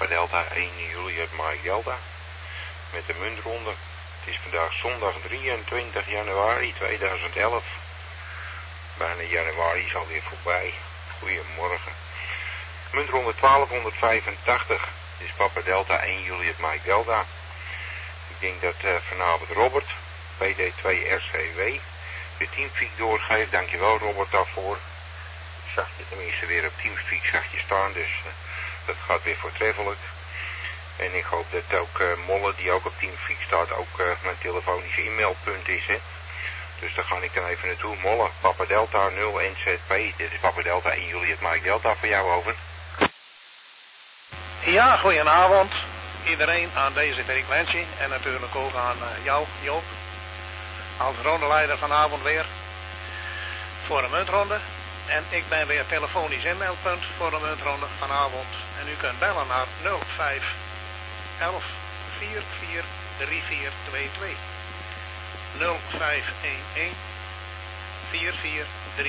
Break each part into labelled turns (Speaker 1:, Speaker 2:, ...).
Speaker 1: Papa Delta 1 Juliet Mike Delta met de muntronde. Het is vandaag zondag 23 januari 2011. Bijna januari is alweer voorbij. Goedemorgen. Muntronde 1285. Het is Papa Delta 1 Juliet Mike Delta. Ik denk dat vanavond Robert, PD2RCW, de Teamspeak doorgeeft. Dankjewel Robert daarvoor. Ik zag je tenminste weer op Teamspeak zag je staan, dus dat gaat weer voortreffelijk. En ik hoop dat ook Molle, die ook op Teamspeak staat, ook mijn telefonische e-mailpunt is, hè. Dus daar ga ik dan even naartoe. Molle, Papa Delta 0 NZP. Dit is Papa Delta 1 Juliet Mike Delta voor jou, over.
Speaker 2: Ja, goedenavond. Iedereen aan deze frequentie en natuurlijk ook aan jou, Joop, als rondeleider vanavond weer voor een muntronde. En ik ben weer telefonisch inmeldpunt voor een muntronde vanavond. En u kunt bellen naar 05 11 44 3422. 0511 44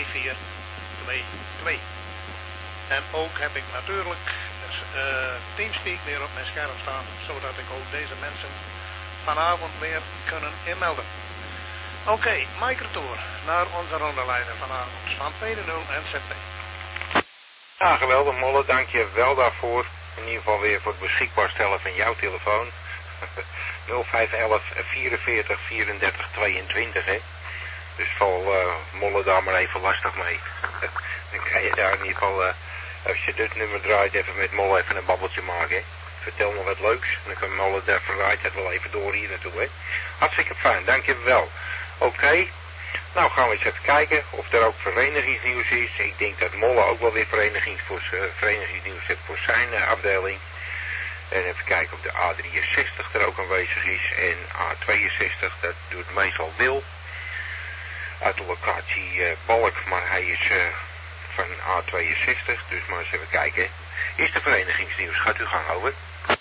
Speaker 2: 3422. En ook heb ik natuurlijk Teamspeak weer op mijn scherm staan, zodat ik ook deze mensen vanavond weer kunnen inmelden. Oké, microtour naar onze rondeleider vanavond van PD0 NZP.
Speaker 1: Ja, geweldig Molle, dank je wel daarvoor. In ieder geval weer voor het beschikbaar stellen van jouw telefoon. 0511 44 34 22, hè. Dus val Molle daar maar even lastig mee. Dan kan je daar in ieder geval, als je dit nummer draait, even met Molle even een babbeltje maken, hè. Vertel me wat leuks. En dan kan Molle daar verraaid het wel even door hier naartoe, hè. Hartstikke fijn, dank je wel. Oké. Nou gaan we eens even kijken of er ook verenigingsnieuws is. Ik denk dat Molle ook wel weer verenigingsnieuws heeft voor zijn afdeling. En even kijken of de A63 er ook aanwezig is. En A62, dat doet meestal Wil. Uit de locatie Balk, maar hij is van A62. Dus maar eens even kijken. Is de verenigingsnieuws? Gaat u gang, over.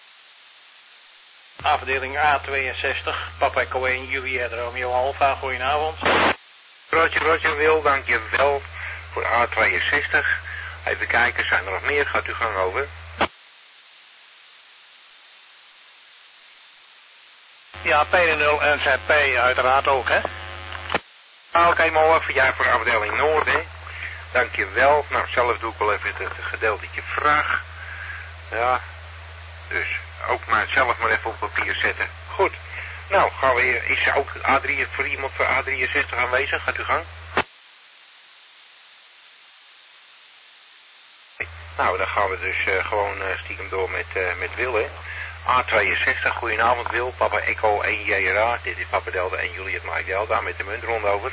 Speaker 2: Afdeling A62, Papa Echo 1, Juliet Romeo Alpha, goedenavond.
Speaker 1: Roger Wil, dankjewel voor A62. Even kijken, zijn er nog meer? Gaat u gang, over.
Speaker 2: Ja, PD0 NZP uiteraard ook, hè?
Speaker 1: Oké, Molle, voor jij voor afdeling Noord, hè. Dankjewel. Nou, zelf doe ik wel even het gedeeltetje vraag. Ja, dus ook maar zelf maar even op papier zetten. Goed. Nou, gaan we, is ook A3 voor iemand voor A63 aanwezig? Gaat u gang. Nou, dan gaan we dus gewoon stiekem door met Wil, hè. A62, goedenavond Wil, Papa Echo 1 JRA, dit is Papa Delta en Juliet Mike Delta met de muntronde, over.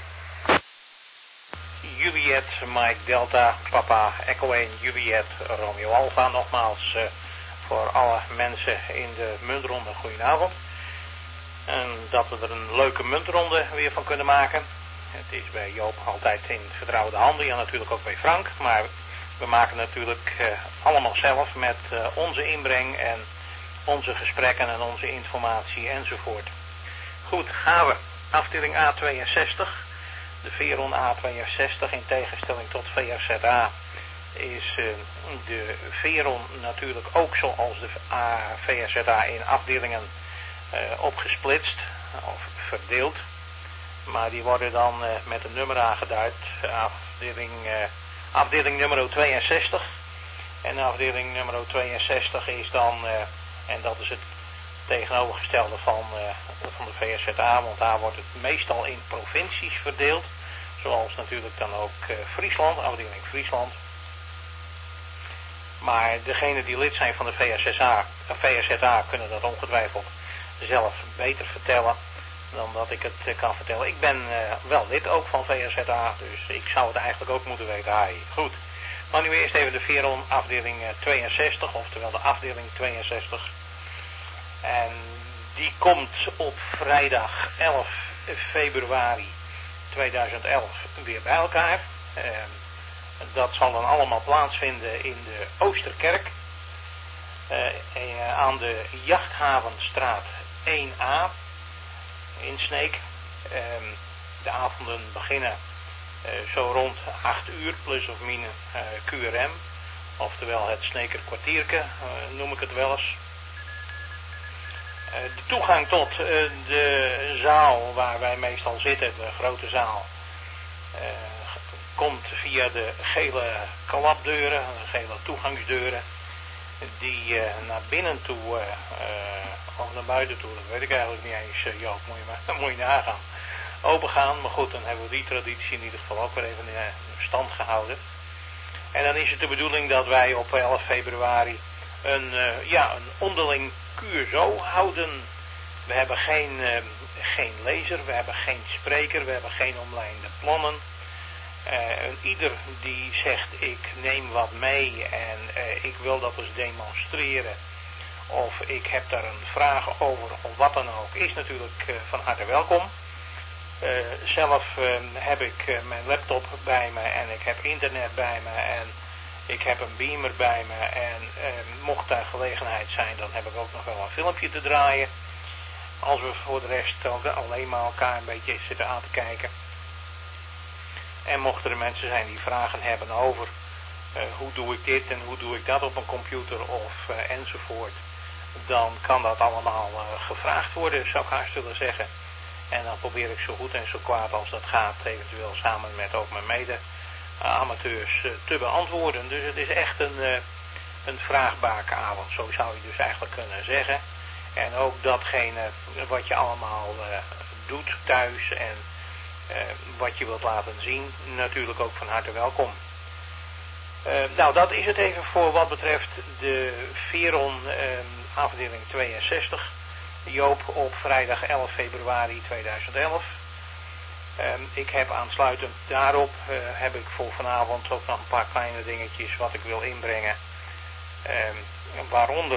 Speaker 2: Juliet Mike Delta, Papa Echo 1, Juliet Romeo Alpha, nogmaals voor alle mensen in de muntronde, goedenavond. En dat we er een leuke muntronde weer van kunnen maken. Het is bij Joop altijd in vertrouwde handen, ja natuurlijk ook bij Frank, maar we maken natuurlijk allemaal zelf met onze inbreng en onze gesprekken en onze informatie enzovoort. Goed, gaan we. Afdeling A62. De Veron A62 in tegenstelling tot VRZA is de Veron natuurlijk ook zoals de VRZA in afdelingen opgesplitst of verdeeld. Maar die worden dan met een nummer aangeduid. Afdeling nummer 62. En afdeling nummer 62 is dan, en dat is het tegenovergestelde van de VSZA, want daar wordt het meestal in provincies verdeeld. Zoals natuurlijk dan ook Friesland, afdeling Friesland. Maar degenen die lid zijn van de VSZA kunnen dat ongetwijfeld zelf beter vertellen dan dat ik het kan vertellen. Ik ben wel lid ook van VSZA, dus ik zou het eigenlijk ook moeten weten. Goed. Maar nu eerst even de Veron afdeling 62, oftewel de afdeling 62. En die komt op vrijdag 11 februari 2011 weer bij elkaar. Dat zal dan allemaal plaatsvinden in de Oosterkerk. Aan de Jachthavenstraat 1A in Sneek. De avonden beginnen zo rond 8 uur plus of min QRM. Oftewel het Sneker kwartierke, noem ik het wel eens. De toegang tot de zaal waar wij meestal zitten, de grote zaal, komt via de gele klapdeuren, de gele toegangsdeuren, die naar binnen toe, of naar buiten toe, dat weet ik eigenlijk niet eens, Joop, moet je nagaan, open gaan. Maar goed, dan hebben we die traditie in ieder geval ook weer even in stand gehouden. En dan is het de bedoeling dat wij op 11 februari een onderling cursus houden. We hebben geen lezer, we hebben geen spreker, we hebben geen omlijnde plannen. Ieder die zegt ik neem wat mee en ik wil dat eens demonstreren, of ik heb daar een vraag over of wat dan ook, is natuurlijk van harte welkom. Zelf heb ik mijn laptop bij me en ik heb internet bij me en ik heb een beamer bij me en mocht daar gelegenheid zijn, dan heb ik ook nog wel een filmpje te draaien. Als we voor de rest alleen maar elkaar een beetje zitten aan te kijken. En mochten er mensen zijn die vragen hebben over hoe doe ik dit en hoe doe ik dat op een computer of enzovoort, dan kan dat allemaal gevraagd worden, zou ik haast willen zeggen. En dan probeer ik zo goed en zo kwaad als dat gaat, eventueel samen met ook mijn mede-amateurs te beantwoorden. Dus het is echt een vraagbakenavond, zo zou je dus eigenlijk kunnen zeggen. En ook datgene wat je allemaal doet thuis en wat je wilt laten zien, natuurlijk ook van harte welkom. Nou, dat is het even voor wat betreft de Veron afdeling 62. Joop, op vrijdag 11 februari 2011. Ik heb aansluitend daarop, heb ik voor vanavond ook nog een paar kleine dingetjes wat ik wil inbrengen. Waaronder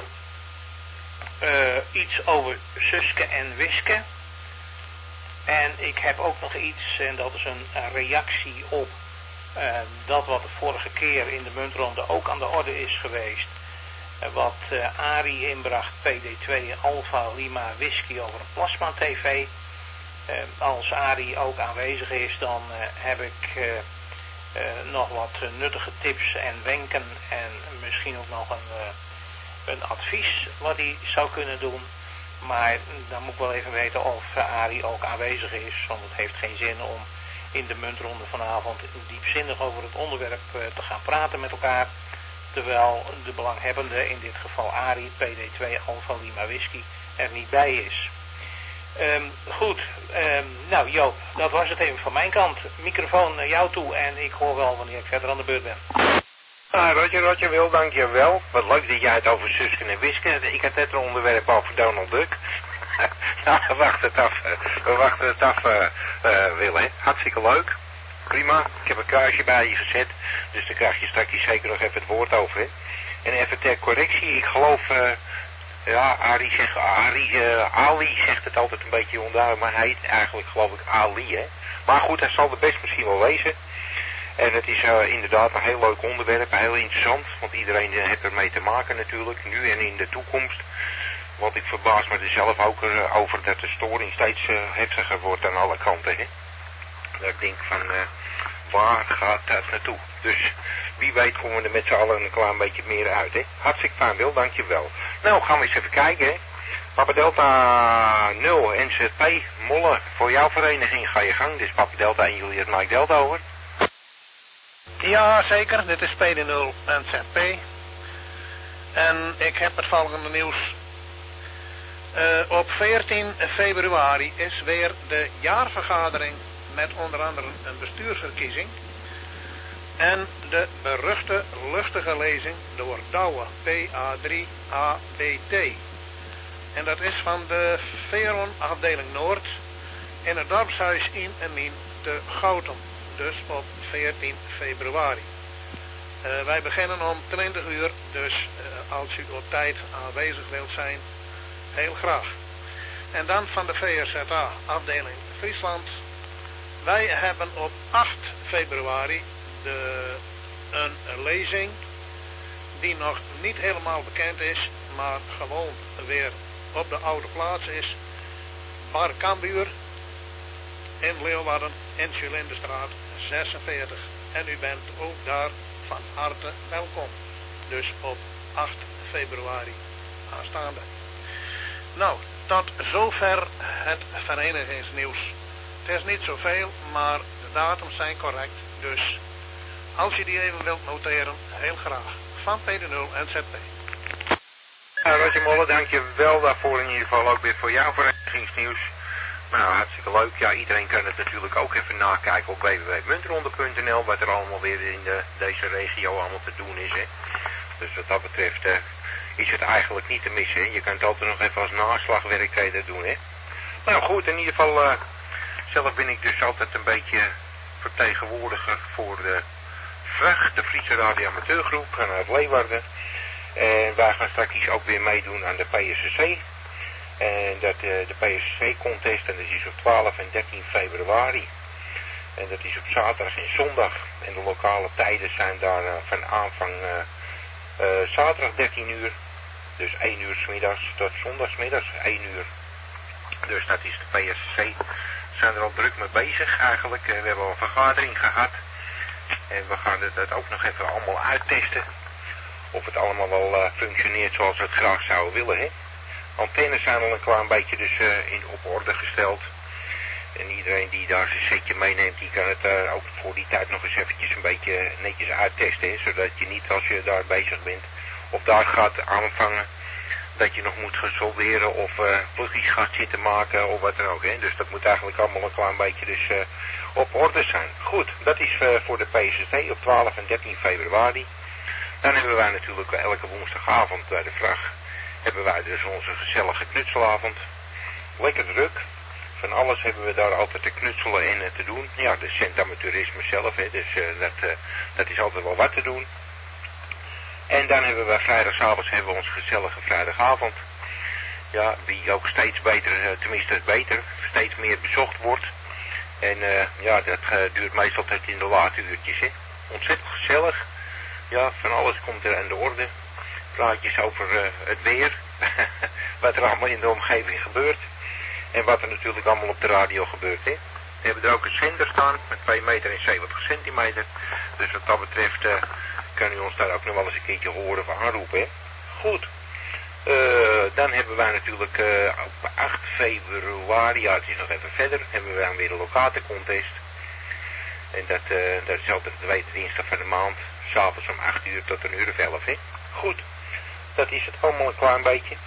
Speaker 2: iets over Suske en Wiske. En ik heb ook nog iets, en dat is een reactie op dat wat de vorige keer in de muntronde ook aan de orde is geweest. Wat Arie inbracht, PD2 Alpha Lima Whisky over een plasma TV. Als Arie ook aanwezig is, dan heb ik nog wat nuttige tips en wenken en misschien ook nog een advies wat hij zou kunnen doen. Maar dan moet ik wel even weten of Arie ook aanwezig is, want het heeft geen zin om in de muntronde vanavond diepzinnig over het onderwerp te gaan praten met elkaar. Terwijl de belanghebbende, in dit geval Arie, PD2 Alpha Lima Whisky, er niet bij is. Goed, nou Joop, dat was het even van mijn kant. Microfoon naar jou toe en ik hoor wel wanneer ik verder aan de beurt ben.
Speaker 1: Roger Wil, dankjewel. Wat leuk dat jij het over Suske en Wiske. Ik had net een onderwerp over Donald Duck. Nou, we wachten het af, Wil, hè. Hartstikke leuk. Prima, ik heb een kruisje bij je gezet, dus daar krijg je straks zeker nog even het woord over, hè. En even ter correctie, ik geloof, Ali zegt het altijd een beetje onduidelijk, maar hij heet eigenlijk geloof ik Ali, hè. Maar goed, hij zal er best misschien wel wezen. En het is inderdaad een heel leuk onderwerp, heel interessant, want iedereen heeft ermee te maken natuurlijk, nu en in de toekomst. Want ik verbaas me er zelf ook over dat de storing steeds heftiger wordt aan alle kanten, hè. Dat ik denk van, waar gaat dat naartoe? Dus wie weet komen we er met z'n allen een klein beetje meer uit, hè. Hartstikke fijn, Wil, dankjewel. Nou, gaan we eens even kijken, hè. Papa Delta 0, NZP, Molle, voor jouw vereniging ga je gang. Dus Papa Delta en Juliet Mike Delta, hoor.
Speaker 3: Ja, zeker. Dit is PD0 NZP. En ik heb het volgende nieuws. Op 14 februari is weer de jaarvergadering met onder andere een bestuursverkiezing en de beruchte luchtige lezing door Douwe PA3ABT. En dat is van de Veron afdeling Noord in het dorpshuis in en Mien te Goutum. Dus op 14 februari. Wij beginnen om 20 uur, dus als u op tijd aanwezig wilt zijn, heel graag. En dan van de VRZA afdeling Friesland. Wij hebben op 8 februari een lezing die nog niet helemaal bekend is, maar gewoon weer op de oude plaats is. Bar Cambuur in Leeuwarden in Cilinderstraat 46. En u bent ook daar van harte welkom. Dus op 8 februari aanstaande. Nou, tot zover het verenigingsnieuws. Het is niet zoveel, maar de datums zijn correct. Dus als je die even wilt noteren, heel graag. Van PD0 en ZP.
Speaker 1: Nou, Roger Molle, dank je wel daarvoor in ieder geval ook weer voor jouw verenigingsnieuws. Nou, hartstikke leuk. Ja, iedereen kan het natuurlijk ook even nakijken op www.muntronde.nl, wat er allemaal weer in deze regio allemaal te doen is, hè. Dus wat dat betreft is het eigenlijk niet te missen, hè. Je kan het altijd nog even als naslagwerk doen, hè. Nou goed, in ieder geval, zelf ben ik dus altijd een beetje vertegenwoordiger voor de VRAG, de Friese Radio Amateurgroep vanuit Leeuwarden. En wij gaan straks ook weer meedoen aan de PSCC. En dat de PSCC-contest, en dat is op 12 en 13 februari. En dat is op zaterdag en zondag. En de lokale tijden zijn daar van aanvang zaterdag 13 uur. Dus 1 uur 's middags tot zondagsmiddags 1 uur. Dus dat is de PSCC. We zijn er al druk mee bezig eigenlijk. We hebben al een vergadering gehad. En we gaan het ook nog even allemaal uittesten. Of het allemaal wel functioneert zoals we het graag zouden willen, hè. Antennes zijn al een klein beetje dus op orde gesteld. En iedereen die daar zijn setje meeneemt, die kan het ook voor die tijd nog eens eventjes een beetje netjes uittesten, hè. Zodat je niet, als je daar bezig bent, of daar gaat aanvangen, dat je nog moet gesolderen of plugjes gaat zitten maken of wat dan ook, hè. Dus dat moet eigenlijk allemaal een klein beetje dus op orde zijn. Goed, dat is voor de PSCC op 12 en 13 februari. Dan hebben wij natuurlijk elke woensdagavond bij de VRAG hebben wij dus onze gezellige knutselavond. Lekker druk. Van alles hebben we daar altijd te knutselen en te doen. Ja, de centamateurisme zelf, hè, dus dat is altijd wel wat te doen. En dan hebben we vrijdagavond hebben we onze gezellige vrijdagavond. Ja, die ook steeds beter, tenminste beter, steeds meer bezocht wordt. En ja, dat duurt meestal tot in de late uurtjes, hè. Ontzettend gezellig. Ja, van alles komt er aan de orde. Praatjes over het weer. Wat er allemaal in de omgeving gebeurt. En wat er natuurlijk allemaal op de radio gebeurt, hè. We hebben er ook een zender staan met 2 meter en 70 centimeter. Dus wat dat betreft kan u ons daar ook nog wel eens een keertje horen of aanroepen, hè. Goed. Dan hebben wij natuurlijk op 8 februari, ja het is nog even verder, hebben we dan weer de locatencontest. En dat is altijd de tweede dinsdag van de maand, s'avonds om 8 uur tot 1 uur of 11, hè. Goed, dat is het allemaal een klein beetje.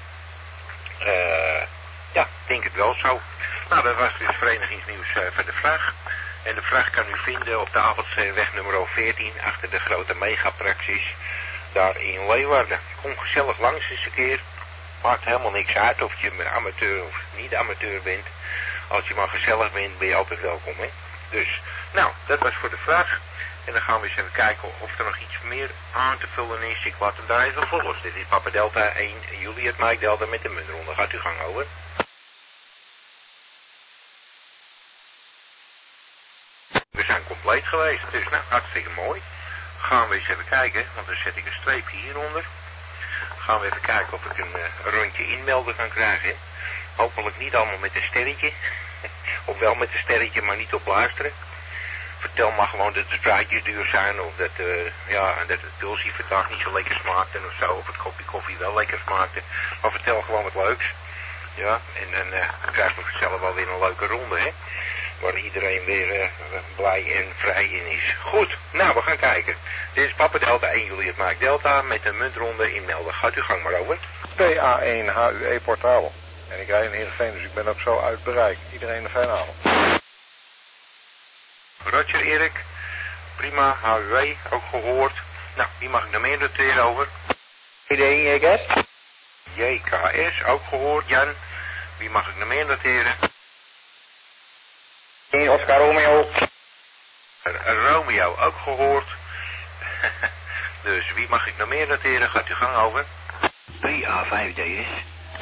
Speaker 1: Ja, ik denk het wel zo. Nou, dat was dus verenigingsnieuws van de VRAG. En de VRAG kan u vinden op de Avondseeweg nummer 14, achter de grote megapraxis, daar in Leeuwarden. Kom gezellig langs eens een keer. Maakt helemaal niks uit of je amateur of niet amateur bent. Als je maar gezellig bent, ben je altijd welkom, hè. Dus, nou, dat was voor de VRAG. En dan gaan we eens even kijken of er nog iets meer aan te vullen is. Ik laat hem daar even volgen. Dit is Papa Delta 1, Juliet Mike Delta met de muntronde. Gaat uw gang over. We zijn compleet geweest, dus nou, hartstikke mooi. Gaan we eens even kijken, want dan zet ik een streepje hieronder. Gaan we even kijken of ik een rondje inmelden kan krijgen. Hopelijk niet allemaal met een sterretje. Of wel met een sterretje, maar niet op luisteren. Vertel maar gewoon dat de spraatjes duur zijn, of dat, ja, dat het pilsie vandaag niet zo lekker smaakte of zo, of het kopje koffie wel lekker smaakte. Maar vertel gewoon wat leuks. Ja, en dan krijgen we zelf wel weer een leuke ronde, hè. Waar iedereen weer blij en vrij in is. Goed, nou, we gaan kijken. Dit is Papa Delta 1 Juliet Mike Delta met de muntronde inmelden. Gaat uw gang maar over.
Speaker 4: PA1 HUE Portabel. En ik rijd in Heerenveen, dus ik ben ook zo uit bereik. Iedereen een fijne avond.
Speaker 1: Roger Erik, prima, HUE, ook gehoord. Nou, wie mag ik nog meer noteren over?
Speaker 2: JKS.
Speaker 1: JKS, ook gehoord, Jan. Wie mag ik nog meer noteren?
Speaker 2: Oscar Romeo.
Speaker 1: Romeo, ook gehoord. Dus wie mag ik nog meer noteren? Gaat uw gang over.
Speaker 2: PA5DS.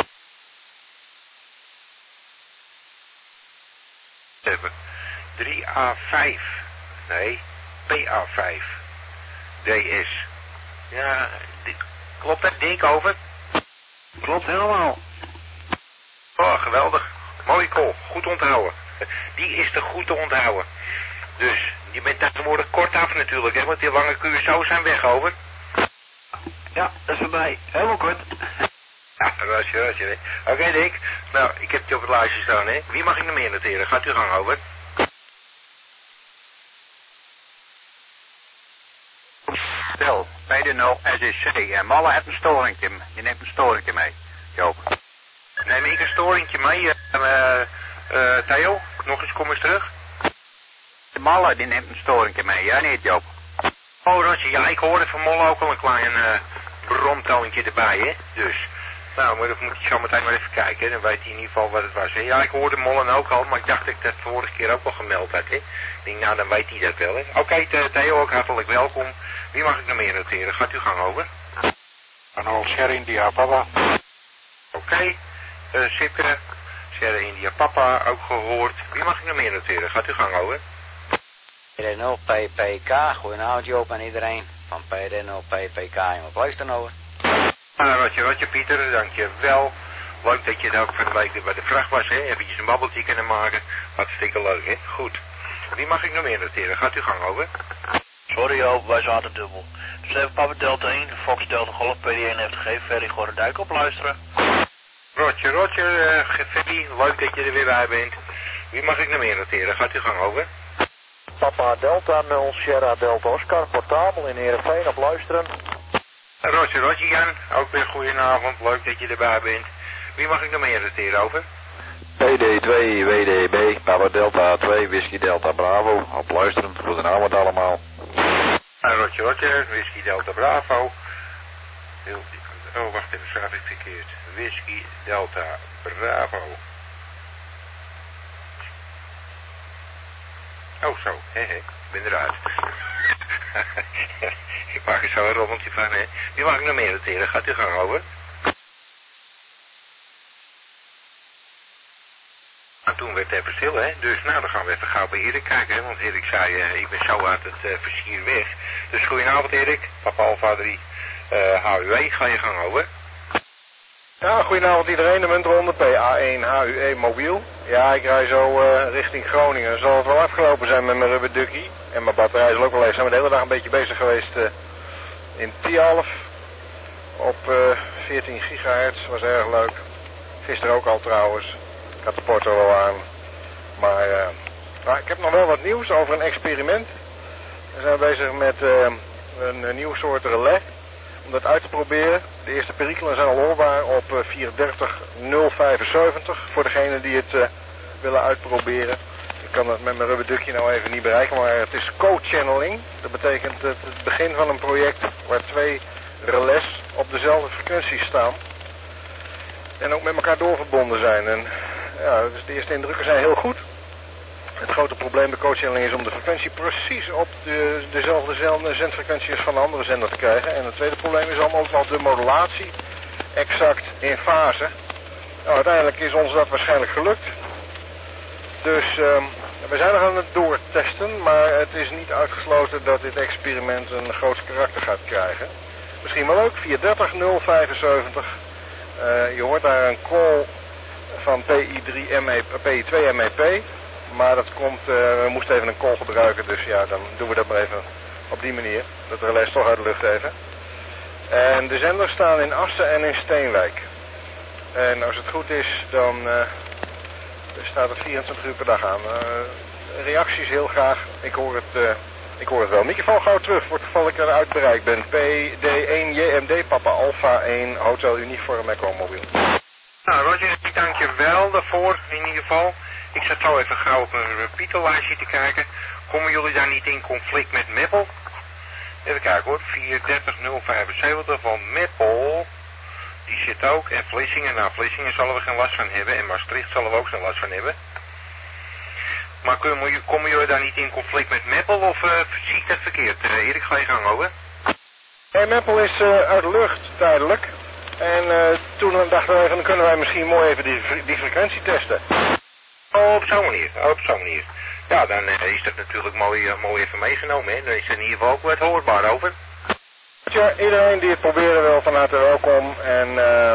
Speaker 1: Even. 3A5. Nee, PA5. DS. Ja, klopt dat, Dick, over?
Speaker 2: Klopt helemaal.
Speaker 1: Oh, geweldig. Mooie call. Goed onthouden. Die is te goed te onthouden. Dus, je bent tegenwoordig kort af natuurlijk, hè, want die lange QSO's zijn weg, over.
Speaker 5: Ja, dat is voorbij. Helemaal kort.
Speaker 1: Ja, Roger. Oké, Dick. Nou, ik heb het op het lijstje staan, hè. Wie mag ik nog meer noteren? Gaat uw gang over.
Speaker 6: Stel, bij de 0 SEC en Malle heeft een storingje. Je neemt een storingje mee, Joop.
Speaker 1: Neem ik een storingje mee, Theo? Nog eens, kom eens terug.
Speaker 6: De Malle, die neemt een storingje mee, ja niet, Joop?
Speaker 1: Oh, Roger, ja, ik hoorde van Molle ook al een klein bromtoontje erbij, hè. Dus, nou, maar dan moet je zo meteen maar even kijken, hè. Dan weet hij in ieder geval wat het was, hè. Ja, ik hoorde Molle ook al, maar ik dacht dat ik dat vorige keer ook al gemeld had, hè. Ik denk, nou, dan weet hij dat wel, hè. Oké, Theo, ook hartelijk welkom. Wie mag ik nog meer noteren? Gaat uw gang over.
Speaker 4: Arnold Sierra India Papa.
Speaker 1: Oké, Sipke, Sierra India Papa, ook gehoord. Wie mag ik nog meer noteren? Gaat uw gang over.
Speaker 7: PD0 PPK, goedenavond Joop en iedereen van PD0 PPK en op luisteren over.
Speaker 1: Roger, Pieter, dankjewel. Leuk dat je het ook van de week bij de vracht was, hè. Eventjes een babbeltje kunnen maken. Hartstikke leuk, hè. Goed. Wie mag ik nog meer noteren? Gaat uw gang over.
Speaker 8: Sorry Joop, wij zaten dubbel. Dus even Papa Delta 1, Fox Delta Golf, PD1 FTG, Ferry Gorendijk op luisteren.
Speaker 1: Roger, Ferry, leuk dat je er weer bij bent. Wie mag ik nog meer noteren? Gaat uw gang over.
Speaker 9: Papa Delta 0 Sierra Delta Oscar, portabel in Heerenveen op luisteren.
Speaker 1: Roger, Jan, ook weer goedenavond, leuk dat je erbij bent. Wie mag ik nog meer noteren over?
Speaker 4: PD2 WDB, Papa Delta 2, Whisky Delta Bravo, op luisteren. Goedenavond allemaal.
Speaker 1: Roger, Whisky Delta Bravo. Oh, wacht even, schrijf ik verkeerd. Whisky Delta Bravo. Oh zo, ik ben eruit. Ik maak er zo een rommeltje van, hè. Wie mag ik nog meer noteren? Gaat uw gang over. Nou, toen werd het even stil, hè. Dus nou, dan gaan we even gauw bij Erik kijken, hè. Want Erik zei, ik ben zo uit het versier weg. Dus goedenavond, Erik. Papa Alpha 3, HUE, ga je gang over.
Speaker 4: Ja, goedenavond iedereen, de muntronde PA1 HUE mobiel. Ja, ik rij zo richting Groningen. Zal het wel afgelopen zijn met mijn rubberdukkie. En mijn batterij is ook wel leeg. Zijn we de hele dag een beetje bezig geweest in Tialf. Op 14 gigahertz, was erg leuk. Gisteren ook al trouwens. Ik had de porto wel aan. Maar ik heb nog wel wat nieuws over een experiment. We zijn bezig met een nieuw soort relais. Om dat uit te proberen. De eerste perikelen zijn al hoorbaar op 430.075 voor degenen die het willen uitproberen. Ik kan het met mijn rubberdukje nou even niet bereiken, maar het is co-channeling. Dat betekent het begin van een project waar twee relais op dezelfde frequentie staan. En ook met elkaar doorverbonden zijn. En ja, dus de eerste indrukken zijn heel goed. Het grote probleem bij co-channeling is om de frequentie precies op dezelfde zendfrequentie als van de andere zender te krijgen. En het tweede probleem is allemaal ook nog de modulatie exact in fase. Nou, uiteindelijk is ons dat waarschijnlijk gelukt. Dus we zijn nog aan het doortesten, maar het is niet uitgesloten dat dit experiment een groot karakter gaat krijgen. Misschien wel leuk, 430.075. Je hoort daar een call van PI2 MEP. Maar dat komt, we moesten even een call gebruiken, dus ja, dan doen we dat maar even op die manier. Dat relais toch uit de lucht even. En de zenders staan in Assen en in Steenwijk. En als het goed is, dan staat het 24 uur per dag aan. Reacties heel graag. Ik hoor het wel. Microfoon gauw terug, voor het geval ik eruit bereikt ben. PD1 JMD, Papa Alpha 1, Hotel Uniform Echo Mobiel.
Speaker 1: Nou, Roger, ik dank je wel daarvoor, in ieder geval. Ik zat zo even gauw op een repeaterlijstje te kijken. Komen jullie daar niet in conflict met Meppel? Even kijken hoor, 430.075 van Meppel. Die zit ook. En Vlissingen, nou Vlissingen zullen we geen last van hebben. En Maastricht zullen we ook geen last van hebben. Maar komen jullie daar niet in conflict met Meppel of zie ik dat verkeerd? Erik, ga je gang over.
Speaker 4: Hey, Meppel is uit de lucht, tijdelijk. En toen dachten we even, dan kunnen wij misschien mooi even die frequentie testen.
Speaker 1: Oh, op zo'n manier. Ja, dan is dat natuurlijk mooi even meegenomen, hè. Dan is er in ieder geval ook wat hoorbaar over.
Speaker 4: Ja, iedereen die het proberen wil, van harte welkom. En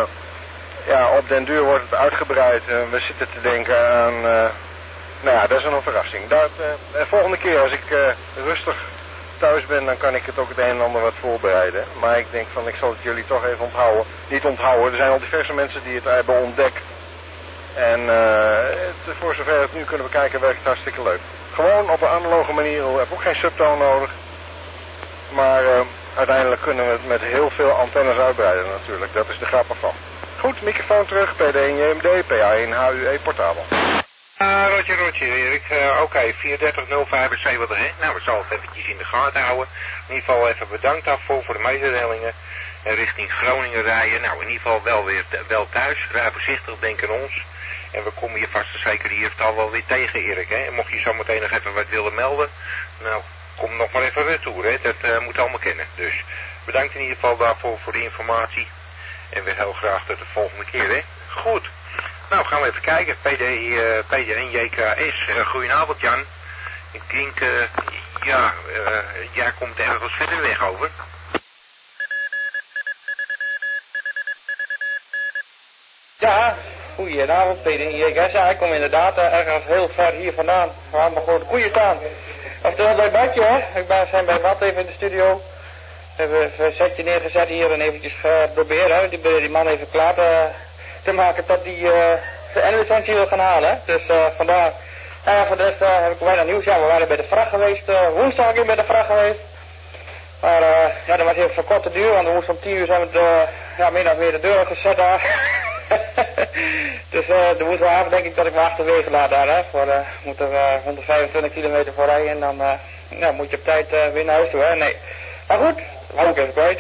Speaker 4: ja, op den duur wordt het uitgebreid. We zitten te denken aan, nou ja, dat is een verrassing. Volgende keer als ik rustig thuis ben, dan kan ik het ook het een en ander wat voorbereiden. Maar ik denk van, ik zal het jullie toch even onthouden. Niet onthouden, er zijn al diverse mensen die het hebben ontdekt. En voor zover we het nu kunnen bekijken, werkt het hartstikke leuk. Gewoon op een analoge manier, we hebben ook geen subtoon nodig. Maar uiteindelijk kunnen we het met heel veel antennes uitbreiden natuurlijk. Dat is de grap ervan. Goed, microfoon terug, PD1 JMD, PA1 HUE portabel.
Speaker 1: Roger, Erik. Oké, 43075, hè. Nou, we zullen het eventjes in de gaten houden. In ieder geval even bedankt daarvoor voor de mededelingen. En richting Groningen rijden. Nou, in ieder geval wel thuis. Rij voorzichtig, denk aan ons. En we komen je vast en zeker hier het al wel weer tegen, Erik, hè. En mocht je zo meteen nog even wat willen melden, nou, kom nog maar even retour, hè. Dat moet allemaal kennen. Dus bedankt in ieder geval daarvoor voor de informatie. En weer heel graag tot de volgende keer, hè. Goed. Nou, gaan we even kijken. PD1 JKS. Goedenavond, Jan. Ik denk, jij komt ergens verder weg over.
Speaker 10: Ja, goedenavond, PD1 JKS. Ja, ik kom inderdaad ergens heel ver hier vandaan. We gaan maar gewoon de koeien staan. Oftewel bij Badje, hè. We zijn bij Bad even in de studio. We hebben een setje neergezet hier en eventjes proberen die man even klaar te maken tot die de N-licentie wil gaan halen. Dus vandaar. Voor de rest heb ik weinig nieuws. Ja, we waren bij de vracht geweest. Woensdag in bij de vracht geweest. Maar ja, dat was even voor korte duur, want we moesten om 10 uur zijn we min of meer de deur gezet daar. Dus de woensdagavond denk ik dat ik me achterwege laat daar, hè. Moet er 125 kilometer voor rijden en dan moet je op tijd weer naar huis toe, hè. Nee. Maar goed, dat was ook even kwijt.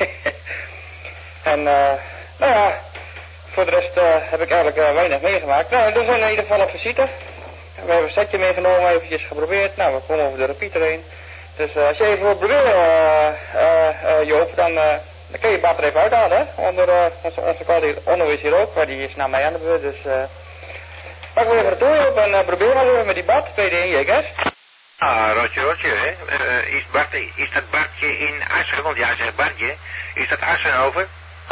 Speaker 10: En nou ja, voor de rest heb ik eigenlijk weinig meegemaakt. Nou, we zijn in ieder geval op visite. We hebben een setje meegenomen, eventjes geprobeerd. Nou, we komen over de repeater heen. Dus als je even wilt proberen, Joop, dan kun je Bart er even uithalen, hè. Onder onze collega Onno is hier ook, maar die is naar mij aan de beurt. Dus pak we even naartoe, Joop, en probeer maar even met die Bart, PD1 JKS.
Speaker 1: Roger, hè. Is dat Bartje in Assen? Want jij zegt Bartje. Is dat Assen over?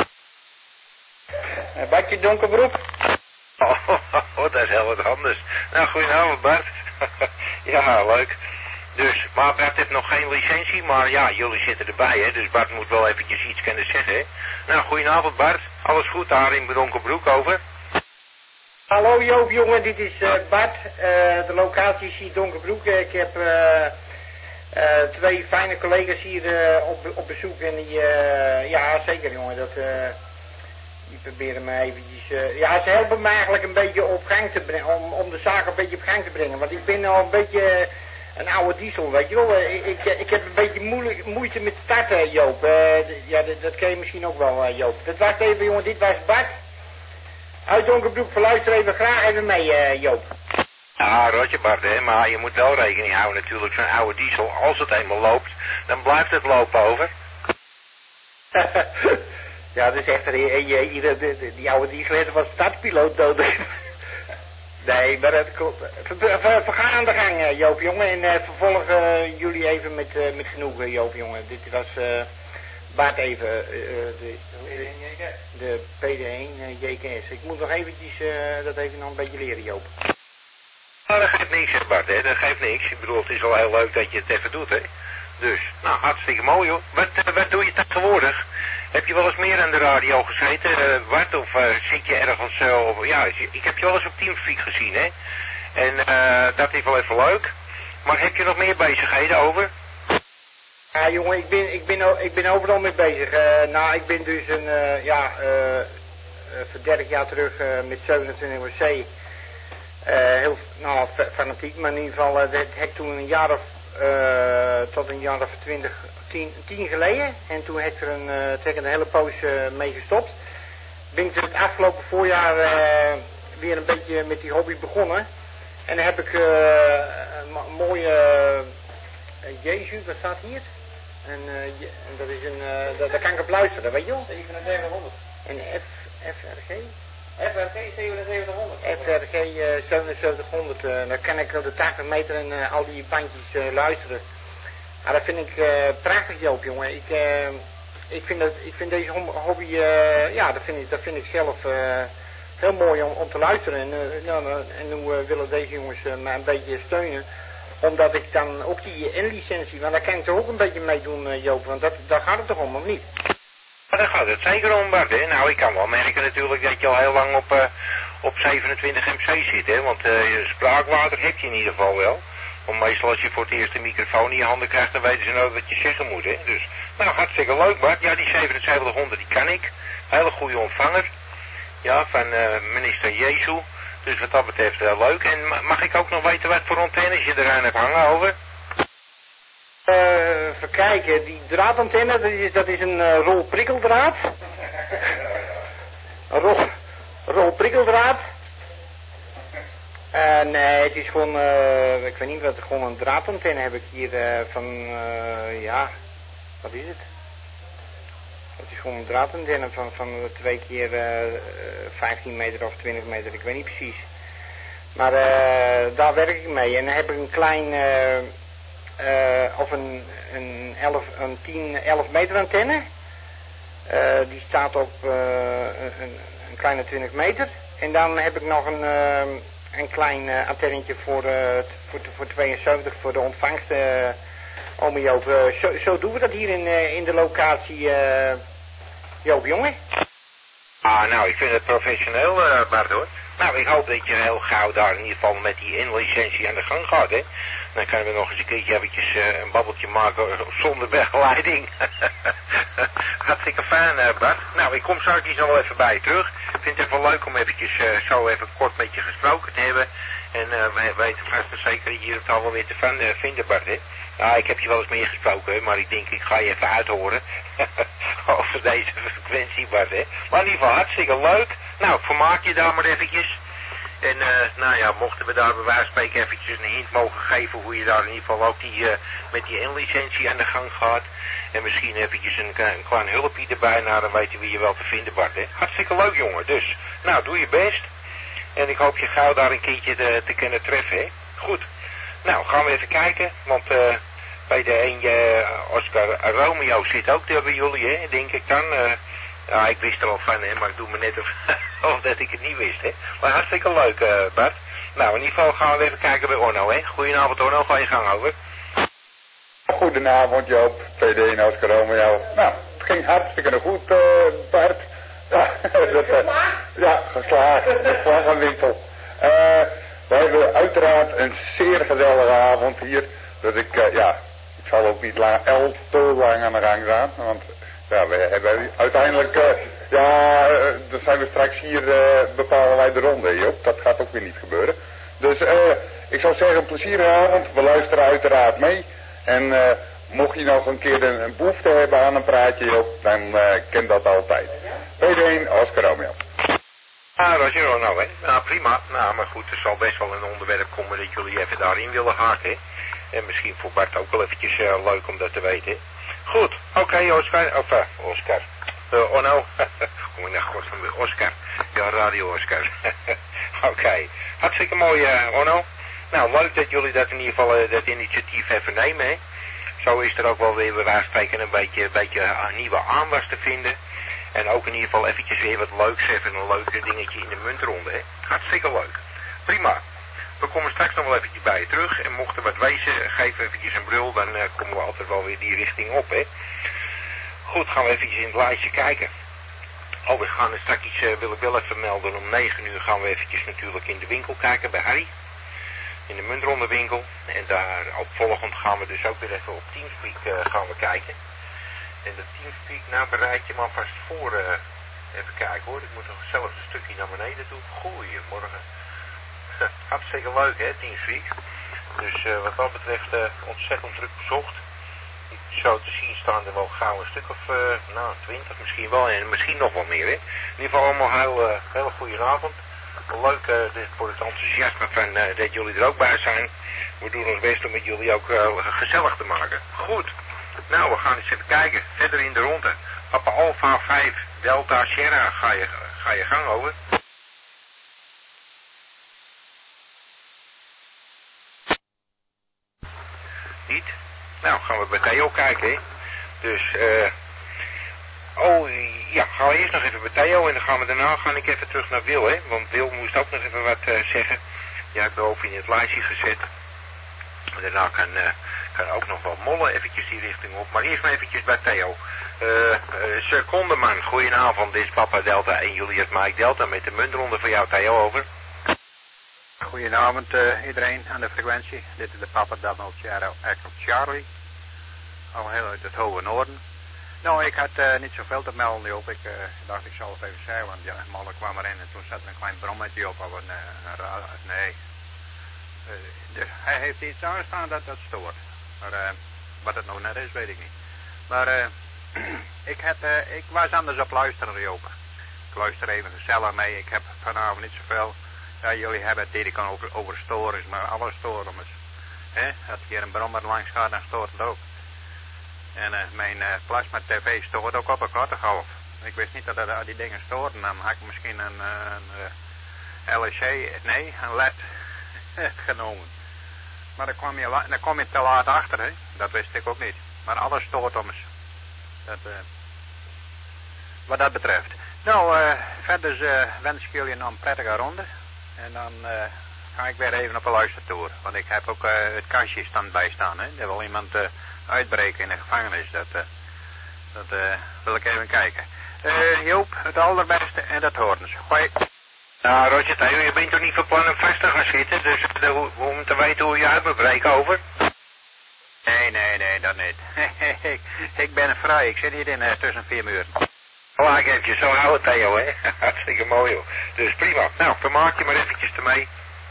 Speaker 10: Bartje Donkerbroek.
Speaker 1: Oh, dat is heel wat anders. Nou, goedenavond Bart. Ja, leuk. Dus, maar Bart heeft nog geen licentie, maar ja, jullie zitten erbij, hè. Dus Bart moet wel eventjes iets kunnen zeggen, hè. Nou, goedenavond Bart. Alles goed daar in Donkerbroek, over?
Speaker 11: Hallo Joop, jongen, dit is Bart. De locatie is hier Donkerbroek. Ik heb twee fijne collega's hier op bezoek en die, ja zeker jongen, die proberen me eventjes, ja ze helpen me eigenlijk een beetje op gang te brengen, om de zaak een beetje op gang te brengen. Want ik ben al een beetje een oude diesel, weet je wel. Ik heb een beetje moeite met starten, Joop. Ja, dat ken je misschien ook wel, Joop. Dat was even, jongen, dit was Bart. Uit Donkerbroek, verluister even graag even mee, Joop.
Speaker 1: Ja, Roger Bart, hè, maar je moet wel rekening houden natuurlijk, zo'n oude diesel, als het eenmaal loopt, dan blijft het lopen, over.
Speaker 11: Ja, dat is echt, die oude diesel heeft wat startpiloot nodig. Nee, maar het klopt. We gaan aan de gang, Joop, jongen, en vervolgen jullie even met genoegen, Joop, jongen. Dit was Bart even, de PD1 JKS. Ik moet nog eventjes dat even nog een beetje leren, Joop.
Speaker 1: Nou, dat geeft niks, hè, Bart, hè. Dat geeft niks. Ik bedoel, het is wel heel leuk dat je het even doet, hè. Dus, nou, hartstikke mooi, hoor. Wat doe je tegenwoordig? Heb je wel eens meer aan de radio gezeten, Bart? Of zit je ergens, ja, ik heb je wel eens op Teamspeak gezien, hè. En dat is wel even leuk. Maar heb je nog meer bezigheden, over?
Speaker 11: Ja, jongen, ik ben overal mee bezig. Nou, ik ben dus voor 30 jaar terug met 27 WC. Heel fanatiek, maar in ieder geval, dat heb ik toen een jaar of, tot een jaar of 10 geleden. En toen heb ik er een hele poos mee gestopt. Ben ik het afgelopen voorjaar weer een beetje met die hobby begonnen. En dan heb ik een mooie Jezus, wat staat hier? En dat is daar kan ik op luisteren, weet je wel? 7700. En FRG? FRG 7700. FRG 7700, dan kan ik op de 80 meter en al die bandjes luisteren. Ja, dat vind ik prachtig, Joop, jongen. Ik vind deze hobby, ja, dat vind ik zelf heel mooi om te luisteren. En nu willen deze jongens mij een beetje steunen. Omdat ik dan ook die N-licentie, want daar kan ik toch ook een beetje mee doen, Joop, want daar gaat het toch om, of niet?
Speaker 1: Maar daar gaat het zeker om, Bart, hè. Nou, ik kan wel merken natuurlijk dat je al heel lang op 27 MC zit, hè. Want spraakwater heb je in ieder geval wel. Want meestal als je voor het eerst een microfoon in je handen krijgt, dan weten ze nooit wat je zeggen moet, hè. Dus, nou, hartstikke leuk, Bart. Ja, die 7700, die kan ik. Hele goede ontvanger. Ja, van minister Jezu. Dus wat dat betreft leuk. En mag ik ook nog weten wat voor antennes je eraan hebt hangen over?
Speaker 11: Even kijken, die draadantenne, dat is een rolprikkeldraad. Rolprikkeldraad. Nee, het is gewoon, ik weet niet wat, gewoon een draadantenne heb ik hier van, ja, wat is het? Het is gewoon een draadantenne van 2 keer 15 meter of 20 meter, ik weet niet precies. Maar daar werk ik mee en dan heb ik een klein, of een 11 meter antenne. Die staat op een kleine 20 meter. En dan heb ik nog een klein antennetje voor 72 voor de ontvangst. Ome Joop, zo doen we dat hier in de locatie, Joop, jongen.
Speaker 1: Ah, nou, ik vind het professioneel, Bart, hoor. Nou, ik hoop dat je heel gauw daar in ieder geval met die inlicentie aan de gang gaat, hè. Dan kunnen we nog eens een keertje eventjes een babbeltje maken zonder begeleiding. Hartstikke fijn, Bart. Nou, ik kom straks nog wel even bij je terug. Ik vind het even leuk om eventjes zo even kort met je gesproken te hebben. En wij weten vast en zeker dat je het al wel weer te vinden, Bart, hè. Nou, ik heb je wel eens meer gesproken, hè, maar ik denk ik ga je even uithoren over deze frequentie, Bart, hè. Maar in ieder geval hartstikke leuk. Nou, vermaak je daar maar eventjes. En nou ja, mochten we daar bij wijze van spreken eventjes een hint mogen geven hoe je daar in ieder geval ook met die N-licentie aan de gang gaat. En misschien eventjes een klein hulpje erbij, nou dan weten we je wel te vinden, Bart, hè. Hartstikke leuk, jongen. Dus, nou, doe je best. En ik hoop je gauw daar een keertje te kunnen treffen, hè. Goed. Nou, gaan we even kijken, want bij de ene Oscar Romeo zit ook bij jullie, hè, denk ik dan. Ja, ik wist er al van, hè, maar ik doe me net of dat ik het niet wist, hè. Maar hartstikke leuk, Bart. Nou, in ieder geval gaan we even kijken bij Orno, hè. Goedenavond, Orno, ga je gang over.
Speaker 12: Goedenavond, Joop, PD en Oscar Romeo. Nou, het ging hartstikke goed, Bart. Ja, ja, geslaagd. De vlaggenwinkel. We hebben uiteraard een zeer gezellige avond hier. Dus ik zal ook niet te lang aan de gang gaan. Want ja, we hebben uiteindelijk, dan zijn we straks hier, bepalen wij de ronde, Joop. Dat gaat ook weer niet gebeuren. Dus ik zou zeggen, een plezierige avond. We luisteren uiteraard mee. En mocht je nog een keer een behoefte hebben aan een praatje, Joop, dan ken dat altijd. PD1, Oscar Romeo.
Speaker 1: Ah, Roger, nou, hè. Nou, prima. Nou, maar goed, er zal best wel een onderwerp komen dat jullie even daarin willen haken, hè. En misschien voor Bart ook wel eventjes leuk om dat te weten, hè. Goed, oké, Oscar. Of, Oscar. Onno. Kom ik naar God van Oscar. Ja, Radio Oscar. Oké. Hartstikke mooi, Onno. Nou, leuk dat jullie dat in ieder geval, dat initiatief even nemen, hè. Zo is er ook wel weer bij wijze van spreken een beetje nieuwe aanwas te vinden. En ook in ieder geval eventjes weer wat leuks, even een leuk dingetje in de muntronde, hè. Hartstikke leuk. Prima. We komen straks nog wel eventjes bij je terug. En mocht er wat wezen, geef eventjes een brul, dan komen we altijd wel weer die richting op, hè. Goed, gaan we eventjes in het lijstje kijken. Oh, we gaan er straks iets, wil ik wel even melden, om 9 uur gaan we eventjes natuurlijk in de winkel kijken bij Harry. In de muntrondewinkel. En daar opvolgend gaan we dus ook weer even op Teamspeak gaan we kijken. En de Teamspeak, nou bereid je maar vast voor, even kijken hoor, ik moet nog zelf een stukje naar beneden doen. Goeiemorgen. Hartstikke leuk, hè, Teamspeak. Dus wat dat betreft ontzettend druk bezocht. Zo te zien staan er wel gauw een stuk of 20 misschien wel en misschien nog wel meer, hè. In ieder geval allemaal hele goede avond. Leuk voor het enthousiasme van dat jullie er ook bij zijn. We doen ons best om met jullie ook gezellig te maken. Goed. Nou, we gaan eens even kijken. Verder in de ronde. Papa Alpha 5 Delta Sierra, ga je gang over. Niet? Nou, gaan we bij Theo kijken, hè. Dus, gaan we eerst nog even bij Theo en dan gaan we daarna even terug naar Wil, hè. Want Wil moest ook nog even wat zeggen. Die heb ik boven in het lijstje gezet. Daarna kan ook nog wel Molle eventjes die richting op. Maar eerst maar eventjes bij Theo. Secondeman, goedenavond. Dit is Papa Delta en Julius Mike Delta met de muntronde voor jou, Theo, over.
Speaker 6: Goedenavond iedereen aan de frequentie. Dit is de Papa Delta Echo Charlie. Al heel uit het hoge noorden. Nou, ik had niet zoveel te melden, Joop. Ik dacht ik zal het even zeggen, want ja, Molle kwam erin en toen zat er een klein brommetje op. Nee. Dus hij heeft iets aangestaan dat stoort. Maar wat het nou net is, weet ik niet. Maar ik was anders op luisteren, Joop. Ik luister even gezellig mee. Ik heb vanavond niet zoveel. Ja, jullie hebben het hier over storens, maar alle stormers. Als hier een brommer langs gaat, dan stoort het ook. En mijn plasma tv stoort ook op een korte golf. Ik wist niet dat die dingen stoorden. Dan had ik misschien een een LED genomen. Maar dan kom je te laat achter, hè. Dat wist ik ook niet. Maar alles stoort om eens. Wat dat betreft. Nou, verder wens ik jullie nog een prettige ronde. En dan ga ik weer even op een luistertoer. Want ik heb ook het kastje standbij staan, hè. Er wil iemand uitbreken in de gevangenis. Dat wil ik even kijken. Joop, het allerbeste en dat hoort eens. Hoi.
Speaker 1: Nou, Roger, Theo, je bent toch niet van plan om vast te gaan zitten? Dus we moeten weten hoe je uit moet breken, over.
Speaker 6: Nee, dat niet. Ik ben vrij. Ik zit hier tussen 4 muren.
Speaker 1: Oh, ik heb je zo houden, Theo, hè? Hartstikke mooi, hoor. Dus prima. Nou, vermaak je maar eventjes ermee.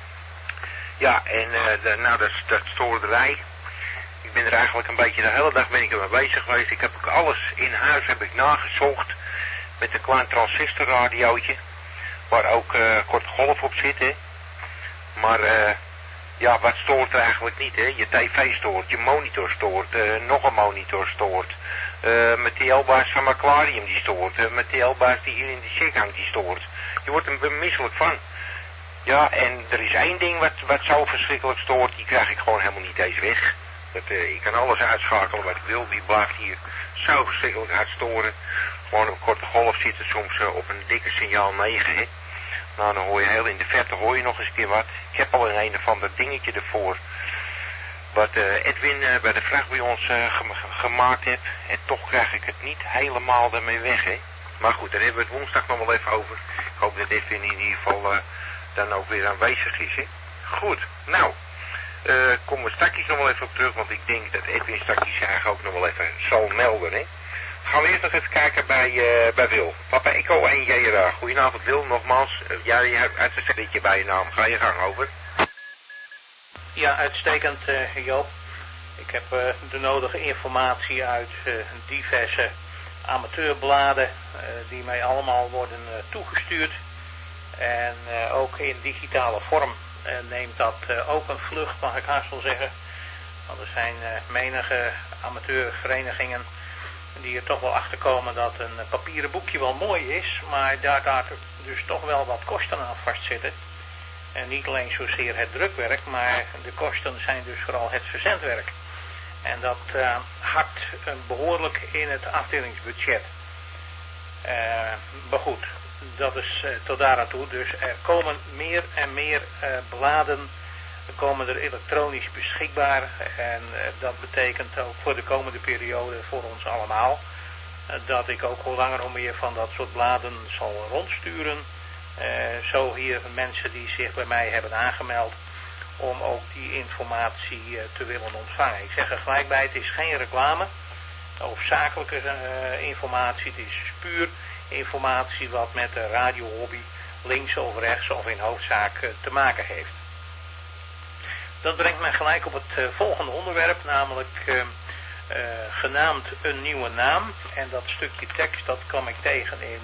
Speaker 1: Ja, en dat stoorderij. Ik ben er eigenlijk een beetje de hele dag ben ik ermee bezig geweest. Ik heb ook alles in huis nagezocht. Met een klein transistorradiootje. Waar ook korte golf op zit, hè. Maar ja, wat stoort er eigenlijk niet, hè? Je tv stoort, je monitor stoort, nog een monitor stoort. Mijn TL-baas van mijn aquarium die stoort. Mijn TL-baas die hier in de check hangt die stoort. Je wordt er misselijk van. Ja, en er is één ding wat zo verschrikkelijk stoort, die krijg ik gewoon helemaal niet eens weg. Ik kan alles uitschakelen wat ik wil, die blijft hier zo verschrikkelijk hard storen. Gewoon op korte golf zitten soms op een dikke signaal 9, hè. Nou, dan hoor je heel in de verte hoor je nog eens een keer wat. Ik heb al een of ander dingetje ervoor. Wat Edwin bij de vraag bij ons gemaakt heeft. En toch krijg ik het niet helemaal ermee weg, hè. Maar goed, daar hebben we het woensdag nog wel even over. Ik hoop dat Edwin in ieder geval dan ook weer aanwezig is, hè. Goed, nou. Komen we straks nog wel even op terug, want ik denk dat Edwin straks eigenlijk ook nog wel even zal melden, hè. Gaan we eerst nog even kijken bij Wil. Papa Echo en JRA. Goedenavond Wil, nogmaals. Ja, je hebt een stelletje bij je naam. Ga je gang, over.
Speaker 2: Ja, uitstekend Joop. Ik heb de nodige informatie uit diverse amateurbladen die mij allemaal worden toegestuurd. En ook in digitale vorm neemt dat ook een vlucht, mag ik haast wel zeggen. Want er zijn menige amateurverenigingen die er toch wel achter komen dat een papieren boekje wel mooi is, maar daar dus toch wel wat kosten aan vastzitten. En niet alleen zozeer het drukwerk, maar de kosten zijn dus vooral het verzendwerk. En dat hakt behoorlijk in het afdelingsbudget. Maar goed, dat is tot daar aan toe. Dus er komen meer en meer bladen komen er elektronisch beschikbaar. En dat betekent ook voor de komende periode voor ons allemaal dat ik ook hoe langer hoe meer van dat soort bladen zal rondsturen. Zo hier mensen die zich bij mij hebben aangemeld om ook die informatie te willen ontvangen. Ik zeg er gelijk bij, het is geen reclame of zakelijke informatie, het is puur informatie wat met de radiohobby links of rechts of in hoofdzaak te maken heeft. Dat brengt mij gelijk op het volgende onderwerp, namelijk genaamd een nieuwe naam. En dat stukje tekst dat kwam ik tegen in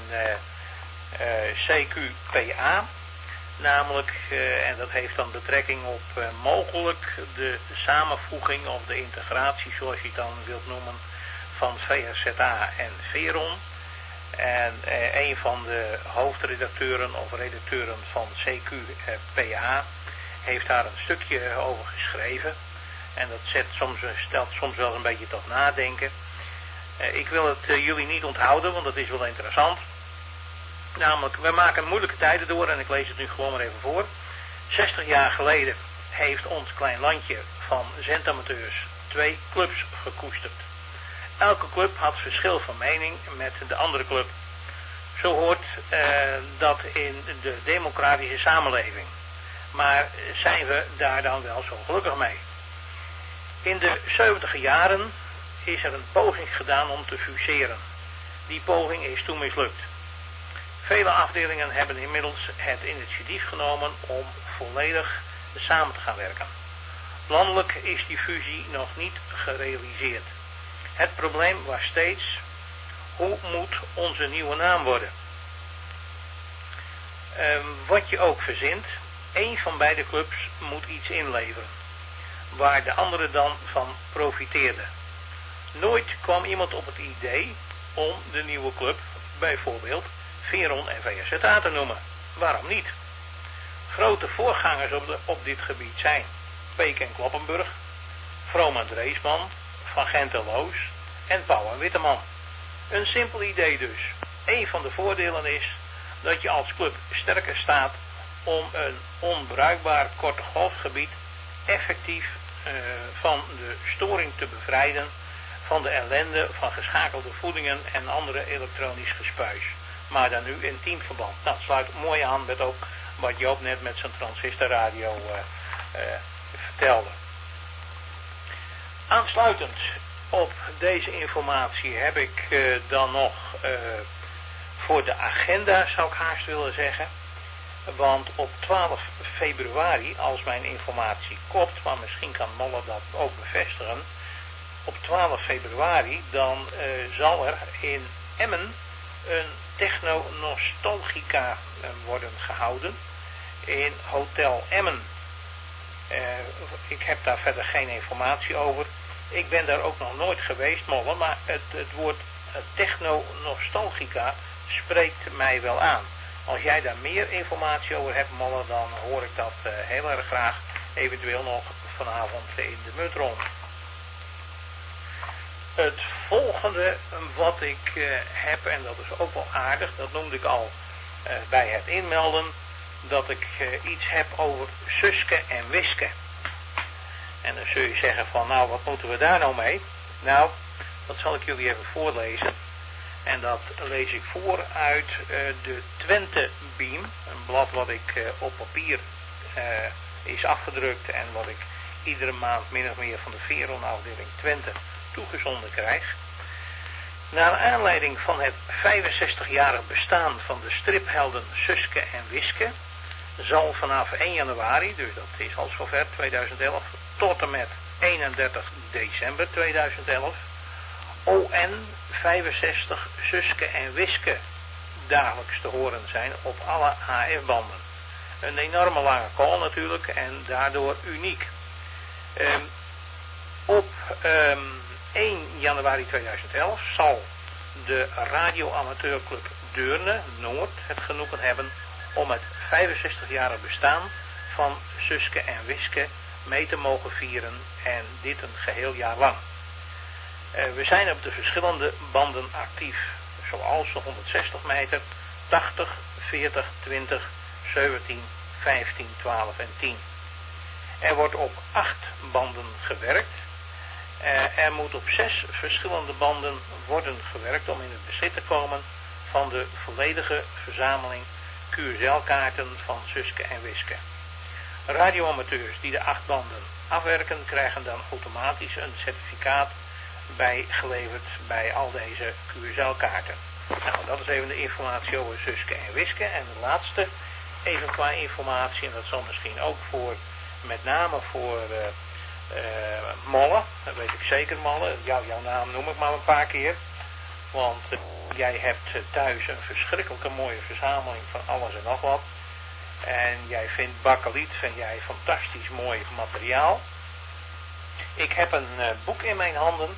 Speaker 2: CQPA. Namelijk, en dat heeft dan betrekking op mogelijk de samenvoeging of de integratie, zoals je het dan wilt noemen, van VRZA en Veron. En een van de hoofdredacteuren of redacteuren van CQPA heeft daar een stukje over geschreven. En dat stelt soms wel een beetje tot nadenken. Ik wil het jullie niet onthouden, want dat is wel interessant. Namelijk, we maken moeilijke tijden door en ik lees het nu gewoon maar even voor. 60 jaar geleden heeft ons klein landje
Speaker 3: van zendamateurs 2 clubs gekoesterd. Elke club had verschil van mening met de andere club. Zo hoort dat in de democratische samenleving. Maar zijn we daar dan wel zo gelukkig mee? In de 70e jaren is er een poging gedaan om te fuseren. Die poging is toen mislukt. Vele afdelingen hebben inmiddels het initiatief genomen om volledig samen te gaan werken. Landelijk is die fusie nog niet gerealiseerd. Het probleem was steeds, hoe moet onze nieuwe naam worden? Wat je ook verzint, één van beide clubs moet iets inleveren, waar de andere dan van profiteerde. Nooit kwam iemand op het idee om de nieuwe club bijvoorbeeld Veron en VSZA te noemen. Waarom niet? Grote voorgangers op dit gebied zijn Peek en Kloppenburg, Vroom en Dreesman, Van Gent en Loos en Pauw en Witteman. Een simpel idee dus. Een van de voordelen is dat je als club sterker staat om een onbruikbaar korte golfgebied effectief van de storing te bevrijden, van de ellende van geschakelde voedingen en andere elektronisch gespuis. Maar dan nu in teamverband. Nou, het sluit mooi aan met ook wat Joop net met zijn transistorradio vertelde. Aansluitend op deze informatie heb ik dan nog voor de agenda, zou ik haast willen zeggen. Want op 12 februari, als mijn informatie klopt, maar misschien kan Molle dat ook bevestigen. Op 12 februari dan zal er in Emmen een techno-nostalgica worden gehouden in Hotel Emmen. Ik heb daar verder geen informatie over. Ik ben daar ook nog nooit geweest, Molle, maar het woord techno-nostalgica spreekt mij wel aan. Als jij daar meer informatie over hebt, Molle, dan hoor ik dat heel erg graag, eventueel nog vanavond in de muntron. Het volgende wat ik heb, en dat is ook wel aardig, dat noemde ik al bij het inmelden, dat ik iets heb over Suske en Wiske. En dan zul je zeggen van, nou, wat moeten we daar nou mee? Nou, dat zal ik jullie even voorlezen. En dat lees ik voor uit de Twente Beam, een blad wat ik op papier is afgedrukt en wat ik iedere maand min of meer van de Veron-afdeling Twente toegezonden krijg. Naar aanleiding van het 65-jarig bestaan van de striphelden Suske en Wiske zal vanaf 1 januari, dus dat is al zover 2011, tot en met 31 december 2011, ON 65 Suske en Wiske dagelijks te horen zijn op alle HF-banden. Een enorme lange call natuurlijk en daardoor uniek. Op 1 januari 2011 zal de radioamateurclub Deurne Noord het genoegen hebben om het 65-jarig bestaan van Suske en Wiske mee te mogen vieren en dit een geheel jaar lang. We zijn op de verschillende banden actief, zoals de 160 meter, 80, 40, 20, 17, 15, 12 en 10. Er wordt op 8 banden gewerkt. Er moet op 6 verschillende banden worden gewerkt om in het bezit te komen van de volledige verzameling QSL-kaarten van Suske en Wiske. Radioamateurs die de 8 banden afwerken krijgen dan automatisch een certificaat bijgeleverd bij al deze QSL-kaarten. Nou, dat is even de informatie over Suske en Wiske. En de laatste, even qua informatie, en dat zal misschien ook voor, met name voor Molle, dat weet ik zeker Molle, jouw naam noem ik maar een paar keer. Want jij hebt thuis een verschrikkelijke mooie verzameling van alles en nog wat. En jij vindt bakkeliet, vind jij fantastisch mooi materiaal. Ik heb een boek in mijn handen.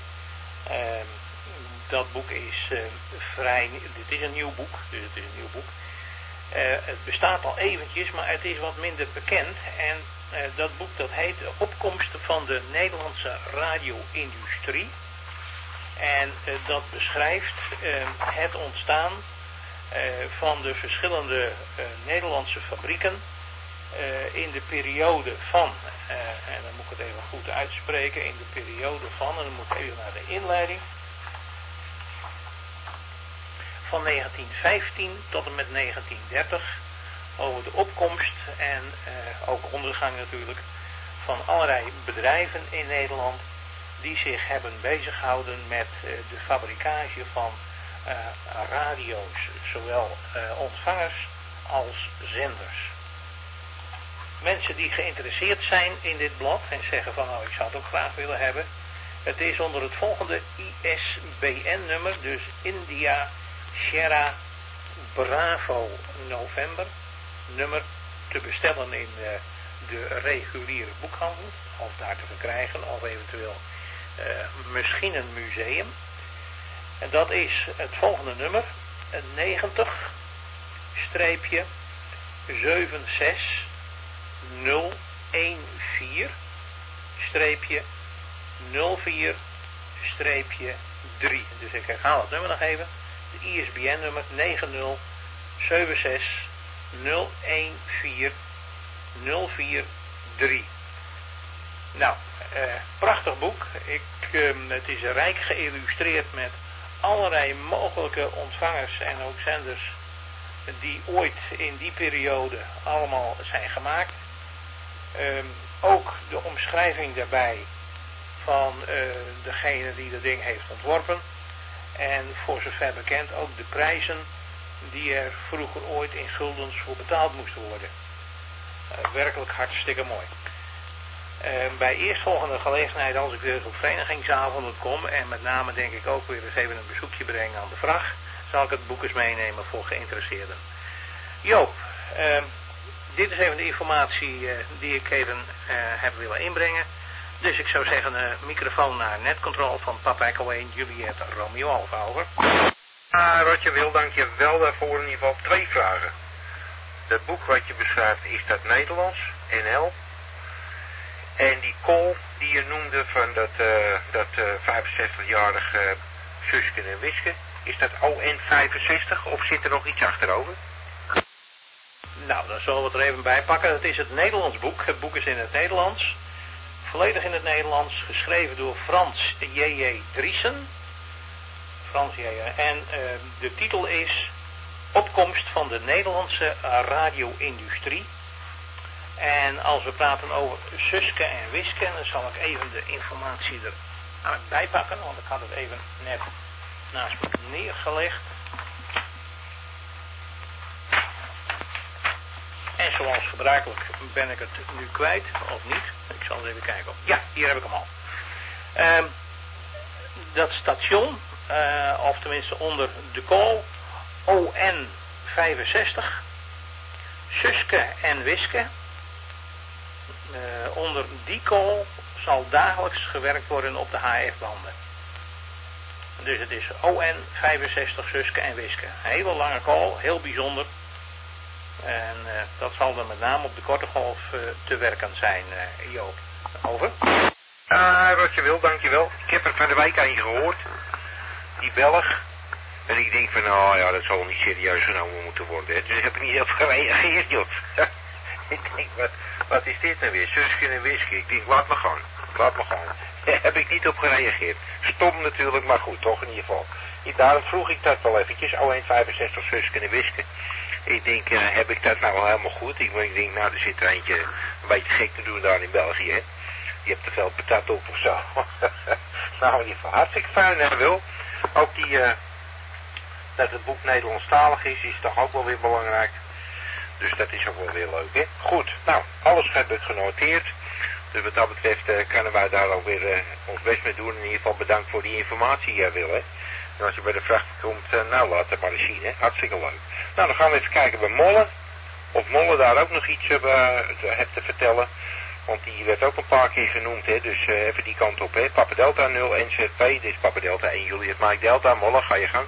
Speaker 3: Dat boek is dit is een nieuw boek, dus het is een nieuw boek. Het bestaat al eventjes, maar het is wat minder bekend. En dat boek dat heet De opkomst van de Nederlandse radio-industrie. En dat beschrijft het ontstaan van de verschillende Nederlandse fabrieken
Speaker 2: in de periode van, en dan moet ik het even goed uitspreken, in de periode van, en dan moet ik even naar de inleiding, van 1915 tot en met 1930, over de opkomst en ook ondergang natuurlijk, van allerlei bedrijven in Nederland, die zich hebben bezighouden met de fabricage van radio's, zowel ontvangers als zenders. Mensen die geïnteresseerd zijn in dit blad en zeggen van nou ik zou het ook graag willen hebben. Het is onder het volgende ISBN-nummer, dus India Sierra Bravo November, nummer te bestellen in de reguliere boekhandel, of daar te verkrijgen, of eventueel misschien een museum. En dat is het volgende nummer, 90-76-014-04-3. Dus ik herhaal het nummer nog even. De ISBN-nummer 90-76-014-04-3. Nou, prachtig boek. Het is rijk geïllustreerd met allerlei mogelijke ontvangers en ook zenders die ooit in die periode allemaal zijn gemaakt. Ook de omschrijving daarbij van degene die dat ding heeft ontworpen. En voor zover bekend ook de prijzen die er vroeger ooit in guldens voor betaald moesten worden. Werkelijk hartstikke mooi. Bij eerstvolgende gelegenheid, als ik weer op verenigingsavonden kom en met name denk ik ook weer eens even een bezoekje brengen aan de vracht, zal ik het boek eens meenemen voor geïnteresseerden. Joop, dit is even de informatie die ik even heb willen inbrengen. Dus ik zou zeggen, microfoon naar netcontrol van Papa Echo 1, Juliet Romeo Alfa, over.
Speaker 1: Roger Wil, dank je wel daarvoor. In ieder geval 2 vragen. Dat boek wat je beschrijft, is dat Nederlands, NL? En die call die je noemde van dat 65-jarige Suske en Wiske, is dat ON65 of zit er nog iets achterover?
Speaker 2: Nou, dan zullen we het er even bij pakken. Het is het Nederlands boek. Het boek is in het Nederlands. Volledig in het Nederlands. Geschreven door Frans J.J. Driessen. Frans J.J. En de titel is Opkomst van de Nederlandse radio-industrie. En als we praten over Suske en Wiske, dan zal ik even de informatie erbij pakken, want ik had het even net naast me neergelegd. En zoals gebruikelijk ben ik het nu kwijt, of niet? Ik zal eens even kijken. Ja, hier heb ik hem al. Dat station, of tenminste onder de call, ON65, Suske en Wiske. Onder die call zal dagelijks gewerkt worden op de HF-banden. Dus het is ON65 Suske en Wiske. Een hele lange call, heel bijzonder. En dat zal dan met name op de korte golf te werken zijn, Joop. Over.
Speaker 1: Roger Wil, dankjewel. Ik heb er van de week een gehoord. Die Belg. En ik denk van, nou ja, dat zal niet serieus genomen moeten worden. Hè. Dus ik heb er niet op gereageerd, joh. Ik denk, wat is dit nou weer? Suske en Wiske. Ik denk, laat me gaan. Heb ik niet op gereageerd. Stom natuurlijk, maar goed, toch in ieder geval. Daarom vroeg ik dat wel eventjes. ON65 Suske en Wiske. Ik denk, heb ik dat nou wel helemaal goed? Ik denk, nou, er zit er eentje een beetje gek te doen daar in België, hè. Je hebt te veel patat op of zo. Nou, in ieder geval hartstikke fijn, hè, Wil. Ook dat het boek Nederlandstalig is toch ook wel weer belangrijk. Dus dat is ook wel weer leuk, hè. Goed, nou, alles heb ik genoteerd. Dus wat dat betreft kunnen wij daar ook weer ons best mee doen. In ieder geval bedankt voor die informatie, Wil, hè. En als je bij de vracht komt, nou, laat het maar eens zien, hè. Hartstikke leuk. Nou, dan gaan we even kijken bij Molle. Of Molle daar ook nog iets heeft te vertellen. Want die werd ook een paar keer genoemd, hè. Dus even die kant op, hè. Papa Delta 0 NZP. Dit is Papa Delta 1 Juliet Mike Delta. Molle, ga je gang.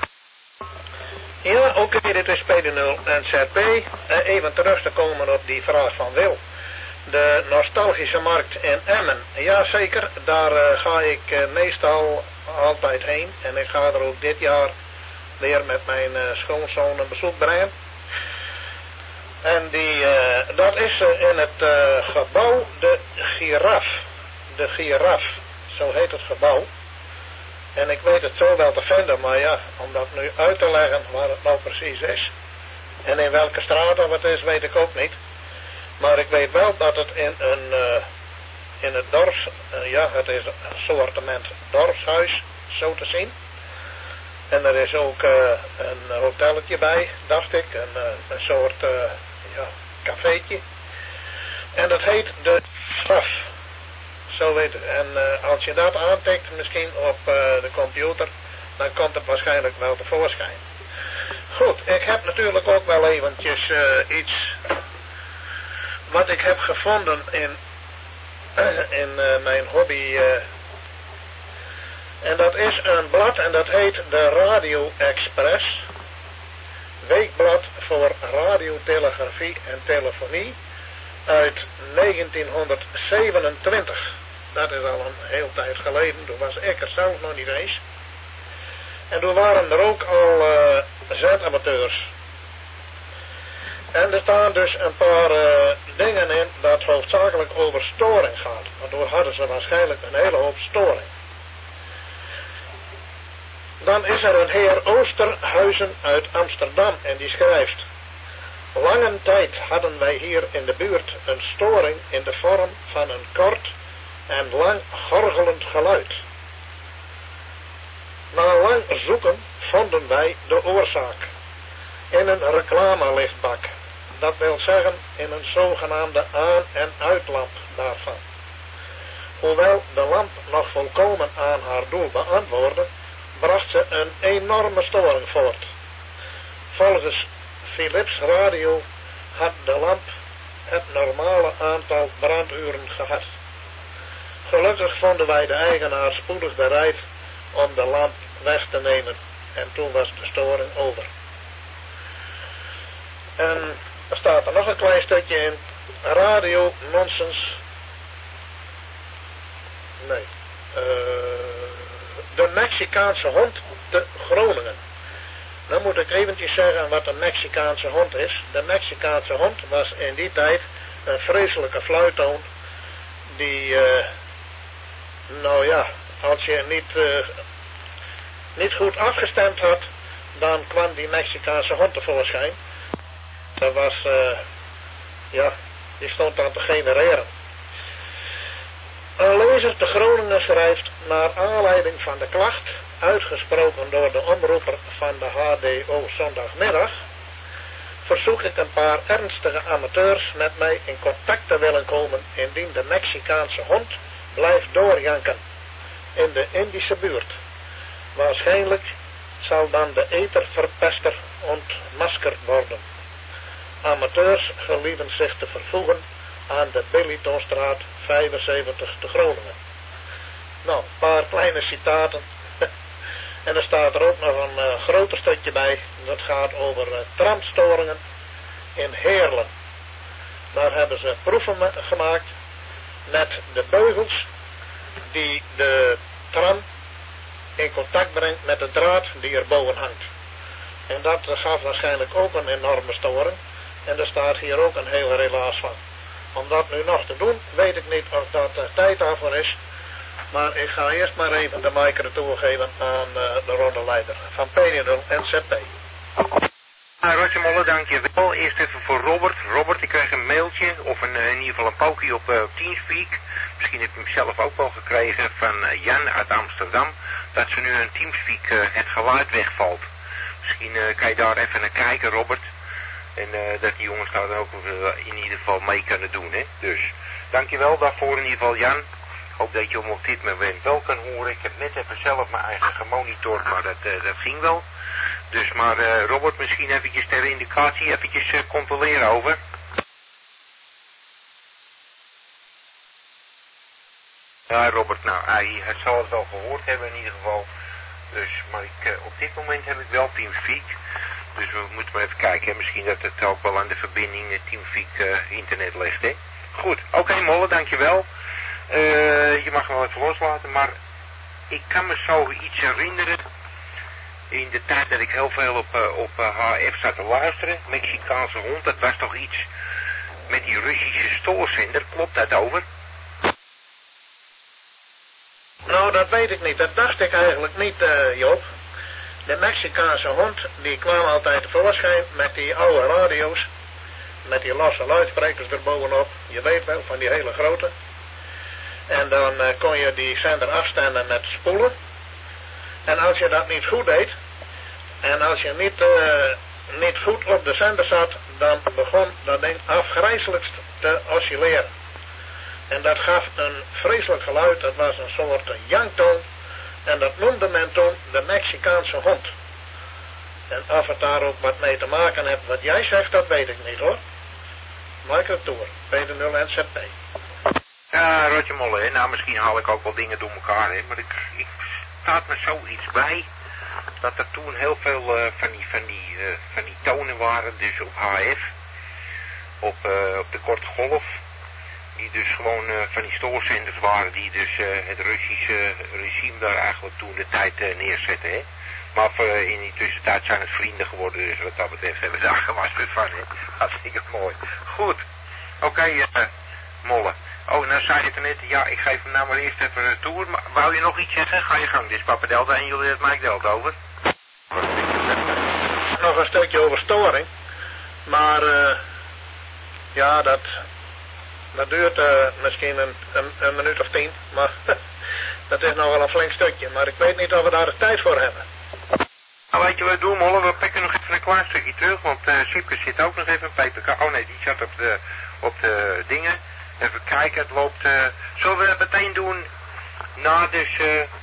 Speaker 3: Ja, ook weer dit is PD0 NZP. Even terug te komen op die vraag van Wil. De nostalgische markt in Emmen. Jazeker, daar ga ik meestal altijd heen. En ik ga er ook dit jaar weer met mijn schoonzoon een bezoek brengen. En dat is in het gebouw de Giraf, zo heet het gebouw. En ik weet het zo wel te vinden, maar ja, om dat nu uit te leggen waar het nou precies is. En in welke straat of het is, weet ik ook niet. Maar ik weet wel dat het in het dorps, het is een soortement dorpshuis, zo te zien. En er is ook een hotelletje bij, dacht ik, een soort cafeetje. En dat heet de Graf, zo weet het. En als je dat aantikt misschien op de computer, dan komt het waarschijnlijk wel tevoorschijn. Goed, ik heb natuurlijk ook wel eventjes iets wat ik heb gevonden in mijn hobby. En dat is een blad en dat heet de Radio Express. Weekblad voor radiotelegrafie en telefonie uit 1927. Dat is al een heel tijd geleden, toen was ik er zelf nog niet eens. En toen waren er ook al zendamateurs. En er staan dus een paar dingen in dat hoofdzakelijk over storing gaat. Waardoor hadden ze waarschijnlijk een hele hoop storing. Dan is er een heer Oosterhuizen uit Amsterdam en die schrijft: lange tijd hadden wij hier in de buurt een storing in de vorm van een kort en lang gorgelend geluid. Na lang zoeken vonden wij de oorzaak in een reclamelichtbak. Dat wil zeggen in een zogenaamde aan- en uitlamp daarvan. Hoewel de lamp nog volkomen aan haar doel beantwoordde, bracht ze een enorme storing voort. Volgens Philips Radio had de lamp het normale aantal branduren gehad. Gelukkig vonden wij de eigenaar spoedig bereid om de lamp weg te nemen en toen was de storing over. En er staat er nog een klein stukje in. Radio nonsens. Nee. De Mexicaanse hond te Groningen. Dan moet ik eventjes zeggen wat een Mexicaanse hond is. De Mexicaanse hond was in die tijd een vreselijke fluittoon. Die, als je niet goed afgestemd had, dan kwam die Mexicaanse hond tevoorschijn. Dat was, die stond aan te genereren. Een lezer te Groningen schrijft: naar aanleiding van de klacht, uitgesproken door de omroeper van de HDO zondagmiddag, verzoek ik een paar ernstige amateurs met mij in contact te willen komen indien de Mexicaanse hond blijft doorjanken in de Indische buurt. Waarschijnlijk zal dan de etherverpester ontmaskerd worden. Amateurs gelieden zich te vervoegen aan de Billytonstraat 75 te Groningen. Nou, een paar kleine citaten. En er staat er ook nog een groter stukje bij. Dat gaat over tramstoringen in Heerlen. Daar hebben ze proeven gemaakt met de beugels die de tram in contact brengt met de draad die erboven hangt. En dat gaf waarschijnlijk ook een enorme storing. En er staat hier ook een heel relaas van. Om dat nu nog te doen, weet ik niet of dat tijd daarvoor is. Maar ik ga eerst maar even de mic retour geven aan de rondeleider van PDO NZP.
Speaker 1: Roger Molle, dankjewel. Eerst even voor Robert. Robert, ik kreeg een mailtje, of in ieder geval een pokie op Teamspeak. Misschien heb je hem zelf ook wel gekregen van Jan uit Amsterdam. Dat ze nu een Teamspeak het geluid wegvalt. Misschien kan je daar even naar kijken, Robert. En dat die jongens daar ook in ieder geval mee kunnen doen, hè. Dus, dankjewel daarvoor in ieder geval, Jan. Ik hoop dat je hem op dit moment wel kan horen. Ik heb net even zelf mijn eigen gemonitord, maar dat ging wel. Dus, maar Robert, misschien eventjes ter indicatie, eventjes controleren over. Ja, Robert, nou, hij zal het wel gehoord hebben in ieder geval. Dus, maar op dit moment heb ik wel Teamspeak. Dus we moeten maar even kijken. Hè? Misschien dat het ook wel aan de verbinding Teamspeak internet ligt, hè. Goed, oké, Molle, dankjewel. Je mag wel even loslaten, maar ik kan me zo iets herinneren in de tijd dat ik heel veel op HF zat te luisteren, Mexicaanse hond, dat was toch iets met die Russische stoorzender, klopt dat over?
Speaker 3: Nou, dat weet ik niet. Dat dacht ik eigenlijk niet, Joop. De Mexicaanse hond, die kwam altijd tevoorschijn met die oude radio's. Met die losse luidsprekers erbovenop. Je weet wel, van die hele grote. En dan kon je die zender afstemmen met spoelen. En als je dat niet goed deed, en als je niet goed op de zender zat, dan begon dat ding afgrijselijkst te oscilleren. En dat gaf een vreselijk geluid, dat was een soort janktoon. En dat noemde men toen de Mexicaanse hond. En of het daar ook wat mee te maken heeft wat jij zegt, dat weet ik niet hoor. Microtour, PD0 NZP.
Speaker 1: Ja, Rotje Molle, hè. Nou misschien haal ik ook wel dingen door elkaar, hè. Maar ik staat me zoiets bij, dat er toen heel veel van die tonen waren, dus op HF, op de korte golf. Die dus gewoon van die stoorzenders waren die dus het Russische regime daar eigenlijk toen de tijd neerzetten, hè. Maar in die tussentijd zijn het vrienden geworden, dus wat dat betreft hebben we daar gewassen van, hè. Hartstikke mooi. Goed. Oké, Molle. Oh, nou zei je het net, ja, ik geef hem nou maar eerst even een tour. Maar wou je nog iets zeggen? Ga je gang. Dit is Papa Delta en jullie het Mike Delta over.
Speaker 3: Nog een stukje over storing. Maar, ja, dat duurt misschien een minuut of 10. Maar dat is nog wel een flink stukje. Maar ik weet niet of we daar de tijd voor hebben.
Speaker 1: Nou, weet je wat we doen, Molle? We pikken nog even een klein stukje terug. Want Sipke zit ook nog even een PPK. Oh nee, die zat op de dingen. Even kijken, het loopt... zullen we het meteen doen na dus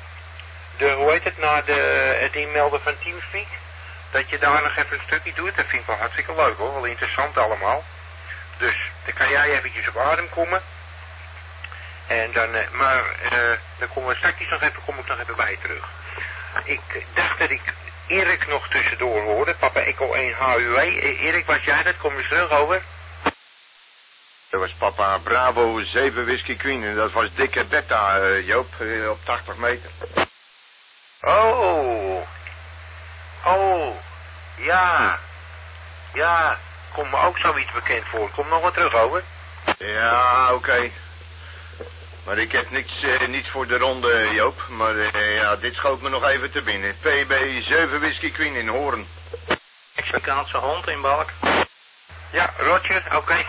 Speaker 1: het inmelden van Teamspeak? Dat je daar nog even een stukje doet. Dat vind ik wel hartstikke leuk hoor, wel interessant allemaal. Dus dan kan jij eventjes op adem komen. En dan, dan kom ik nog even bij je terug. Ik dacht dat ik Erik nog tussendoor hoorde, Papa Echo 1 HUW. Erik, was jij dat? Kom eens terug over.
Speaker 13: Dat was Papa Bravo 7 Whisky Queen en dat was dikke Beta, Joop, op 80 meter.
Speaker 1: Oh, ja, komt me ook zoiets bekend voor. Kom nog wat terug over.
Speaker 13: Ja, oké. Maar ik heb niets voor de ronde, Joop. Maar ja, dit schoot me nog even te binnen. PB 7 Whisky Queen in Hoorn.
Speaker 2: Mexicaanse hond in Balk.
Speaker 1: Ja, Roger, oké.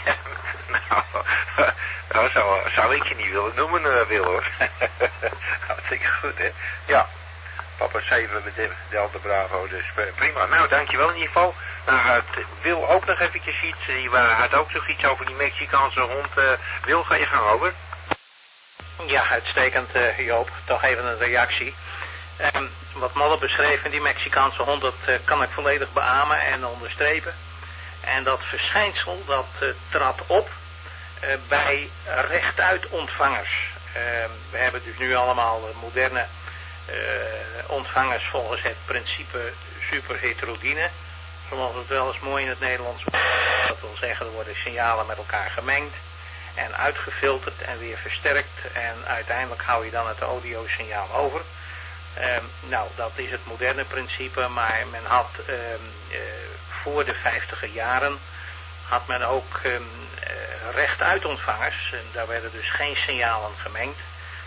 Speaker 1: Nou, zou ik je niet willen noemen, Wil, hoor. Hartstikke goed, hè. Ja, Papa 7 met Delta Bravo, dus prima. Nou, dankjewel in ieder geval. Nou, Wil ook nog eventjes iets, die had ook nog iets over die Mexicaanse hond. Wil, ga je gang over?
Speaker 2: Ja, uitstekend, Joop. Toch even een reactie. Wat Molle beschreef in die Mexicaanse hond, dat kan ik volledig beamen en onderstrepen. En dat verschijnsel, dat trad op bij rechtuit ontvangers. We hebben dus nu allemaal moderne ontvangers volgens het principe superheterogene. Zoals het wel eens mooi in het Nederlands wordt. Dat wil zeggen, er worden signalen met elkaar gemengd en uitgefilterd en weer versterkt. En uiteindelijk hou je dan het audiosignaal over. Nou, dat is het moderne principe, maar men had voor de 50e jaren had men ook rechtuit ontvangers. En daar werden dus geen signalen gemengd.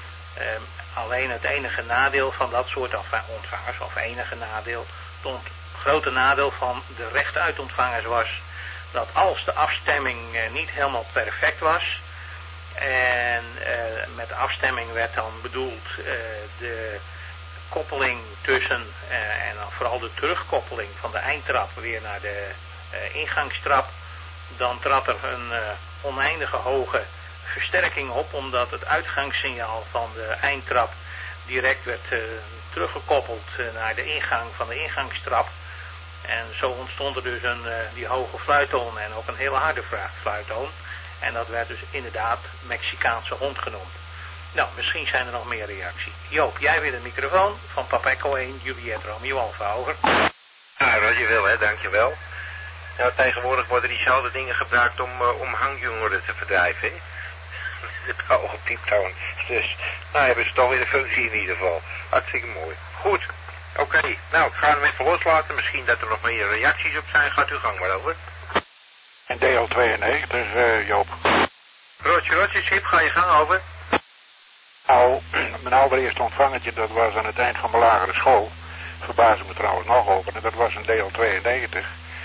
Speaker 2: Alleen het enige nadeel van dat soort ontvangers, of enige nadeel, het grote nadeel van de rechtuit ontvangers was dat als de afstemming niet helemaal perfect was, en met afstemming werd dan bedoeld de koppeling tussen, en dan vooral de terugkoppeling van de eindtrap weer naar de ingangstrap, dan trad er een oneindige hoge versterking op, omdat het uitgangssignaal van de eindtrap direct werd teruggekoppeld naar de ingang van de ingangstrap. En zo ontstond er dus die hoge fluittoon en ook een hele harde fluittoon. En dat werd dus inderdaad Mexicaanse hond genoemd. Nou, misschien zijn er nog meer reacties. Joop, jij weer de microfoon van Papa Echo 1, Juliet Romeo Alfa, over.
Speaker 1: Ja, wat je wil, hè, dankjewel. Nou, tegenwoordig worden diezelfde dingen gebruikt om hangjongeren te verdrijven, hè. De hoge pieptoon. Dus, nou hebben ze toch weer de functie in ieder geval. Hartstikke mooi. Goed. Oké, nou, ik ga hem even loslaten. Misschien dat er nog meer reacties op zijn. Gaat uw gang maar over.
Speaker 14: En deel 92, Joop.
Speaker 1: Roger, Schip, ga je gang over.
Speaker 14: Nou, mijn allereerste ontvangertje, dat was aan het eind van mijn lagere school. Verbaasde me trouwens nog over. En dat was een deel 92.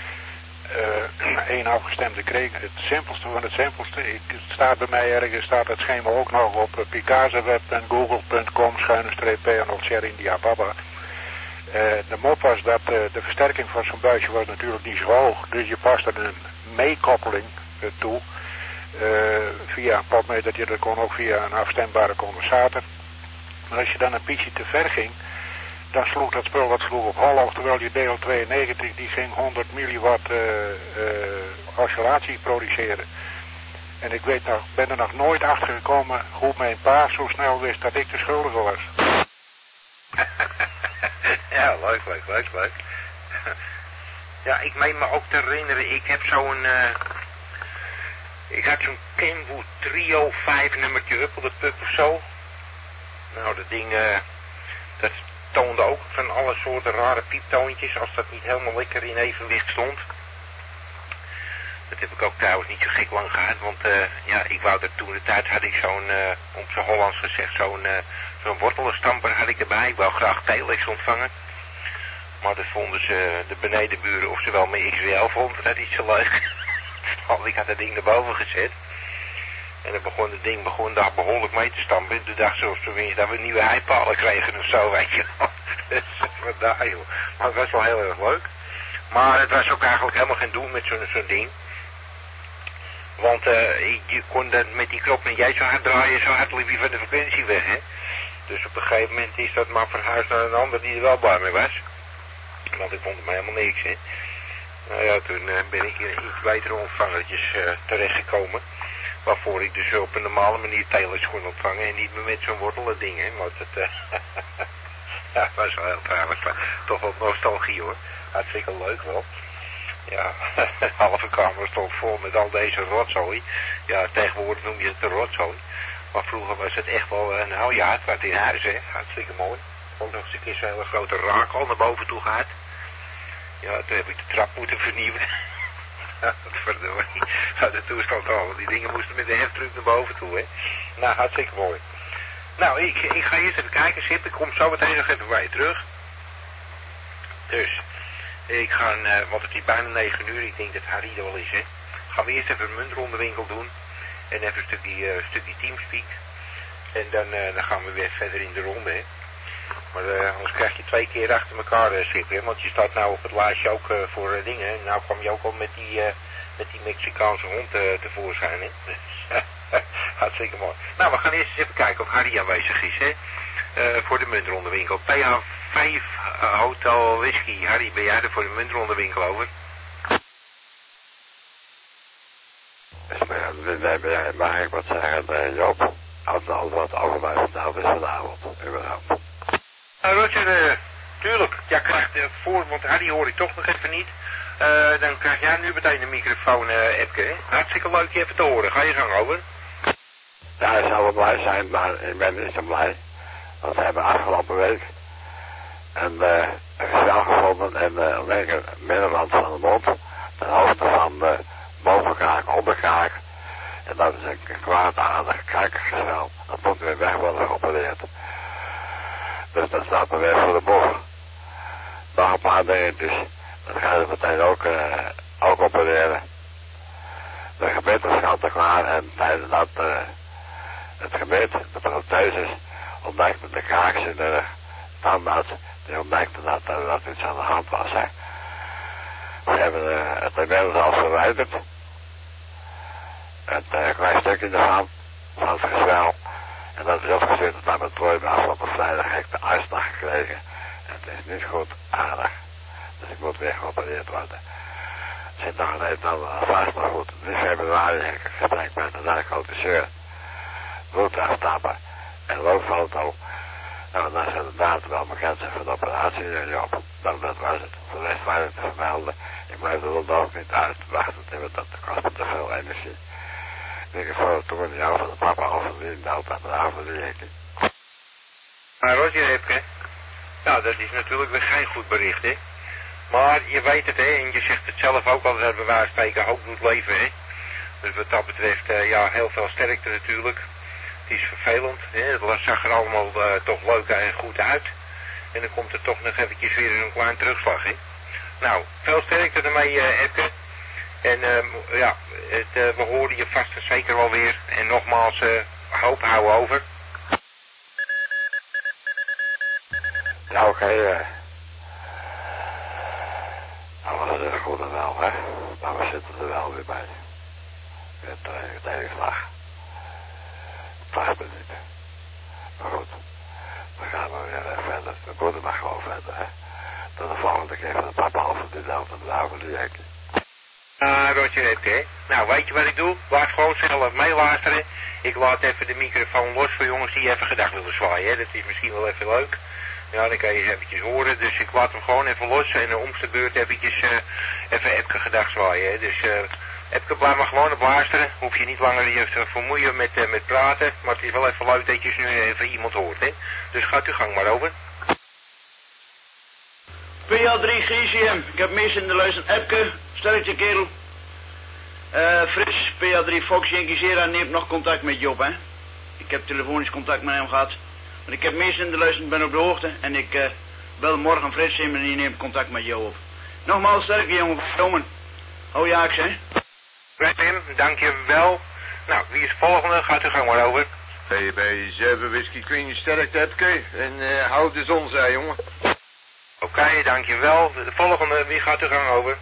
Speaker 14: Eén afgestemde kreeg. Het simpelste van het simpelste. Het staat bij mij ergens, staat het schema ook nog op Picasaweb en google.com/P&Cherry India Papa. De mop was dat de versterking van zo'n buisje was natuurlijk niet zo hoog. Dus je past er een meekoppeling toe. Via een potmetertje, dat kon ook via een afstembare condensator. Maar als je dan een pietje te ver ging, dan sloeg dat spul op hol. Terwijl je deel 92, die ging 100 milliwatt oscillatie produceren. En ik ben er nog nooit achter gekomen hoe mijn pa zo snel wist dat ik de schuldige was.
Speaker 1: Ja, leuk. Ja, ik meen me ook te herinneren, ik heb ik had zo'n Kenwood Trio 5 nummertje Huppelde Pup of zo. Nou, dat ding, dat toonde ook van alle soorten rare pieptoontjes, als dat niet helemaal lekker in evenwicht stond. Dat heb ik ook trouwens niet zo gek lang gehad, want ja, ik wou dat toen de tijd had ik zo'n, op zijn Hollands gezegd, zo'n wortelenstamper had ik erbij. Ik wou graag telex ontvangen. Maar dat vonden ze, de benedenburen, of ze wel met XWL vonden, dat niet zo leuk. Want ik had dat ding naar boven gezet. En dan begon het ding daar behoorlijk mee te stampen. En toen dacht ze dat we nieuwe heipalen kregen of zo, weet je wel. Vandaar, joh. Maar het was wel heel erg leuk. Maar het was ook eigenlijk helemaal geen doel met zo'n ding. Want je kon dan met die knop en jij zo hard draaien, zo hard liep je van de frequentie weg, hè. Dus op een gegeven moment is dat maar verhuisd naar een ander die er wel bij mee was. Want ik vond het maar helemaal niks, hè. Nou ja, toen ben ik in iets betere ontvangertjes terechtgekomen. Waarvoor ik dus op een normale manier telex kon ontvangen en niet meer met zo'n wortelen ding, hè. Maar het, ja, het was wel heel trouwens, toch wel nostalgie, hoor. Hartstikke leuk wel. Ja, de halve kamer stond vol met al deze rotzooi. Ja, tegenwoordig noem je het de rotzooi. Maar vroeger was het echt wel, nou ja, het was in huis, hè. Hartstikke mooi. Ook nog eens een keer zo'n hele grote raakhal naar boven toe gehad. Ja, toen heb ik de trap moeten vernieuwen. Verdorie. Ja, de toestand al. Die dingen moesten met de heftruck naar boven toe, hè. Nou, hartstikke mooi. Nou, ik ga eerst even kijken, Sip. Ik kom zo meteen nog even bij je terug. Dus, ik ga, want het is bijna 9 uur. Ik denk dat Harry er wel is, hè. Gaan we eerst even een muntrondewinkel doen. En even een stukje Teamspeak. En dan gaan we weer verder in de ronde, hè. Maar anders krijg je 2 keer achter elkaar, Sip, hè. Want je staat nou op het lijstje ook voor dingen. En nou kwam je ook al met die Mexicaanse hond tevoorschijn, hè. Hartstikke mooi. Nou, we gaan eerst eens even kijken of Harry aanwezig is, hè. Voor de muntrondewinkel. PH5 Hotel Whisky. Harry, ben jij er voor de muntrondewinkel over?
Speaker 15: Mag ik wat zeggen, Joop? Als er al wat over mij verteld is vanavond, überhaupt.
Speaker 1: Roger, tuurlijk. Ja, krijgt voor, want Harry hoor ik toch nog even niet. Dan krijg jij nu meteen de microfoon, Epke, hè? Hartstikke leuk je even te horen. Ga je gang over.
Speaker 15: Ja, ik zou wel blij zijn, maar ik ben niet zo blij. Want we hebben afgelopen week een gezel gevonden in de middenrand van de mond. Ten hoogte van de bovenkaak, onderkaak. En dat is een kwaadaardig kijkergezel. Dat moet weer weg worden geopereerd. Dus dat staat me weer voor de boeg. Nog een paar dingetjes. Dat gaan we meteen ook opereren. De gemeente staat er klaar en tijdens dat het gemeente, de protheses, ontdekte de kaaks in de tandarts. Die ontdekte dat iets aan de hand was. Hè. We hebben het inmiddels al verwijderd. Een klein stukje ervan, van het gezwel. En dat is opgestuurd naar het tooi. Afgelopen vrijdag heb ik de uitslag gekregen. En het is niet goed aardig. Dus ik moet weer geopereerd worden. Er zit nog een aantal vast, maar goed. In februari heb ik een gesprek met de narcotiseur. Bloed aftappen. En loopfoto. Nou, dan is de datum wel bekend zijn van de operatie. Op. Nou, dat was het. Voor de rest waren te vermelden. Ik blijf er dan ook niet uit. Wachten, dat kost me te veel energie. Ik heb voor toen in jou van de papa overleden, de auto van de avond die ik niet.
Speaker 1: Maar Roger, Epke. Nou, dat is natuurlijk weer geen goed bericht, hè. Maar je weet het, hè, en je zegt het zelf ook al, dat we waar spreken ook moet leven, hè. Dus wat dat betreft, ja, heel veel sterkte natuurlijk. Het is vervelend, hè. Het zag er allemaal toch leuk en goed uit. En dan komt er toch nog eventjes weer een klein terugslag, hè. Nou, veel sterkte ermee, Epke. En ja, we horen je vast en zeker wel weer. En nogmaals, hoop houden over.
Speaker 15: Ja, oké. Nou, dat is goed en wel, hè. Maar we zitten er wel weer bij. Het tegenslag. 8 minuten. Maar goed, dan gaan we weer verder. We moeten maar gewoon verder, hè. Tot de volgende keer van de papa over de Delta de Lauwe de Jekje.
Speaker 1: Roger Epke, hè. Nou, weet je wat ik doe? Laat gewoon zelf meeluisteren. Ik laat even de microfoon los voor jongens die even gedag willen zwaaien, hè. Dat is misschien wel even leuk. Ja, dan kan je eens eventjes horen. Dus ik laat hem gewoon even los en om de beurt eventjes even Epke gedag zwaaien, hè. Dus Epke, blijf maar gewoon op luisteren. Hoef je niet langer je te vermoeien met praten. Maar het is wel even leuk dat je nu even iemand hoort, hè. Dus gaat uw gang maar over.
Speaker 5: PA3 GCM, ik heb mis in de luister Epke, sterkte kerel. Frits, PA3 Fox Yankee Sierra neemt nog contact met Job, hè. Ik heb telefonisch contact met hem gehad. Maar ik heb mis in de luister, ben op de hoogte. En ik bel morgen Frits in en die neemt contact met jou op. Nogmaals sterkte jongen. Hou je haaks, hè.
Speaker 1: Right, Pim, dankjewel. Nou, wie is de volgende? Gaat uw gang maar over.
Speaker 13: Bij 7 Whisky Queen sterkte Epke. En houd de zon, zei jongen.
Speaker 1: Oké, dankjewel. De volgende, wie gaat uw gang over?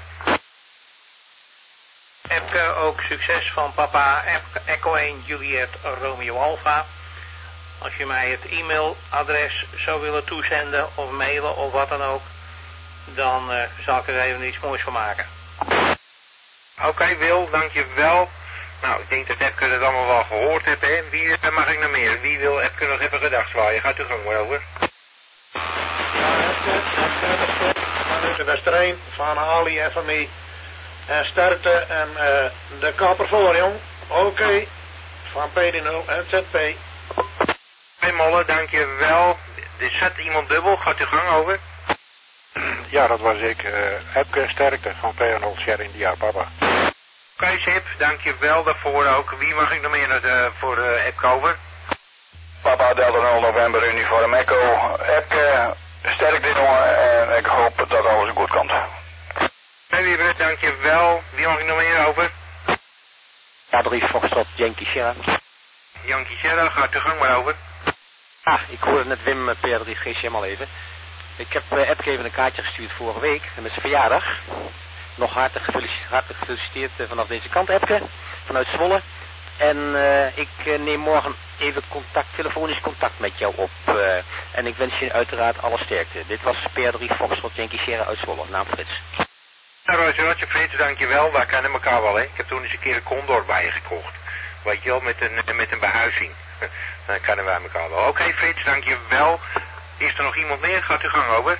Speaker 2: Epke, ook succes van papa Echo 1 Juliet Romeo Alpha. Als je mij het e-mailadres zou willen toezenden of mailen of wat dan ook, dan zal ik er even iets moois van maken.
Speaker 1: Oké, Wil, dankjewel. Nou, ik denk dat Epke het allemaal wel gehoord heeft, hè. Wie mag ik nog meer? Wie wil Epke nog even gedag zwaaien? Gaat uw gang maar over.
Speaker 3: Ja, Epke, vanuit de Westereen, van Ali en van mij. En sterkte en de kapper voor, jong. Oké, van PD0 en ZP.
Speaker 1: Hey Molle, dankjewel. Er zat iemand dubbel, gaat uw gang over.
Speaker 14: Ja, dat was ik. Epke sterkte van PA0 Sierra India, papa.
Speaker 1: Oké, Sip, dankjewel daarvoor ook. Wie mag ik nog meer voor Epke over?
Speaker 4: Papa Delta 0 November uniform Echo. Epke, sterkte jongen en ik hoop dat alles goed komt.
Speaker 1: Hey Wiebert, dankjewel. Wie mag ik nog meer over?
Speaker 16: Adrie Foxtrot, Yankee Sierra.
Speaker 1: Yankee Sierra, gaat uw gang maar over.
Speaker 16: Ik hoorde net Wim PR3 GCM al even. Ik heb Epke even een kaartje gestuurd vorige week met zijn verjaardag. Nog hartelijk gefeliciteerd vanaf deze kant, Epke, vanuit Zwolle. En ik neem morgen even telefonisch contact met jou op. En ik wens je uiteraard alle sterkte. Dit was PR3 Foxtrot Yankee Sierra uit Zwolle, naam Frits.
Speaker 1: Nou, Roger Frits, dankjewel. Wij kennen elkaar wel, hè. Ik heb toen eens een keer een Condor bij je gekocht. Weet je wel, met een behuizing. Dan kennen wij elkaar wel. Oké, Frits, dankjewel. Is er nog iemand meer? Gaat uw gang over.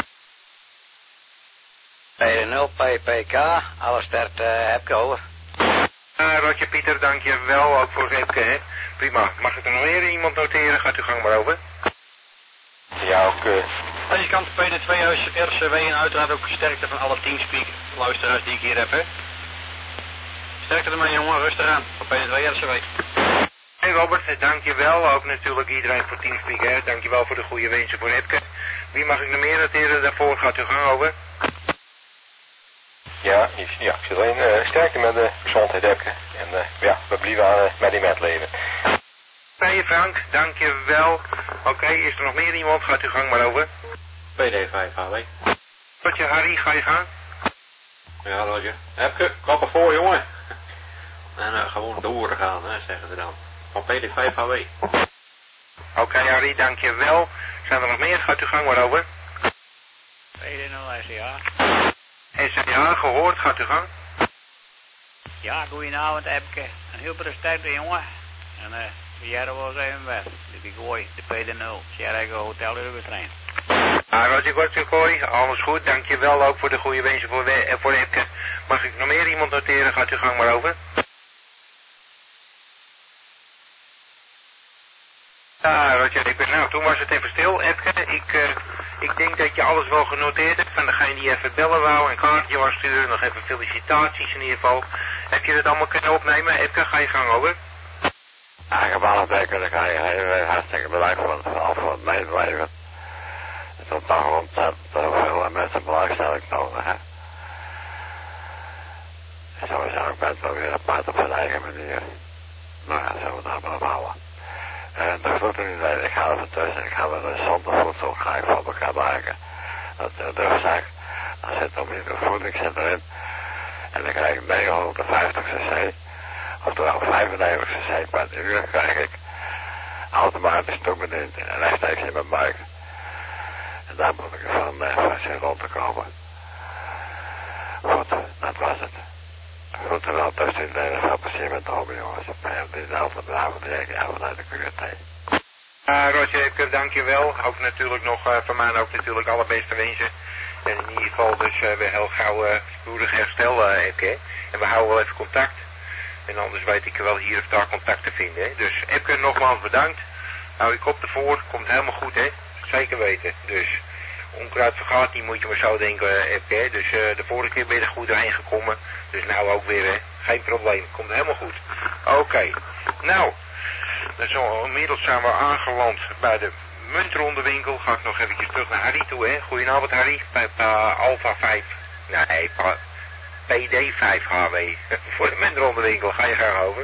Speaker 7: PD0 PPK, alle sterkte Epke over.
Speaker 1: Roger Pieter, dankjewel. Ook voor Epke, hè. Prima. Mag ik er nog meer iemand noteren? Gaat uw gang maar over.
Speaker 4: Ja, ook.
Speaker 10: Deze kant PD2 RCW en uiteraard ook sterkte van alle teamspeak luisteraars die ik hier heb, hè. Sterkte ermee, jongen, rustig aan. Van PD2 RCW.
Speaker 1: Hey Robert, dankjewel. Ook natuurlijk iedereen voor Teamspeak, hè. Dankjewel voor de goede wensen voor Epke. Wie mag ik nog meer noteren? Daarvoor gaat uw gang over.
Speaker 4: Ja, ik zit alleen sterkte met de gezondheid Epke. En ja, we blijven met die met leven.
Speaker 1: Hey Frank, dankjewel. Oké, is er nog meer iemand? Gaat uw gang maar over.
Speaker 17: PD5 HW.
Speaker 1: Roger, Harry, ga je gaan?
Speaker 17: Ja, Roger. Epke, klappen voor, jongen. En gewoon doorgaan, hè, zeggen ze dan. Van PD5 HW.
Speaker 1: Oké, Harry, dankjewel. Zijn er nog meer? Gaat uw gang maar over.
Speaker 18: PD0 SCA.
Speaker 1: SCA, gehoord. Gaat uw gang.
Speaker 18: Ja, goedenavond Epke. Een heel sterkte jongen. En we jaren was even weg. De Bigooi, de PD0. Sierra Hotel Urbertrein.
Speaker 1: Roger Gortjekooi, alles goed. Dankjewel ook voor de goede wensen voor Epke. Mag ik nog meer iemand noteren? Gaat uw gang maar over. Ja, Roger, nou, toen was het even stil, Edke. Ik denk dat je alles wel genoteerd hebt. Van degene die even bellen wou en kaartje was sturen. Nog even felicitaties in ieder geval. Heb je dat allemaal kunnen opnemen? Edke, ga je gang over.
Speaker 15: Ja, ik heb alles mee kunnen krijgen. Hartstikke bedankt voor het medeleven. Het is toch ontzettend veel mensen belangstelling nodig, hè. Sowieso, ik ben wel weer apart op zijn eigen manier. Nou ja, zullen we daar maar op houden. De groeten niet, ik ga even tussen. Ik ga met een zondevoedsel ga ik van elkaar maken. Dat is de rugzak. Dan zit er weer de voeding zit erin. En dan krijg ik 950 cc. Oftewel 95 cc per uur krijg ik automatisch toebediend en rechtstreeks in mijn buik. En daar moet ik van zien rond te komen. Goed, dat was het. Goed, en dan dus iedereen veel plezier met de hobby, jongens. Die is altijd bedankt, die ik vanuit de QT.
Speaker 1: Roger, dankjewel. Ook natuurlijk nog van mij ook natuurlijk allerbeste wensen. En in ieder geval dus weer heel gauw spoedig herstel, Epke. En we houden wel even contact. En anders weet ik wel hier of daar contact te vinden. Hè. Dus Epke, nogmaals bedankt. Hou je kop ervoor, komt helemaal goed, hè. Zeker weten. Dus onkruid vergaat niet, moet je maar zo denken, Epke. Dus de vorige keer ben je er goed doorheen gekomen. Dus nou ook weer, hè. Geen probleem, komt helemaal goed. Oké. Nou, dus inmiddels zijn we aangeland bij de muntrondewinkel. Ga ik nog eventjes terug naar Harry toe, hè. Goedenavond, Harry. Alpha 5. Nee, PD5 HW. Voor de muntrondewinkel. Ga je graag over.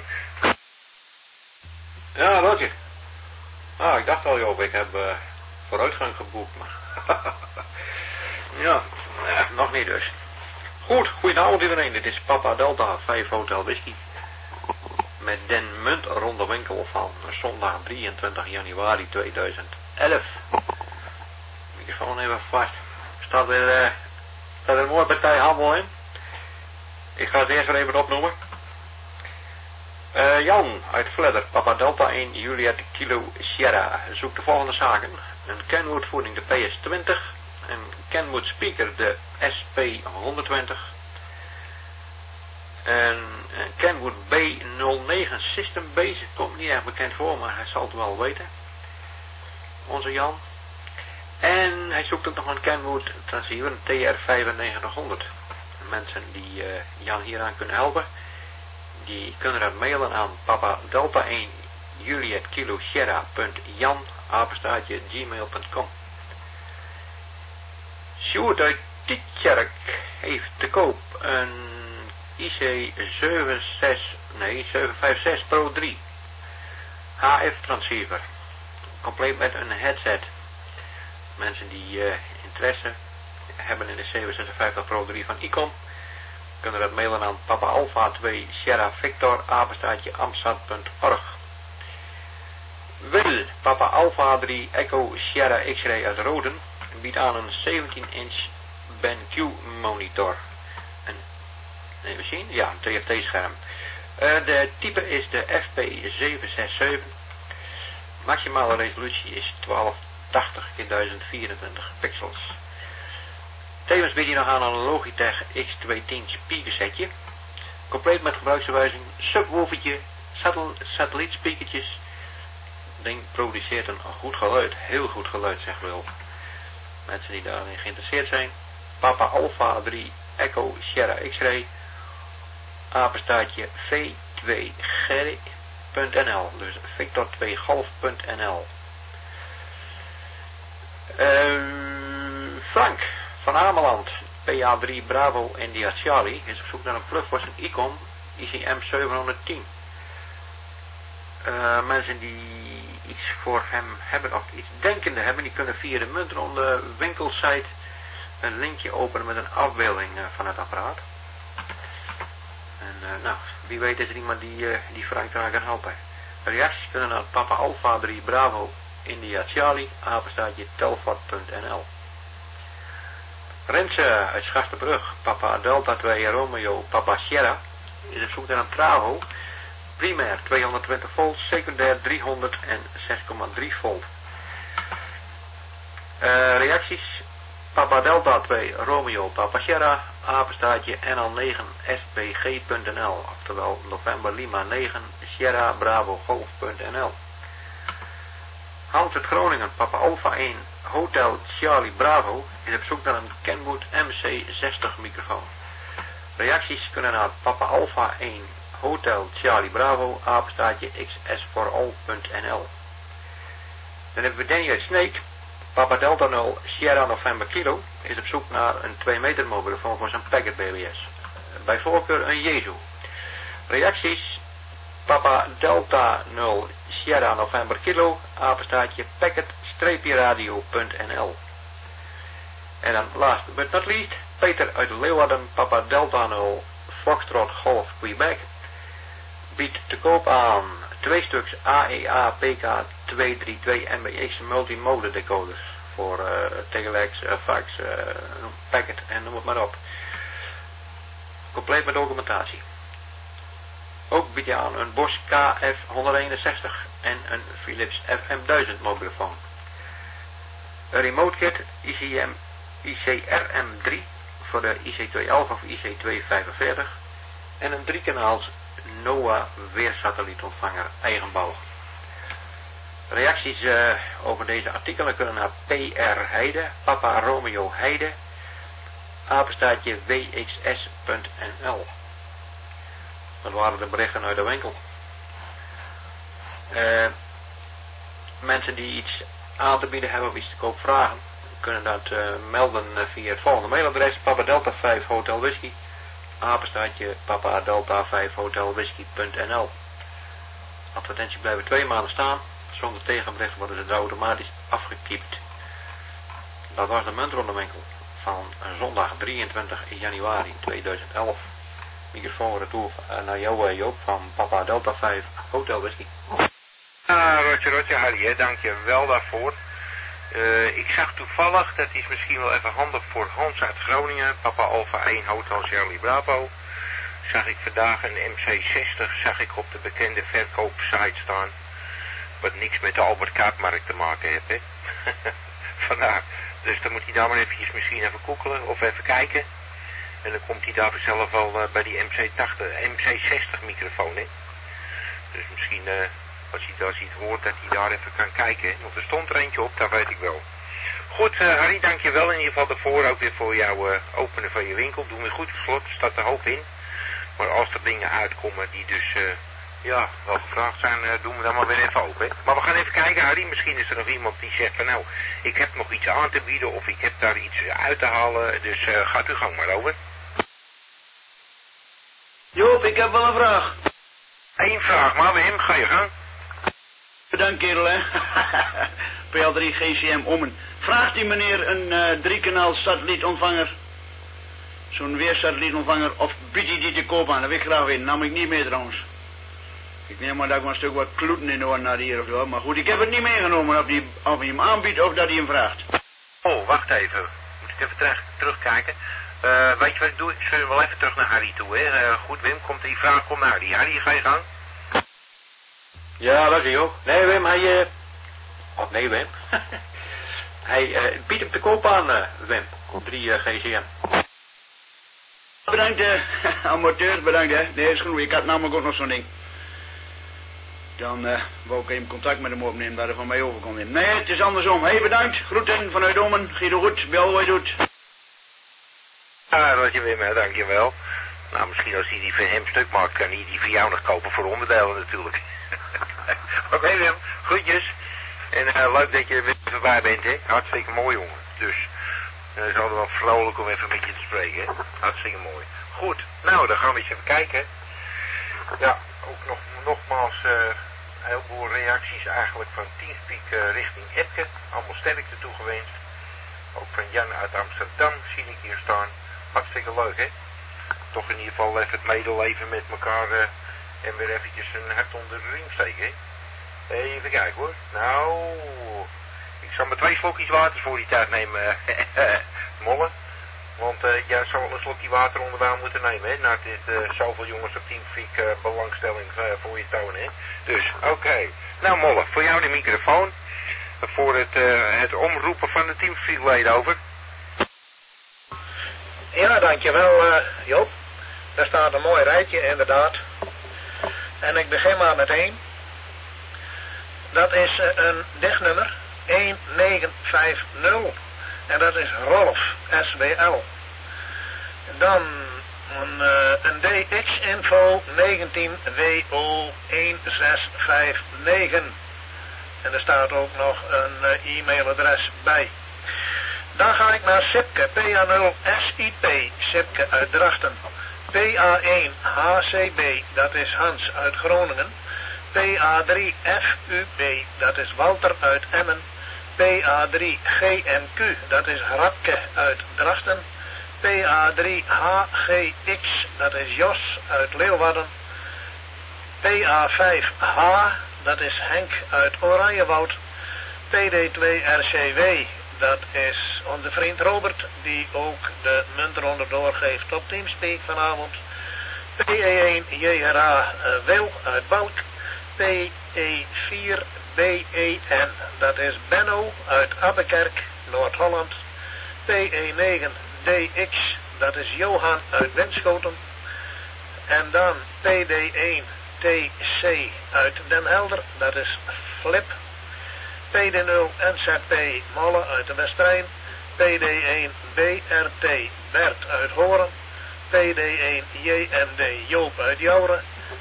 Speaker 17: Ja, Roger. Ah, ik dacht al, Joop, ik heb vooruitgang geboekt, maar... ja, nog niet dus. Goed, goedenavond iedereen. Dit is Papa Delta 5 Hotel Whisky. Met den muntrondewinkel van zondag 23 januari 2011. Microfoon even vast. Staat er een mooie partij handel in. Ik ga het eerst weer even opnoemen. Jan uit Vledder, Papa Delta 1, Juliet Kilo Sierra, zoekt de volgende zaken. Een Kenwood voeding de PS20, een Kenwood speaker de SP120, een Kenwood B09 System Base, komt niet erg bekend voor, maar hij zal het wel weten. Onze Jan. En hij zoekt ook nog een Kenwood transceiver, een TR9500. Mensen die Jan hieraan kunnen helpen, die kunnen dat mailen aan Papa Delta 1 Juliet Kilo Sierra.jan @gmail.com. Sjoerd uit Tietjerk heeft te koop een IC 756 Pro 3 HF transceiver, compleet met een headset. Mensen die interesse hebben in de 756 Pro 3 van Icon kunnen dat mailen aan Papa Alpha 2 Sierra Victor @amstad.org. Wil Papa Alpha 3 Echo Sierra X-Ray uit Roden biedt aan een 17-inch BenQ monitor. Even zien, ja, een TFT scherm. De type is de FP767. Maximale resolutie is 1280 x 1024 pixels. Tevens biedt hij nog aan een Logitech X210 speakersetje. Compleet met gebruiksaanwijzing, subwoofertje, satellietspeakertjes. Het ding produceert een goed geluid, heel goed geluid, zegt Wil. Mensen die daarin geïnteresseerd zijn. Papa Alpha 3 Echo Sierra X-Ray v2gerry.nl, dus victor2golf.nl. Frank van Ameland, PA3 Bravo India Charlie, is op zoek naar een plug voor zijn Icon ICM 710. Mensen die iets voor hem hebben of iets denkende hebben, die kunnen via de Muntronde winkelsite een linkje openen met een afbeelding van het apparaat. En nou, wie weet is er iemand die Frank daar kan helpen. Reacties kunnen naar Papa Alpha 3 Bravo India Charlie @telfort.nl. Renze uit Schasterbrug, Papa Delta 2 Romeo Papa Sierra, is op zoek naar een Travo, primair 220 volt, secundair 300 en 6,3 volt. Reacties, Papa Delta 2 Romeo Papa Sierra, @nl9spg.nl, oftewel November Lima 9 Sierra Bravo Golf.nl. Alfred Groningen, Papa Alpha 1, Hotel Charlie Bravo, is op zoek naar een Kenwood MC60 microfoon. Reacties kunnen naar Papa Alpha 1, Hotel Charlie Bravo, apenstaartje xsforall.nl. Dan hebben we Danny uit Sneek, Papa Delta 0, Sierra November Kilo, is op zoek naar een 2 meter mobielefoon voor zijn Packet BBS. Bij voorkeur een Jezu. Reacties, Papa Delta 0, Sierra November Kilo, apenstaartje packet-radio.nl. En dan last but not least, Peter uit Leeuwarden, Papa Delta 0, Foxtrot Golf Quebec, biedt te koop aan 2 stuks AEA PK 232 MBX multimode decoders voor telex, fax, packet en noem het maar op. Compleet met documentatie. Ook biedt je aan een Bosch KF161 en een Philips FM1000 mobielefoon. Een remote kit ICRM3 voor de IC211 of IC245 en een 3-kanaals NOAA weersatellietontvanger eigenbouw. Reacties over deze artikelen kunnen naar PR Heide, Papa Romeo Heide, apenstaartje wxs.nl. Dat waren de berichten uit de winkel. Mensen die iets aan te bieden hebben of iets te koop vragen, kunnen dat melden via het volgende mailadres: Papa Delta 5 Hotel Whisky, apenstaartje Papa Delta 5 Hotel Whisky.nl. Advertenties blijven 2 maanden staan. Zonder tegenbericht worden ze automatisch afgekiept. Dat was de muntrondenwinkel van zondag 23 januari 2011. Microfoon retour naar jou, Joop, van Papa Delta 5 Hotel Whisky.
Speaker 1: Roger, Harry, dank je wel daarvoor. Ik zag toevallig, dat is misschien wel even handig voor Hans uit Groningen, Papa Alpha 1 Hotel Charlie Bravo, zag ik vandaag een MC60, zag ik op de bekende verkoopsite staan, wat niks met de Albert Kaapmarkt te maken heeft, hè. Vandaar. Dus dan moet hij daar maar eventjes misschien even koekelen of even kijken. En dan komt hij daar vanzelf al bij die MC60 microfoon, hè. Dus misschien, als hij daar ziet hoort, dat hij daar even kan kijken. Want er stond er eentje op, dat weet ik wel. Goed, Harry, dank je wel in ieder geval daarvoor. Ook weer voor jouw openen van je winkel. Doe me goed op slot, staat er hoop in. Maar als er dingen uitkomen die dus, ja, wel gevraagd zijn, doen we dan maar weer even open. Maar we gaan even kijken, Harry. Misschien is er nog iemand die zegt van nou, ik heb nog iets aan te bieden of ik heb daar iets uit te halen. Dus gaat uw gang maar over.
Speaker 5: Joop, ik heb wel een vraag.
Speaker 1: Eén vraag maar, Wim, ga je gang.
Speaker 5: Bedankt, kerel, hè. PL3 GCM Ommen. Vraagt die meneer een 3-kanaal satellietontvanger, zo'n weersatellietontvanger, of biedt hij die te koop aan? Dat wil ik graag weten, namelijk niet meer trouwens. Ik neem maar dat ik maar een stuk wat kloeten in hoor naar hier of zo, maar goed, ik heb het niet meegenomen of hij hem aanbiedt of dat hij hem vraagt.
Speaker 1: Oh, wacht even. Moet ik even terugkijken. Weet je wat ik doe? Ik stuur wel even terug naar Harry toe, hè. Goed, Wim, die vraag komt naar Harry. Harry, ga je gang?
Speaker 17: Ja, dat is hij ook. Nee, Wim, hij... Oh, nee, Wim. Hij biedt hem te koop aan, Wim. 3 GCM.
Speaker 5: Bedankt, amateur, bedankt, hè. Nee, is genoeg. Ik had namelijk ook nog zo'n ding. Dan wou ik even contact met hem opnemen, dat hij van mij over kon nemen. Nee, het is andersom. Hé, bedankt. Groeten vanuit Omen. Guido goed. Bel wat je doet.
Speaker 1: Ah, dat je weer, dankjewel. Nou, misschien als hij die voor hem stuk maakt, kan hij die voor jou nog kopen voor onderdelen natuurlijk. Oké, Wim, groetjes. En leuk dat je er weer voorbij bent, hè. Hartstikke mooi, jongen. Dus, het is altijd wel vrolijk om even met je te spreken, hè. Hartstikke mooi. Goed, nou, dan gaan we eens even kijken. Ja, ook nogmaals, een heleboel reacties eigenlijk van Teamspeak richting Epke. Allemaal sterkte toegewenst. Ook van Jan uit Amsterdam zie ik hier staan. Hartstikke leuk, hè? Toch in ieder geval even het medeleven met elkaar en weer eventjes een hart onder de riem steken, hè? Even kijken, hoor. Nou, ik zal maar 2 slokjes water voor die tijd nemen, Molle. Want jij zou wel een slokje water onderwijl moeten nemen, hè? Na dit zoveel jongens op Teamspeak belangstelling voor je tonen, hè? Dus, oké. Nou, Molle, voor jou de microfoon. Voor het omroepen van de Teamspeak-leden over.
Speaker 3: Ja, dankjewel Joop. Daar staat een mooi rijtje inderdaad. En ik begin maar met 1. Dat is een dichtnummer 1950. En dat is Rolf, SWL. Dan een DX-info 19WO1659. En er staat ook nog een e-mailadres bij. Dan ga ik naar Sipke, PA0SIP, Sipke uit Drachten. PA1HCB, dat is Hans uit Groningen. PA3FUB, dat is Walter uit Emmen. PA3GMQ, dat is Radke uit Drachten. PA3HGX, dat is Jos uit Leeuwarden. PA5H, dat is Henk uit Oranjewoud. PD2RCW, dat is onze vriend Robert, die ook de muntronde doorgeeft op Teamspeak vanavond. PE1JRA Wil uit Balk. PE4BEN, dat is Benno uit Abbekerk, Noord-Holland. PE9DX, dat is Johan uit Winschoten. En dan PD1TC uit Den Helder, dat is Flip. PD0NZP Molle uit de Westrijn. PD1BRT Bert uit Horen. PD1JMD Joop uit Jouren.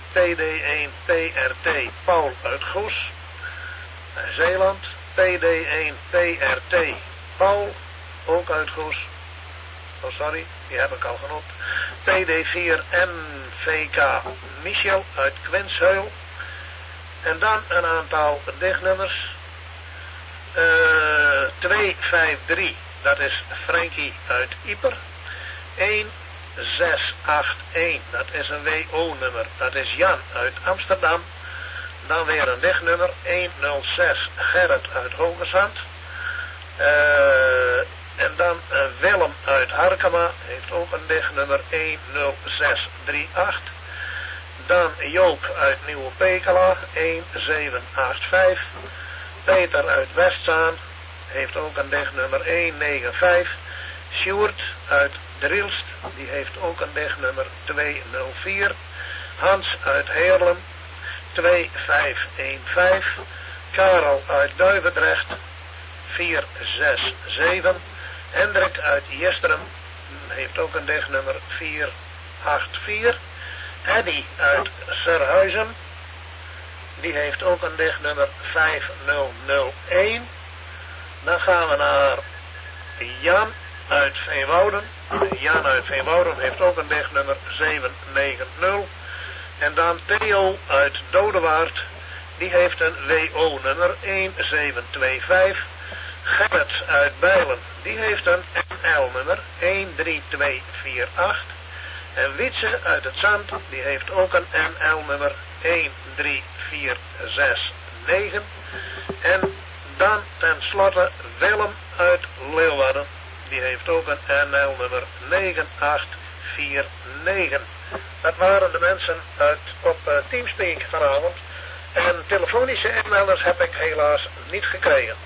Speaker 3: PD1PRT Paul uit Goes, Zeeland. PD1PRT Paul, ook uit Goes. Oh sorry, die heb ik al genoemd. PD4MVK Michel uit Quinsheul. En dan een aantal dichtnummers. 253, dat is Frankie uit Ieper. 1681, dat is een WO-nummer, dat is Jan uit Amsterdam. Dan weer een dichtnummer, 106, Gerrit uit Hogesand. En dan Willem uit Harkema, heeft ook een dichtnummer, 10638. Dan Joop uit Nieuwe Pekela, 1785. Peter uit Westzaan, heeft ook een dichtnummer, 195. Sjoerd uit Drielst, die heeft ook een dichtnummer 204. Hans uit Heerlen, 2515. Karel uit Duivendrecht, 467. Hendrik uit Jesteren heeft ook een dichtnummer 484. Eddy uit Serhuizen, die heeft ook een dichtnummer 5001. Dan gaan we naar Jan uit Veenwouden. Jan uit Veenwouden heeft ook een dichtnummer 790. En dan Theo uit Dodewaard, die heeft een WO-nummer 1725. Gerrit uit Bijlen, die heeft een NL-nummer 13248. En Wietse uit het Zand, die heeft ook een NL-nummer 13469. En dan tenslotte Willem uit Leeuwarden, die heeft ook een NL-nummer 9849. Dat waren de mensen op Teamspeak vanavond. En telefonische inmelders heb ik helaas niet gekregen.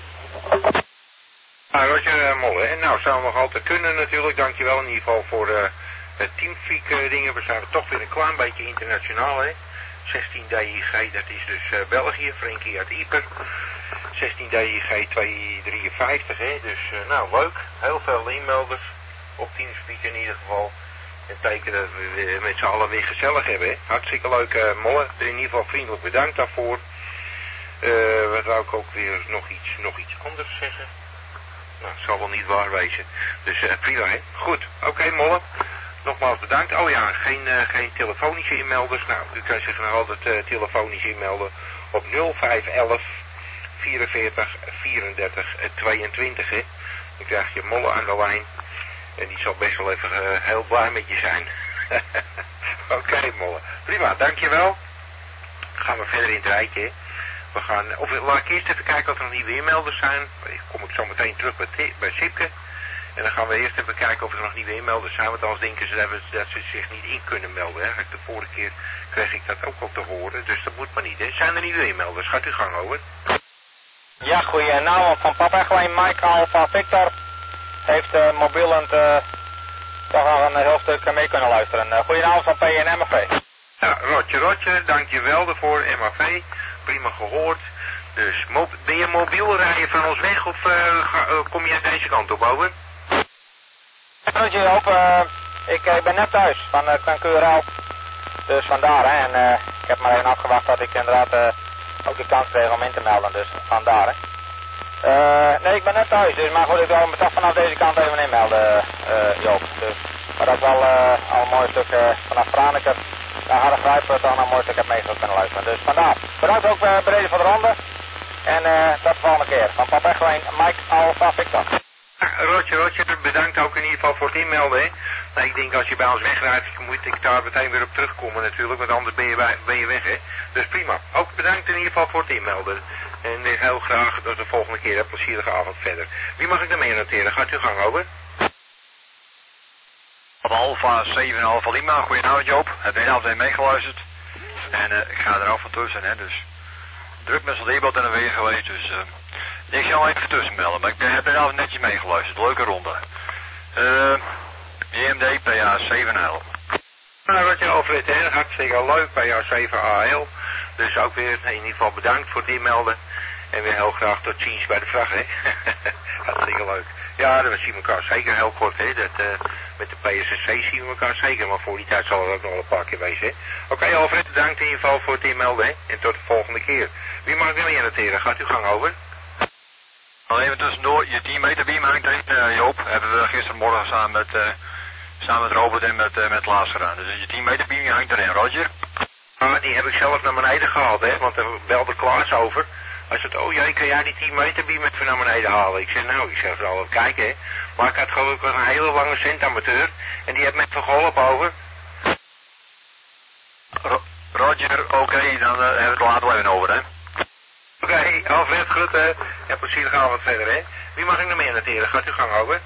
Speaker 1: Roger Molle, nou zou nog altijd kunnen natuurlijk, dankjewel in ieder geval voor het Teamspeak dingen. We zijn toch weer een klein beetje internationaal, hè. 16 DIG, dat is dus België, Frankie uit Ieper. 16 DIG 253, hè, dus nou leuk, heel veel inmelders op Teamspeak in ieder geval. Het betekent dat we met z'n allen weer gezellig hebben, hè. Hartstikke leuk, Molle, in ieder geval vriendelijk bedankt daarvoor. Wat wou ik ook weer nog iets anders zeggen? Nou, het zal wel niet waar wezen. Dus prima, hè. Goed, oké, Molle. Nogmaals bedankt. Oh ja, geen telefonische inmelders. Nou, u kunt zich nog altijd telefonisch inmelden op 0511 44 34 22, hè. Dan krijg je Molle aan de lijn. En die zal best wel even heel blij met je zijn. Oké, Molle. Prima, dankjewel. Gaan we verder in het rijtje, hè. We gaan, of laat ik eerst even kijken of er nog nieuwe inmelders zijn. Kom ik zo meteen terug bij Sipke. En dan gaan we eerst even kijken of er nog nieuwe inmelders zijn. Want anders denken ze dat ze zich niet in kunnen melden. Hè. De vorige keer kreeg ik dat ook al te horen. Dus dat moet maar niet. Hè. Zijn er nieuwe inmelders? Gaat u gang, hoor.
Speaker 10: Ja, goedenavond van Papa Egelijn. Mike Alpha Victor heeft mobiel en toch al een heel stuk mee kunnen luisteren. Goedenavond van P en MAV.
Speaker 1: Ja, Rotje, dankjewel daarvoor, MAV. Prima gehoord. Dus, ben je mobiel, rij je van ons weg of kom je deze kant op, over?
Speaker 10: Groetje Joop, ik ben net thuis van QRL. Dus vandaar, hè. En ik heb maar even afgewacht dat ik inderdaad ook de kans kreeg om in te melden. Dus vandaar, hè. Nee, ik ben net thuis. Dus, maar goed, ik wil me toch vanaf deze kant even inmelden, Joop. Dus, maar dat ik wel al een mooi stuk vanaf Franeker naar Hardergrijp toch nog een mooi stuk heb meegemaakt kunnen luisteren. Dus vandaar. Bedankt ook bij deze voor de ronde. En tot de volgende keer. Van Papa Echo 1, Mike Alpha Victor.
Speaker 1: Roger, bedankt ook in ieder geval voor het inmelden, hè. Nou, ik denk als je bij ons wegrijdt, moet ik daar meteen weer op terugkomen natuurlijk, want anders ben je weg, hè. Dus prima. Ook bedankt in ieder geval voor het inmelden. En heel graag tot de volgende keer. Een plezierige avond verder. Wie mag ik er mee noteren? Gaat uw gang, over.
Speaker 19: Alfa 7 Alfa Lima, goedenavond Joop. Heb de hele avond meegeluisterd. En ik ga er af van tussen, hè, dus druk met zo'n e-bot en er weer geweest, dus ik zal even tussen melden, maar ik heb de hele avond netjes meegeluisterd. Leuke ronde. EMD PA 7L.
Speaker 1: Nou, wat je Alfred, hè, hartstikke leuk bij jou 7AL. Dus ook weer in ieder geval bedankt voor het inmelden. En weer heel graag tot ziens bij de vracht, hè. Hartstikke leuk. Ja, we zien elkaar zeker heel kort, hè. Met de PSSC zien we elkaar zeker, maar voor die tijd zal het ook nog wel een paar keer wezen, hè. Oké, Alfred, bedankt in ieder geval voor het inmelden, hè. En tot de volgende keer. Wie mag ik er meer noteren? Gaat uw gang, over.
Speaker 19: Al even tussendoor, je 10 meter beam hangt erin, Joop. Hebben we gistermorgen samen met Robert en met Klaas gedaan. Dus je 10 meter beam hangt erin, Roger.
Speaker 1: Ah, die heb ik zelf naar beneden gehaald, hè, want er belde Klaas over. Hij zei, oh jee, kan jij die 10 meter beam even naar beneden halen? Ik zei, nou, ik zeg vooral even kijken, hè. Maar ik had geloof ik een hele lange centamateur en die heeft me even geholpen over.
Speaker 19: Roger, oké, dan hebben we het later even over, hè.
Speaker 1: Oké, Alfred, goed, hè. Ja, plezierig avond verder, hè. Wie mag ik nog meer noteren? Gaat uw gang, over.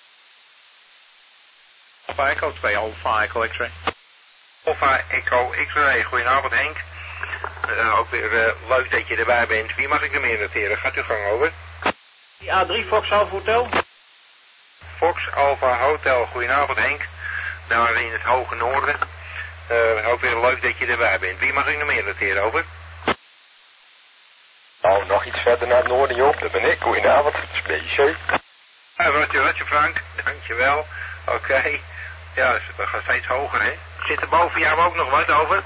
Speaker 2: Alpha Echo 2, Alpha Echo X-ray.
Speaker 1: Alpha Echo X-ray, goedenavond Henk. Ook weer leuk dat je erbij bent. Wie mag ik er meer noteren? Gaat uw gang, over.
Speaker 2: A3 Fox Alpha Hotel.
Speaker 1: Fox Alpha Hotel, goedenavond Henk. Daar in het hoge noorden. Ook weer leuk dat je erbij bent. Wie mag ik er meer noteren, over?
Speaker 20: Nou, nog iets verder naar het noorden, Joop. Dat ben ik. Goedenavond. Het is BC.
Speaker 1: Roger, Frank. Dankjewel. Oké. Ja, we gaan steeds hoger, hè. Zit er boven jou ook nog wat over?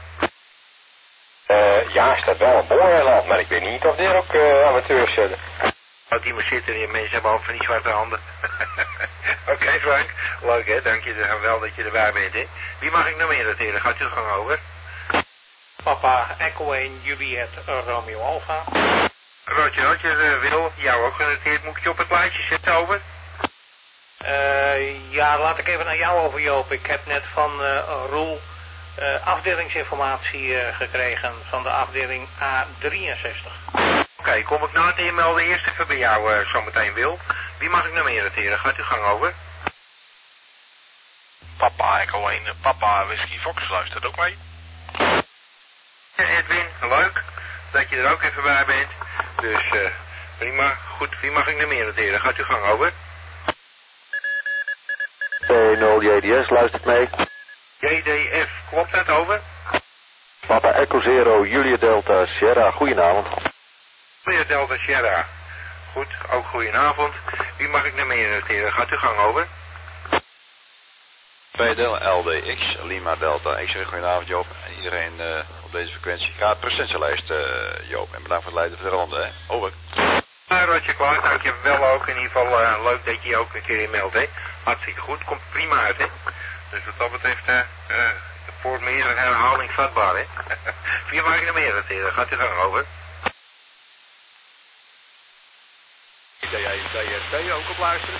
Speaker 20: Ja, staat wel een boorheiland, maar ik weet niet of er ook amateurs zitten.
Speaker 1: Wat die maar zitten, die mensen hebben ook van die zwarte handen. Oké, Frank. Leuk, hè. Dank je wel dat je erbij bent, hè. Wie mag ik nog meer noteren? Gaat u gang, over?
Speaker 2: Papa Echo 1 Juliet Romeo Alpha.
Speaker 1: Roger, Wil, jou ook genoteerd. Moet ik je op het lijstje zetten, over?
Speaker 2: Ja, laat ik even naar jou over, Joop. Ik heb net van Roel afdelingsinformatie gekregen van de afdeling A63.
Speaker 1: Oké, kom ik na het inmelden eerst even bij jou zometeen, Wil. Wie mag ik nog meer noteren? Gaat u gang, over?
Speaker 14: Papa Echo 1, Papa Whisky Fox luistert ook mee.
Speaker 1: Ja, Edwin, leuk dat je er ook even bij bent. Dus prima. Goed, wie mag ik nog meer noteren? Gaat u gang, over?
Speaker 20: P0 JDS luistert mee.
Speaker 1: JDF, klopt dat, over?
Speaker 20: Papa Echo 0, Julia Delta Sierra, goedenavond.
Speaker 1: Julia Delta Sierra. Goed, ook goedenavond. Wie mag ik nog meer noteren? Gaat u gang, over?
Speaker 21: PDL LDX, Lima Delta. Ik zeg goedenavond Joop en iedereen op deze frequentie. Ga het presentielijst Joop en bedankt voor het leiden van de ronde, hè. Over.
Speaker 1: Roger, klaar, dank je wel ook. In ieder geval leuk dat je je ook een keer inmeldt, hè. Hartstikke goed, komt prima uit, hè. Dus wat dat betreft voor meer een herhaling vatbaar, hè. Wie mag ik nog meer noteren? Gaat u gang, over?
Speaker 14: Jij BRT ook op luisteren?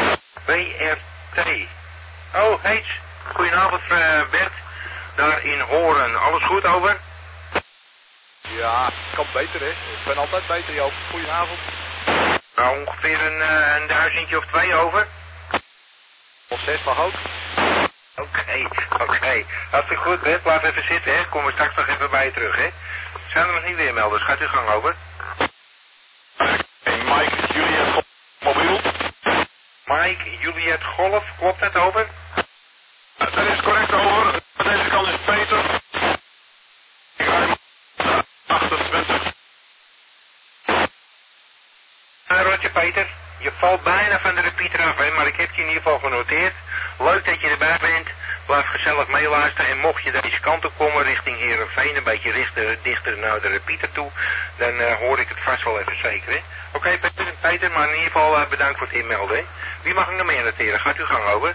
Speaker 1: BRT. Oh, Heets. Goedenavond, Bert. Daar in Horen. Alles goed, over?
Speaker 14: Ja, kan beter, hè. Ik ben altijd beter, Joop. Goedenavond.
Speaker 1: Nou, ongeveer een duizendje of 2 over.
Speaker 14: Of 6 mag ook.
Speaker 1: Oké. Hartstikke goed, Bert. Laat even zitten, hè. Kom er straks nog even bij je terug, hè. Zijn er nog niet weer melders? Gaat uw gang, over?
Speaker 14: Mike, Juliet, mobiel.
Speaker 1: Mike, Juliet, Golf. Klopt dat, over?
Speaker 14: Dat is correct, over. Deze kant is Peter. Ik rij 28.
Speaker 1: Peter. Je valt bijna van de repeater af, hè, maar ik heb je in ieder geval genoteerd. Leuk dat je erbij bent. Blijf gezellig meeluisteren. En mocht je deze kant op komen richting Heerenveen, een beetje dichter naar de repeater toe, dan hoor ik het vast wel even zeker, hè. Oké, Peter, maar in ieder geval bedankt voor het inmelden, hè. Wie mag ik nog meer noteren? Gaat uw gang over.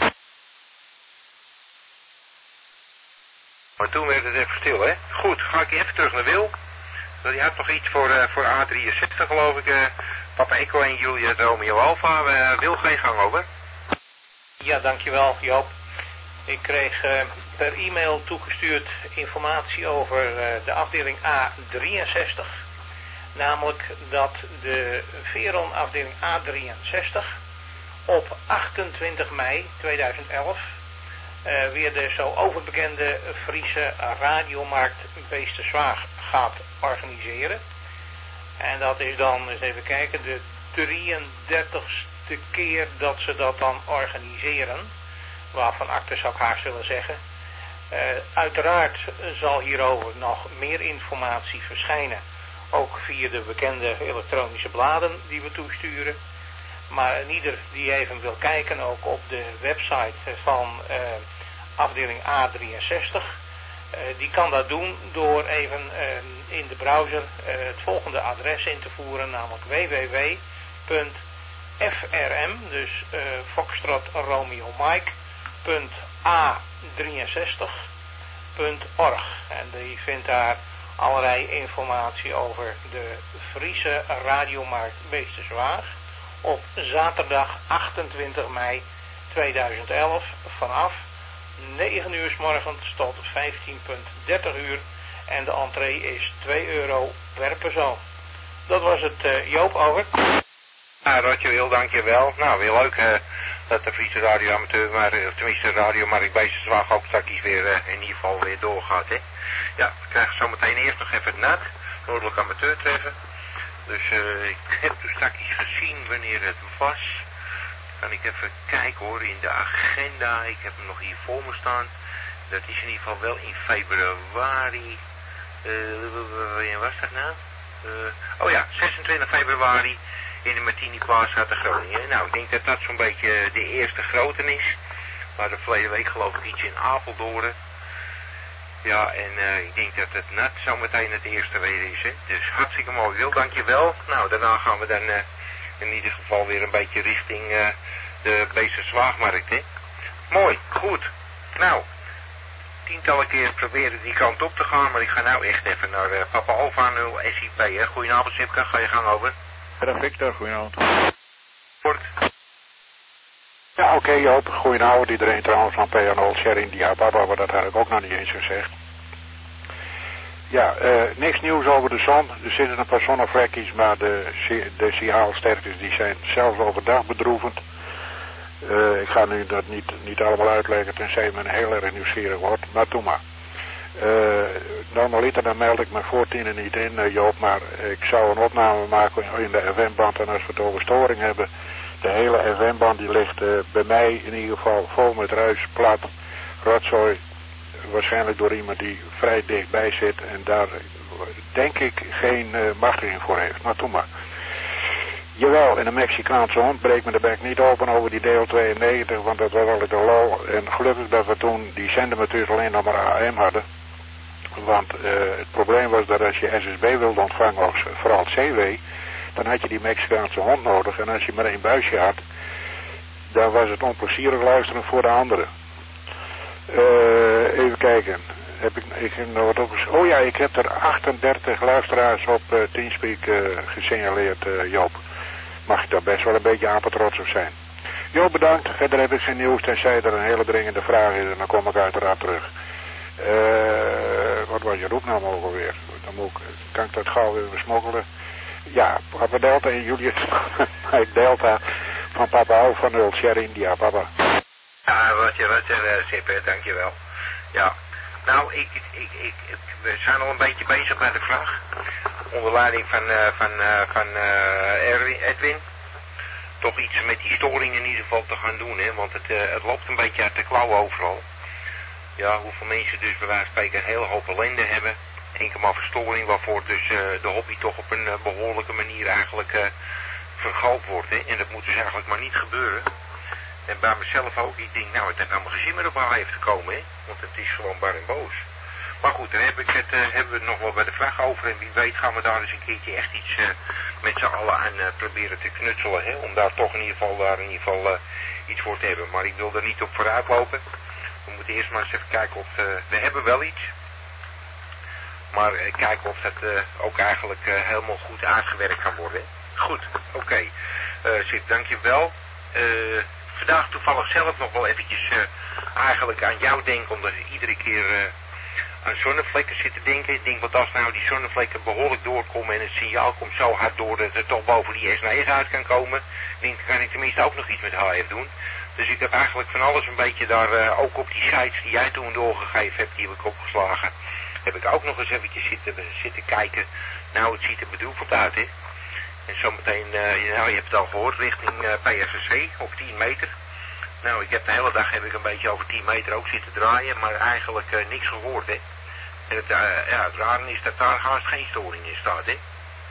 Speaker 1: Maar toen werd het even stil, hè. Goed, ga ik even terug naar Wil. Die had nog iets voor A63, geloof ik. Papa Echo en Juliet Romeo Alpha. Wil geen gang over.
Speaker 3: Ja, dankjewel Joop. Ik kreeg per e-mail toegestuurd informatie over de afdeling A63. Namelijk dat de Veron afdeling A63 op 28 mei 2011 weer de zo overbekende Friese radiomarkt Beesterswaag gaat organiseren. En dat is dan, eens even kijken, de 33ste keer dat ze dat dan organiseren. Waarvan akte zou ik haast willen zeggen. Uiteraard zal hierover nog meer informatie verschijnen. Ook via de bekende elektronische bladen die we toesturen. Maar ieder die even wil kijken, ook op de website van afdeling A63... die kan dat doen door even in de browser het volgende adres in te voeren, namelijk www.frm, dus Foxtrot Romeo Mike, .a63.org. En die vindt daar allerlei informatie over de Friese radiomarkt Beesterswaag op zaterdag 28 mei 2011 vanaf 9 uur 's morgens tot 15:30 uur en de entree is €2 per persoon. Dat was het, Joop, over.
Speaker 1: Nou, Rotje Wil, dankjewel. Nou, weer leuk dat de Friese radioamateur, maar tenminste radiomarkt Beesterswaag ook straks weer in ieder geval weer doorgaat, hè. Ja, we krijgen zometeen eerst nog even het NAT, Noordelijk Amateur treffen. Dus ik heb dus straks gezien wanneer het was. Kan ik even kijken hoor, in de agenda. Ik heb hem nog hier voor me staan. Dat is in ieder geval wel in februari. Wanneer was dat nou? Oh ja, 26 februari in de Martini Plaza te Groningen. Nou, ik denk dat dat zo'n beetje de eerste grote is. Maar de verleden week geloof ik iets in Apeldoorn. Ja, en ik denk dat het net zometeen het eerste weer is, hè. Dus hartstikke mooi, Wil, dankjewel. Nou, daarna gaan we dan in ieder geval weer een beetje richting de Beesterswaagmarkt, hè. Mooi, goed. Nou, tientallen keer proberen die kant op te gaan, maar ik ga nou echt even naar Papa Alpha 0 SIP, hè. Goedenavond, Sipka, ga je gang over.
Speaker 14: Ja, Victor, goedenavond.
Speaker 1: Kort.
Speaker 14: Ja, oké, Joop. Goedenavond iedereen trouwens van PNO, Sierra India, Papa, maar dat had ik ook nog niet eens gezegd. Ja, niks nieuws over de zon. Er zitten een paar zonnevlekjes, maar de signaalsterktes die zijn zelfs overdag bedroevend. Ik ga nu dat niet allemaal uitleggen, tenzij men heel erg nieuwsgierig wordt, maar doe maar. Normaliter dan meld ik me voor 10 niet in, Joop, maar ik zou een opname maken in de FM-band en als we het over storing hebben, de hele FM-band die ligt bij mij in ieder geval vol met ruis, plat, rotzooi, waarschijnlijk door iemand die vrij dichtbij zit en daar denk ik geen machtiging voor heeft, maar doe maar. Jawel, en de Mexicaanse hond breekt me de bek niet open over die deel 92, want dat was altijd een lol. En gelukkig dat we toen die zendermeters alleen nog maar AM hadden. Want het probleem was dat als je SSB wilde ontvangen, of vooral het CW, dan had je die Mexicaanse hond nodig. En als je maar één buisje had, dan was het onplezierig luisteren voor de anderen. Even kijken. Ik nog wat op... Oh ja, ik heb er 38 luisteraars op Teamspeak gesignaleerd, Joop. Mag ik daar best wel een beetje apetrots op zijn. Joop, bedankt. Verder heb ik geen nieuws, tenzij er een hele dringende vraag is en dan kom ik uiteraard terug. Wat was je roepnaam ook alweer? Dan kan ik dat gauw weer smokkelen. Ja, Papa Delta en Julius Mike Delta van Papa Alpha 0 Sierra India, papa.
Speaker 1: Ja, wat Sippe, dankjewel. Ja, nou, we zijn al een beetje bezig met de vraag. Onder leiding van Edwin. Toch iets met die storing in ieder geval te gaan doen, hè. Want het loopt een beetje uit de klauw overal. Ja, hoeveel mensen dus bij wijze van spreken een hele hoop ellende hebben. Enkel maar verstoring, waarvoor dus de hobby toch op een behoorlijke manier eigenlijk vergald wordt, hè. En dat moet dus eigenlijk maar niet gebeuren. En bij mezelf ook. Ik denk, nou, het heeft nou mijn gezin meer op haar heeft te komen, hè. Want het is gewoon bar en boos. Maar goed, daar hebben we het nog wel bij de vraag over. En wie weet gaan we daar eens een keertje echt iets met z'n allen aan proberen te knutselen, hè. Om daar toch in ieder geval iets voor te hebben. Maar ik wil er niet op vooruit lopen. We moeten eerst maar eens even kijken of... we hebben wel iets. Maar kijken of dat ook eigenlijk helemaal goed uitgewerkt kan worden. Goed, oké. Sip, dankjewel. Vandaag toevallig zelf nog wel eventjes eigenlijk aan jou denken, omdat ik iedere keer aan zonnevlekken zit te denken. Ik denk, wat als nou die zonnevlekken behoorlijk doorkomen en het signaal komt zo hard door dat het toch boven die S9 uit kan komen. Ik denk, dan kan ik tenminste ook nog iets met HF doen. Dus ik heb eigenlijk van alles een beetje daar, ook op die sites die jij toen doorgegeven hebt, die heb ik opgeslagen. Heb ik ook nog eens eventjes zitten kijken. Nou, het ziet er bedroevend uit, hè. En zometeen, nou, je hebt het al gehoord, richting PSSC op 10 meter. Nou, ik heb de hele dag een beetje over 10 meter ook zitten draaien, maar eigenlijk niks gehoord, hè. En het rare is dat daar haast geen storing in staat, hè.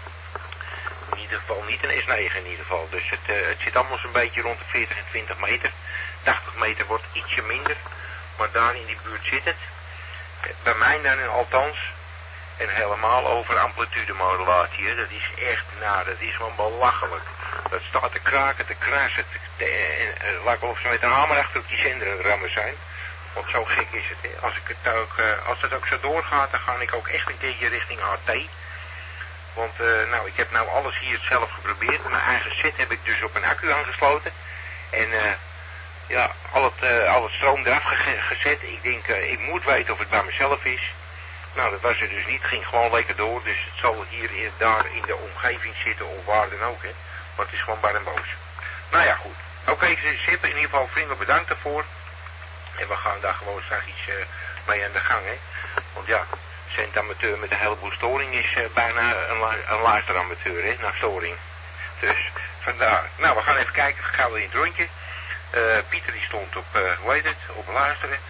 Speaker 1: In ieder geval niet een S9 in ieder geval. Dus het zit allemaal zo'n beetje rond de 40 en 20 meter. 80 meter wordt ietsje minder, maar daar in die buurt zit het. Bij mij dan althans. En helemaal over amplitudemodulatie. Dat is echt, nou, dat is gewoon belachelijk. Dat staat te kraken, te krassen. Lijkt wel of ze met een hamer achter op die zender aan het rammen zijn. Want zo gek is het. Hè. Als het ook zo doorgaat, dan ga ik ook echt een keertje richting AT. Want, nou, ik heb nou alles hier zelf geprobeerd. Mijn eigen set heb ik dus op een accu aangesloten. En, ja, al het stroom eraf gezet. Ik denk, ik moet weten of het bij mezelf is. Nou, dat was het dus niet. Het ging gewoon lekker door. Dus het zal hier daar in de omgeving zitten of waar dan ook, hè. Maar het is gewoon bar en boos. Nou ja, goed. Oké, Sip, in ieder geval vriendelijk bedankt daarvoor. En we gaan daar gewoon straks iets mee aan de gang, hè. Want ja, centamateur met een heleboel storing is bijna een luisteramateur, hè, naar storing. Dus, vandaar. Nou, we gaan even kijken. Gaan we in het rondje. Pieter die stond op, hoe heet het, op luisteren.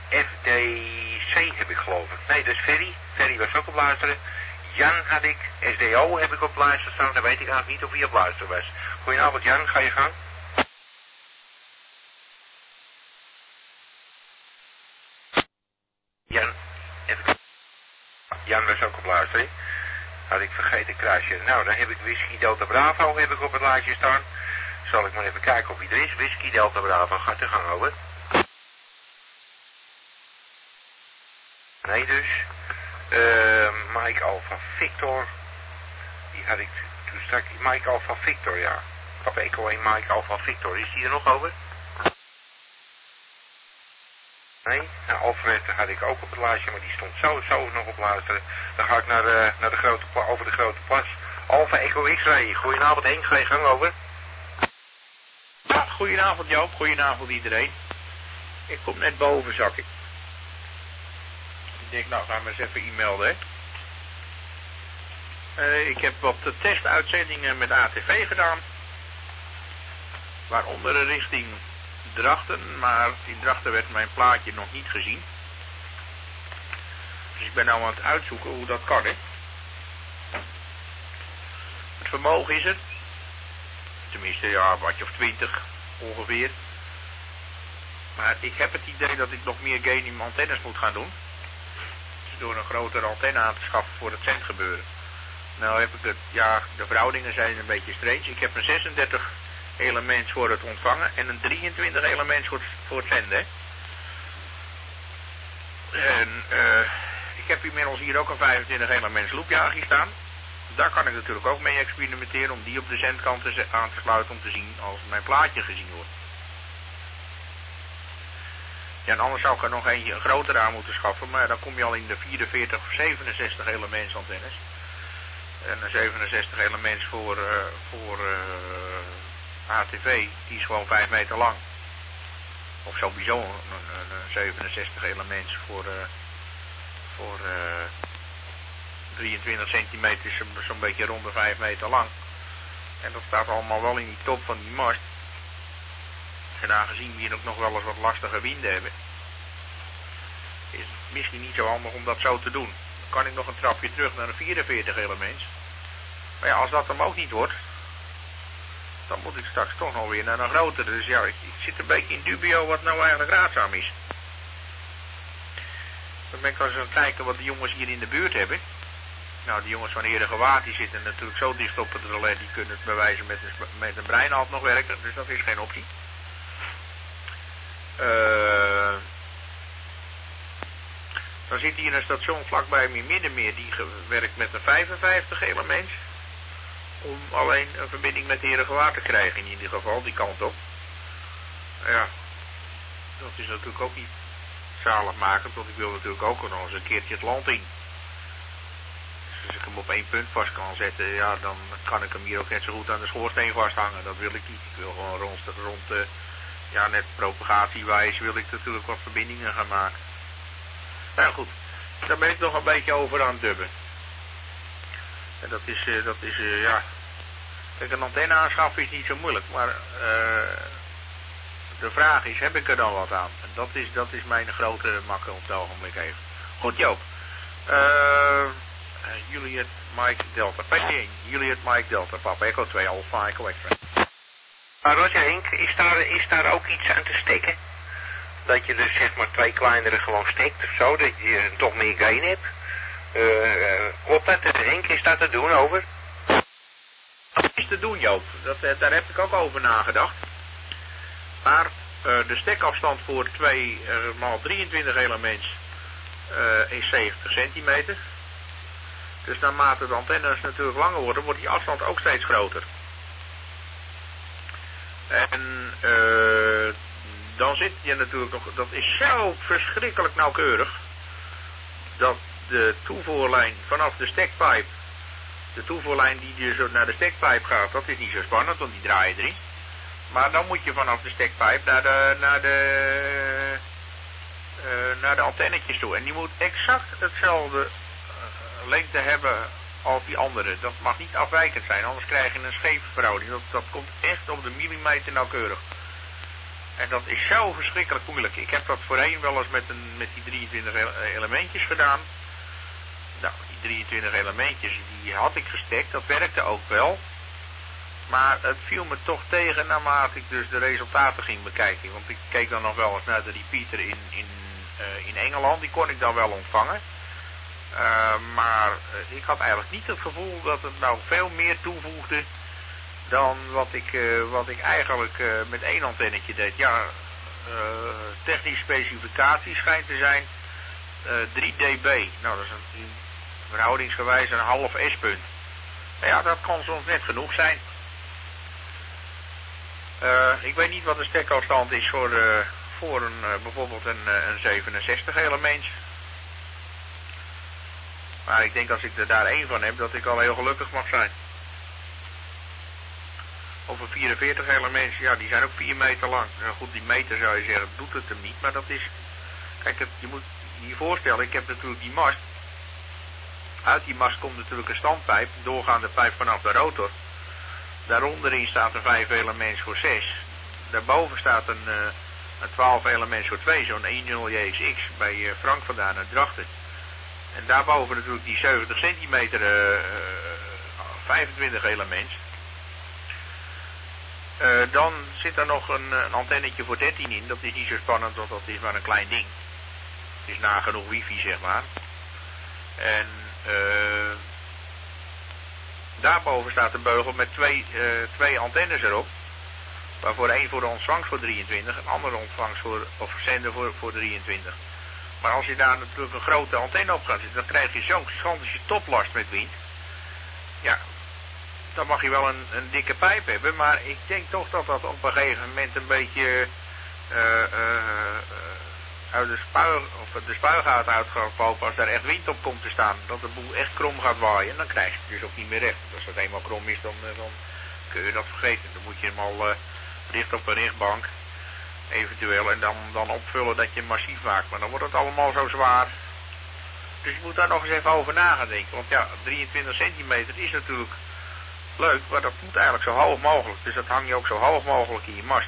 Speaker 1: FDC heb ik geloof ik. Nee, dat is Ferry. Ferry was ook op luisteren. Jan had ik. SDO heb ik op luisteren staan. Dan weet ik eigenlijk niet of hij op luisteren was. Goedenavond Jan, ga je gang. Jan was ook op luisteren. Had ik vergeten kruisje. Nou, dan heb ik Whisky Delta Bravo heb ik op het lijstje staan. Zal ik maar even kijken of hij er is. Whisky Delta Bravo gaat de gang over. Nee dus. Mike Alpha Victor. Die had ik toen straks. Mike Alpha Victor, ja. Papa Echo 1 Mike Alpha Victor. Is die er nog over? Nee. Nou, Alfred had ik ook op het lijstje, maar die stond sowieso nog op luisteren. Dan ga ik naar de grote over de grote plas. Alpha Echo X-ray. Goedenavond Henk, ga je gang over?
Speaker 3: Ja, goedenavond Joop, goedenavond iedereen. Ik kom net boven, zak ik. Ik denk, nou gaan we eens even e-melden, hè. Ik heb wat testuitzendingen met ATV gedaan. Waaronder een richting Drachten, maar in Drachten werd mijn plaatje nog niet gezien. Dus ik ben nou aan het uitzoeken hoe dat kan, hè. Het vermogen is het. Tenminste, ja, een wattje of 20 ongeveer. Maar ik heb het idee dat ik nog meer gain in mijn antennes moet gaan doen. Dus door een grotere antenne aan te schaffen voor het zendgebeuren. Nou heb ik het, ja, de verhoudingen zijn een beetje strange. Ik heb een 36 elements voor het ontvangen en een 23 elements voor het zenden. En ik heb inmiddels hier ook een 25 elements loopjager staan. Daar kan ik natuurlijk ook mee experimenteren om die op de zendkant aan te sluiten om te zien als mijn plaatje gezien wordt. Ja, en anders zou ik er nog eentje een groter aan moeten schaffen, maar dan kom je al in de 44 of 67 elements antennes. En een 67 elements voor ATV, die is gewoon 5 meter lang. Of sowieso een 67 elements voor 23 centimeter, zo'n beetje rond de 5 meter lang. En dat staat allemaal wel in die top van die mast. En aangezien we hier ook nog wel eens wat lastige winden hebben, is het misschien niet zo handig om dat zo te doen. Dan kan ik nog een trapje terug naar een 44 elements. Maar ja, als dat hem ook niet wordt, dan moet ik straks toch nog weer naar een grotere. Dus ja, ik zit een beetje in dubio wat nou eigenlijk raadzaam is. Dan ben ik al eens aan het kijken wat de jongens hier in de buurt hebben. Nou, de jongens van Herengewaard die zitten natuurlijk zo dicht op het relais, die kunnen het bewijzen met een breinhaalt nog werken, dus dat is geen optie. Dan zit hier een station vlakbij mijn Middenmeer, die werkt met een 55 element. Om alleen een verbinding met Herengewaard te krijgen in ieder geval, die kant op. Ja, dat is natuurlijk ook niet zaligmakend, want ik wil natuurlijk ook nog eens een keertje het land in. Dus als ik hem op 1 punt vast kan zetten, ja, dan kan ik hem hier ook net zo goed aan de schoorsteen vasthangen. Dat wil ik niet. Ik wil gewoon rond ja, net propagatiewijs wil ik natuurlijk wat verbindingen gaan maken. Nou goed, daar ben ik nog een beetje over aan het dubben. En dat is ja... Kijk, een antenne aanschaffen is niet zo moeilijk, maar de vraag is, heb ik er dan wat aan? En dat is mijn grote makke op het ogenblik even. Goed, Joop. Juliet Mike Delta, PC1, Juliet Mike Delta, Papa Echo 2, Alpha Echo Extra.
Speaker 1: Maar Roger Henk, is daar ook iets aan te steken? Dat je dus zeg maar 2 kleinere gewoon steekt of zo, dat je toch meer gain hebt? Klopt dat? Henk, is dat te doen over?
Speaker 3: Dat is te doen, Joop. Daar heb ik ook over nagedacht. Maar de stekafstand voor 2 x 23 elements is 70 centimeter. Dus naarmate de antennes natuurlijk langer worden, wordt die afstand ook steeds groter. En dan zit je natuurlijk nog, dat is zo verschrikkelijk nauwkeurig, dat de toevoerlijn vanaf de stekpijp, de toevoerlijn die dus naar de stekpijp gaat, dat is niet zo spannend, want die draai je erin. Maar dan moet je vanaf de stekpijp naar de antennetjes toe. En die moet exact hetzelfde lengte hebben als die andere. Dat mag niet afwijkend zijn, anders krijg je een scheve verhouding. Dat komt echt op de millimeter nauwkeurig. En dat is zo verschrikkelijk moeilijk. Ik heb dat voorheen wel eens met die 23 elementjes gedaan. Nou, die 23 elementjes, die had ik gestekt. Dat werkte ook wel. Maar het viel me toch tegen naarmate ik dus de resultaten ging bekijken. Want ik keek dan nog wel eens naar de repeater in Engeland. Die kon ik dan wel ontvangen. Maar ik had eigenlijk niet het gevoel dat het nou veel meer toevoegde dan wat ik eigenlijk met 1 antennetje deed. Ja, technische specificatie schijnt te zijn 3 dB. Nou, dat is verhoudingsgewijs een half S-punt. Nou ja, dat kan soms net genoeg zijn. Ik weet niet wat de stekafstand is voor bijvoorbeeld een 67 element. Maar ik denk als ik er daar 1 van heb, dat ik al heel gelukkig mag zijn. Of een 44 element, ja, die zijn ook 4 meter lang. Nou goed, die meter zou je zeggen, doet het hem niet, maar dat is... Kijk, je moet je voorstellen, ik heb natuurlijk die mast. Uit die mast komt natuurlijk een standpijp, een doorgaande pijp vanaf de rotor. Daaronderin staat een 5 elements voor 6. Daarboven staat een 12 elements voor 2, zo'n 10JXX bij Frank vandaan uit Drachten. En daarboven natuurlijk die 70 centimeter 25 elements. Dan zit er nog een antennetje voor 13 in. Dat is niet zo spannend, want dat is maar een klein ding. Het is nagenoeg wifi, zeg maar. En daarboven staat een beugel met twee antennes erop. Waarvoor 1 voor de ontvangst voor 23, een andere ontvangst of zender voor 23. Maar als je daar natuurlijk een grote antenne op gaat zetten, dan krijg je zo'n gigantische toplast met wind. Ja, dan mag je wel een dikke pijp hebben, maar ik denk toch dat dat op een gegeven moment een beetje uit de spuigaat uit gaat lopen als daar echt wind op komt te staan. Dat de boel echt krom gaat waaien, dan krijg je het dus ook niet meer recht. Als het eenmaal krom is, dan kun je dat vergeten. Dan moet je hem al richt op een richtbank, eventueel, en dan opvullen dat je hem massief maakt. Maar dan wordt het allemaal zo zwaar. Dus je moet daar nog eens even over na gaan denken. Want ja, 23 centimeter is natuurlijk leuk, maar dat moet eigenlijk zo hoog mogelijk. Dus dat hang je ook zo hoog mogelijk in je mast.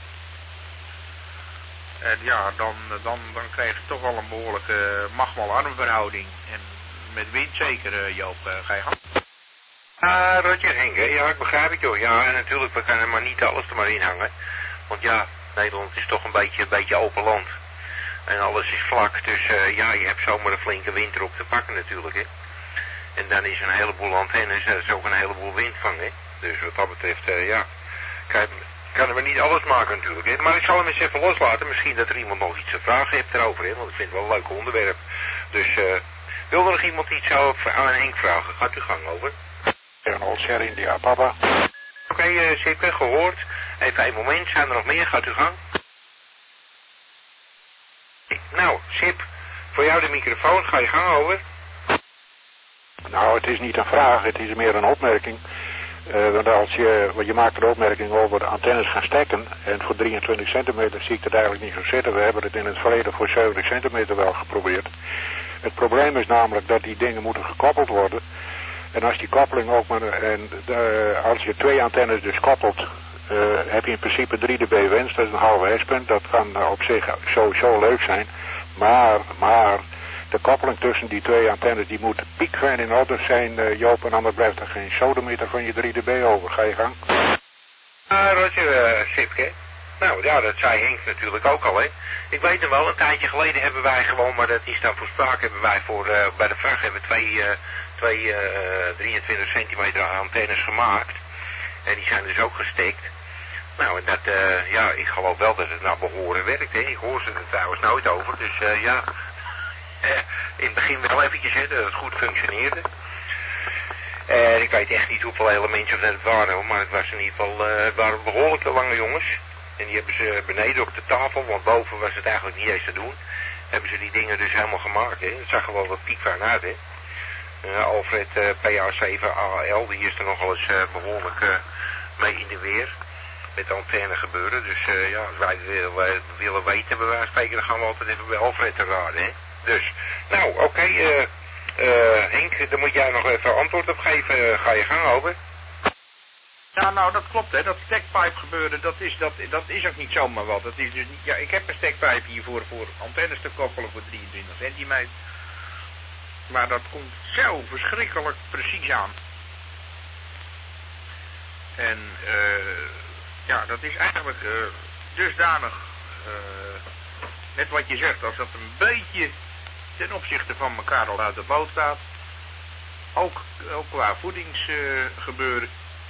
Speaker 3: En ja, dan krijg je toch wel een behoorlijke macht-armverhouding. En met wind zeker, Joop, ga je gang.
Speaker 1: Roger Henk, hè? Ja, ik begrijp het, joh. Ja, en natuurlijk, we kunnen maar niet alles er maar in hangen. Want ja, Nederland is toch een beetje open land. En alles is vlak, dus ja, je hebt zomaar een flinke winter op te pakken natuurlijk, hè. En dan is een heleboel antennes, dat is ook een heleboel windvang, hè. Dus wat dat betreft, ja, kan we niet alles maken natuurlijk, hè. Maar ik zal hem eens even loslaten, misschien dat er iemand nog iets te vragen heeft erover, hè. Want ik vind het wel een leuk onderwerp. Dus, wil er nog iemand iets aan Henk vragen? Gaat uw gang over.
Speaker 14: Ronald Sierra India, papa.
Speaker 1: Oké, Sippe, gehoord. Even een moment, zijn er nog meer? Gaat uw gang. Nou, Sip, voor jou de microfoon, ga je gang over.
Speaker 14: Nou, het is niet een vraag, het is meer een opmerking. Want je maakt een opmerking over de antennes gaan stekken. En voor 23 centimeter zie ik het eigenlijk niet zo zitten. We hebben het in het verleden voor 70 centimeter wel geprobeerd. Het probleem is namelijk dat die dingen moeten gekoppeld worden. En als die koppeling ook maar... als je 2 antennes dus koppelt... heb je in principe 3 dB winst, dat is een halve hertzpunt. Dat kan op zich sowieso leuk zijn. Maar de koppeling tussen die 2 antennes, die moet piekfijn in orde zijn, Joop. En anders blijft er geen sodometer van je 3 dB over. Ga je gang.
Speaker 1: Roger, Sipke. Nou ja, dat zei Henk natuurlijk ook al, hè. Ik weet hem wel, een tijdje geleden hebben wij gewoon, maar dat is dan voor sprake, hebben wij bij de vraag hebben twee 23 centimeter antennes gemaakt. En die zijn dus ook gestikt. Nou, en dat, ja, ik geloof wel dat het naar behoren werkt, hè. Ik hoor ze er trouwens nooit over, dus ja, in het begin wel eventjes, hè, dat het goed functioneerde. Ik weet echt niet hoeveel elementen het waren, hoor, maar het was in ieder geval, het waren behoorlijke lange jongens. En die hebben ze beneden op de tafel, want boven was het eigenlijk niet eens te doen. Hebben ze die dingen dus helemaal gemaakt, hè. Het zag er wel wat piekfijn uit, hè. Alfred PA7AL, die is er nogal eens behoorlijk mee in de weer. Met de antenne gebeuren. Dus ja, als wij willen weten, bij wijze van spreken, dan gaan we altijd even bij Alfred te raden, hè. Dus, nou, oké, Henk, dan moet jij nog even antwoord op geven. Ga je gang over.
Speaker 3: Ja, nou, dat klopt, hè. Dat stekpipe gebeuren, dat is ook niet zomaar wat. Dat is dus niet, ja, ik heb een stekpipe hier voor antennes te koppelen voor 23 centimeter. Maar dat komt zo verschrikkelijk precies aan. En ja, dat is eigenlijk dusdanig, net wat je zegt, als dat een beetje ten opzichte van elkaar al uit de boot staat. Ook qua voedingsgebeuren.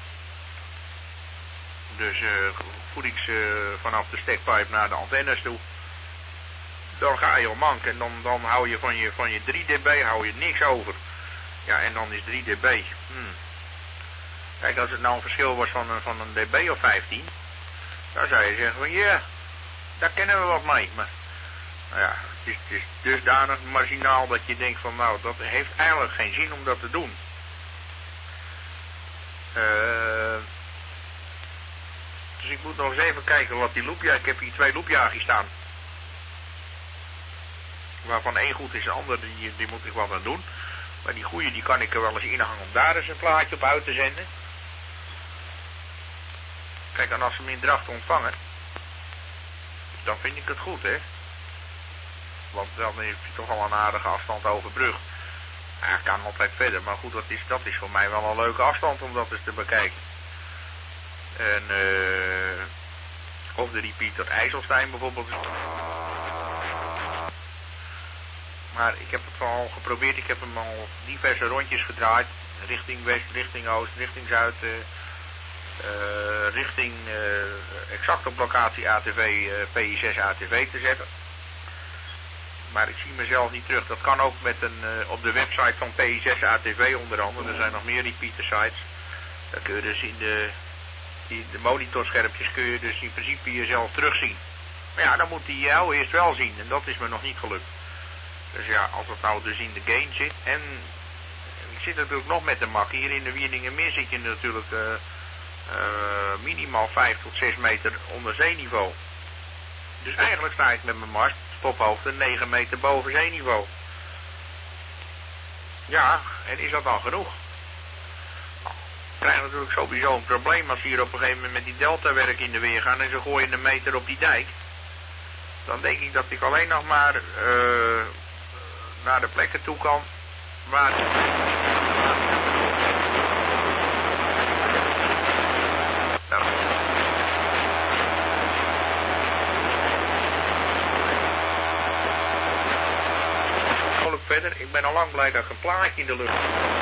Speaker 3: Dus voedings vanaf de stekpipe naar de antennes toe. Dan ga je al mank en dan hou je van je 3 dB hou je niks over. Ja, en dan is 3 dB. Kijk, als het nou een verschil was van een dB of 15, dan zou je zeggen van ja, daar kennen we wat mee. Maar nou ja, het is dusdanig marginaal dat je denkt van nou, dat heeft eigenlijk geen zin om dat te doen. Dus ik moet nog eens even kijken wat die loopja, ik heb hier 2 loopjaagjes staan. Waarvan één goed is, de andere die moet ik wel aan doen. Maar die goede die kan ik er wel eens inhangen om daar eens een plaatje op uit te zenden. Kijk, en als ze hem in dracht ontvangen, dan vind ik het goed, hè. Want dan heeft je toch al een aardige afstand overbrugd. Ja, kan altijd verder, maar goed, dat is voor mij wel een leuke afstand om dat eens te bekijken. En of de repeater IJsselstein bijvoorbeeld. Maar ik heb het al geprobeerd, ik heb hem al diverse rondjes gedraaid. Richting west, richting oost, richting zuid, richting exact op locatie ATV, PI6 ATV te zetten. Maar ik zie mezelf niet terug. Dat kan ook met op de website van PI6 ATV onder andere. Er zijn nog meer repeater sites. Daar kun je dus in de monitorschermpjes kun je dus in principe jezelf terugzien. Maar ja, dan moet hij jou eerst wel zien. En dat is me nog niet gelukt. Dus ja, als het nou dus in de gain zit. En ik zit natuurlijk nog met de mak. Hier in de Wierdingermeer zit je natuurlijk minimaal 5 tot 6 meter onder zeeniveau. Dus eigenlijk sta ik met mijn mast, stophoogte, 9 meter boven zeeniveau. Ja, en is dat dan genoeg? We krijgen natuurlijk sowieso een probleem als we hier op een gegeven moment met die deltawerk in de weer gaan en ze gooien een meter op die dijk. Dan denk ik dat ik alleen nog maar naar de plekken toe kan waar
Speaker 14: verder. Ik ben al lang blij dat ik een plaatje in de lucht.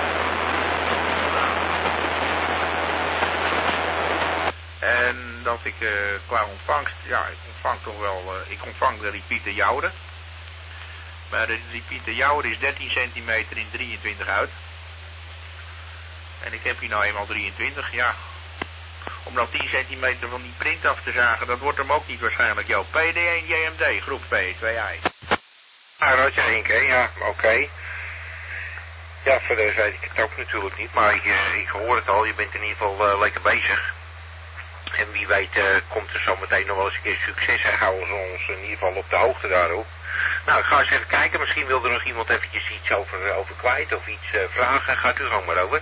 Speaker 14: En dat ik qua ontvangst, ja, ik ontvang toch wel, ik ontvang de repeater Joure. Maar de repeater Joure is 13 centimeter in 23 uit. En ik heb hier nou eenmaal 23, ja. Om nou 10 centimeter van die print af te zagen, dat wordt hem ook niet waarschijnlijk, joh. PD1 JMD, groep P, 2i.
Speaker 1: Nou, Roger, één keer, ja, oké. Ja, verder weet ik het ook natuurlijk niet, maar ik hoor het al, je bent in ieder geval lekker bezig. En wie weet komt er zometeen nog wel eens een keer succes en houden ze ons in ieder geval op de hoogte daarop. Nou, ik ga eens even kijken, misschien wil er nog iemand eventjes iets over kwijt of iets vragen. Gaat u gewoon maar over.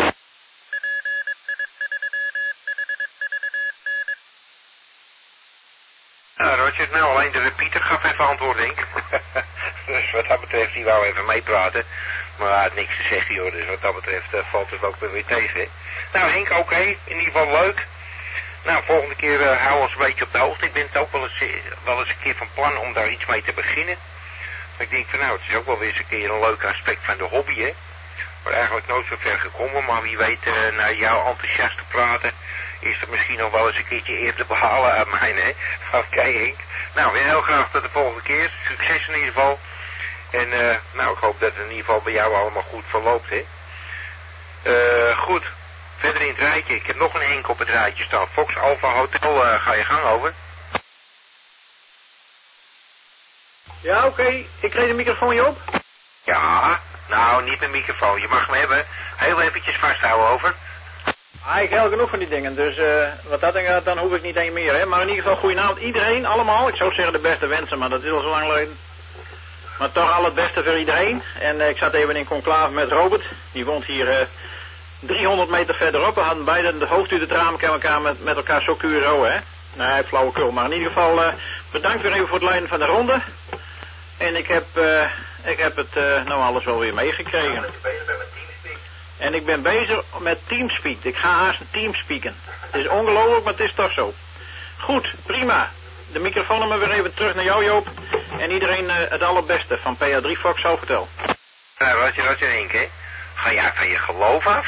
Speaker 1: Nou, Roger, nou alleen de repeater gaf even antwoord, denk ik. Dus wat dat betreft, die wou even meepraten. Maar hij had niks te zeggen, joh, dus wat dat betreft valt het ook weer tegen. Nou, Henk, oké, in ieder geval leuk. Nou, volgende keer houden we ons een beetje op de hoogte. Ik ben het ook wel eens een keer van plan om daar iets mee te beginnen. Maar ik denk van nou, het is ook wel weer eens een keer een leuk aspect van de hobby, hè. Maar eigenlijk nooit zo ver gekomen, maar wie weet, naar jou enthousiast te praten, is er misschien nog wel eens een keertje eer te behalen aan mij, hè. Oké, Henk. Nou, weer heel graag tot de volgende keer. Succes in ieder geval. En nou, ik hoop dat het in ieder geval bij jou allemaal goed verloopt, hè. Goed. Verder in het rijtje. Ik heb nog een Henk op het rijtje staan. Fox Alpha Hotel, ga je gang over.
Speaker 3: Ja, oké. Ik kreeg de microfoon je op.
Speaker 1: Ja, nou, niet mijn microfoon. Je mag hem hebben. Heel eventjes vasthouden over.
Speaker 3: Ik heb genoeg van die dingen, dus wat dat gaat, dan hoef ik niet één meer, hè. Maar in ieder geval, goedenavond iedereen, allemaal. Ik zou zeggen de beste wensen, maar dat is al zo lang geleden. Maar toch al het beste voor iedereen. En ik zat even in conclave met Robert. Die woont hier 300 meter verderop. We hadden beide de hoofdtuur de ramen elkaar met elkaar zo QRO, hè. Nee, flauwekul. Maar in ieder geval, bedankt weer even voor het leiden van de ronde. En ik heb het nou alles wel weer meegekregen. En ik ben bezig met Teamspeak. Ik ga haast Teamspeaken. Het is ongelooflijk, maar het is toch zo. Goed, prima. De microfoon maar weer even terug naar jou, Joop. En iedereen het allerbeste van PA3 Fox Hotel.
Speaker 1: Nou, Roger Henk, hè. Ga jij van je geloof af?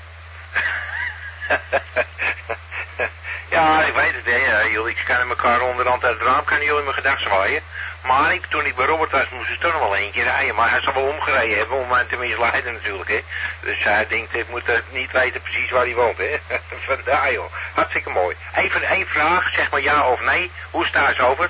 Speaker 1: Ja, ik weet het, hè. Jullie kunnen elkaar onderhand uit het raam, kunnen jullie mijn gedachten zwaaien. Maar toen ik bij Robert was, moest ik toch nog wel eentje rijden. Maar hij zal wel omgereden hebben om mij te misleiden natuurlijk, hè. Dus hij denkt, ik moet niet weten precies waar hij woont, hè. Vandaar, joh. Hartstikke mooi. Even één vraag, zeg maar ja of nee. Hoe staat het over?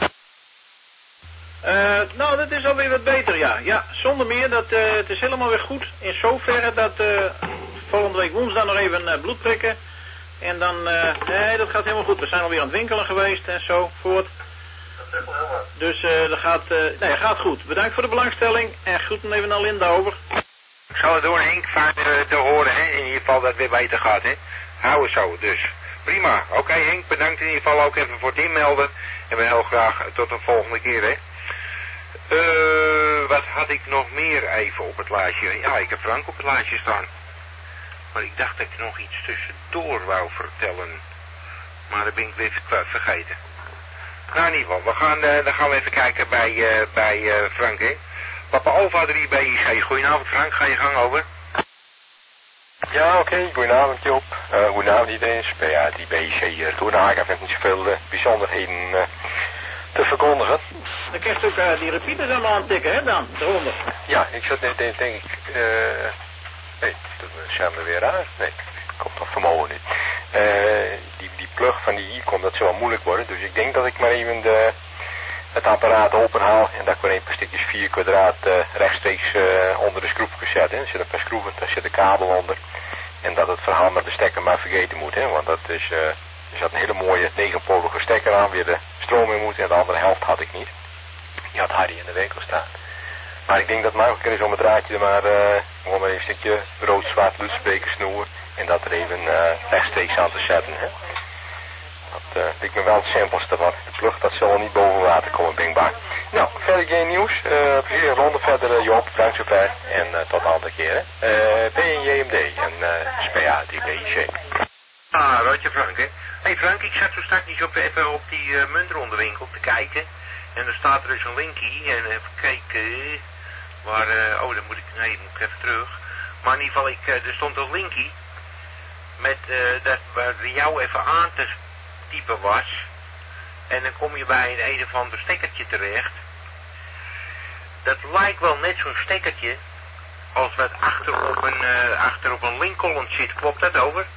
Speaker 3: Nou, dat is alweer wat beter, ja. Ja, zonder meer, het is helemaal weer goed. In zoverre dat volgende week woensdag nog even bloed prikken. En dan, nee, dat gaat helemaal goed. We zijn alweer aan het winkelen geweest en zo voort. Dus dat gaat goed. Bedankt voor de belangstelling en groeten even naar Linda over.
Speaker 1: Ik zal het door, Henk, fijn te horen, hè. In ieder geval dat het weer beter gaat, hè. Hou het zo, dus. Prima. Oké, Henk, bedankt in ieder geval ook even voor het inmelden. En we heel graag tot de volgende keer, hè. Wat had ik nog meer even op het lijstje? Ja, ik heb Frank op het lijstje staan. Maar ik dacht dat ik nog iets tussendoor wou vertellen. Maar dat ben ik weer vergeten. Nou, in ieder geval, dan gaan we even kijken bij Frank, hè. Papa Alpha 3 BIC. Goedenavond, Frank. Ga je gang over?
Speaker 8: Ja, oké. Goedenavond, Joop. Goedenavond iedereen. Ja, die BIC Toenhagen heeft niet zoveel bijzonderheden te verkondigen.
Speaker 3: Dan krijg je ook die repeaters allemaal aan het tikken, hè, dan, eronder.
Speaker 8: Ja, ik zat net denk ik, nee, dat zijn we weer uit. Nee, komt toch vermogen niet. Die plug van die hier komt, dat zal wel moeilijk worden. Dus ik denk dat ik maar even het apparaat openhaal en dat ik weer een paar stukjes 4 kwadraat rechtstreeks onder de schroef kan zetten. Er zit een paar schroeven, daar zit een kabel onder. En dat het verhaal met de stekker maar vergeten moet, hè, want dat is... Er zat een hele mooie 9-polige stekker aan, weer de stroom in moet en de andere helft had ik niet. Die had Harry in de winkel staan. Maar ik denk dat het makkelijker is om het draadje er maar gewoon maar een stukje rood-zwart luidspreker snoeren en dat er even rechtstreeks aan te zetten. Hè. Dat lijkt me wel het simpelste, want de plug dat zal niet boven water komen, bingbaar. Nou, verder geen nieuws. Plezier ronde verder, Joop, bedankt zover en tot een andere keer. PNJMD en SPA, die BIC.
Speaker 1: Ah, Roger Frank, hè. Hey Frank, ik zat zo straks niet even op die muntrondewinkel te kijken. En er staat er dus een linkje. En even kijken. Maar, dan moet ik even terug. Maar in ieder geval, er stond een linkie met, dat waar jou even aan te typen was. En dan kom je bij een of ander stekkertje terecht. Dat lijkt wel net zo'n stekkertje als wat achter op een Lincoln zit. Klopt dat over?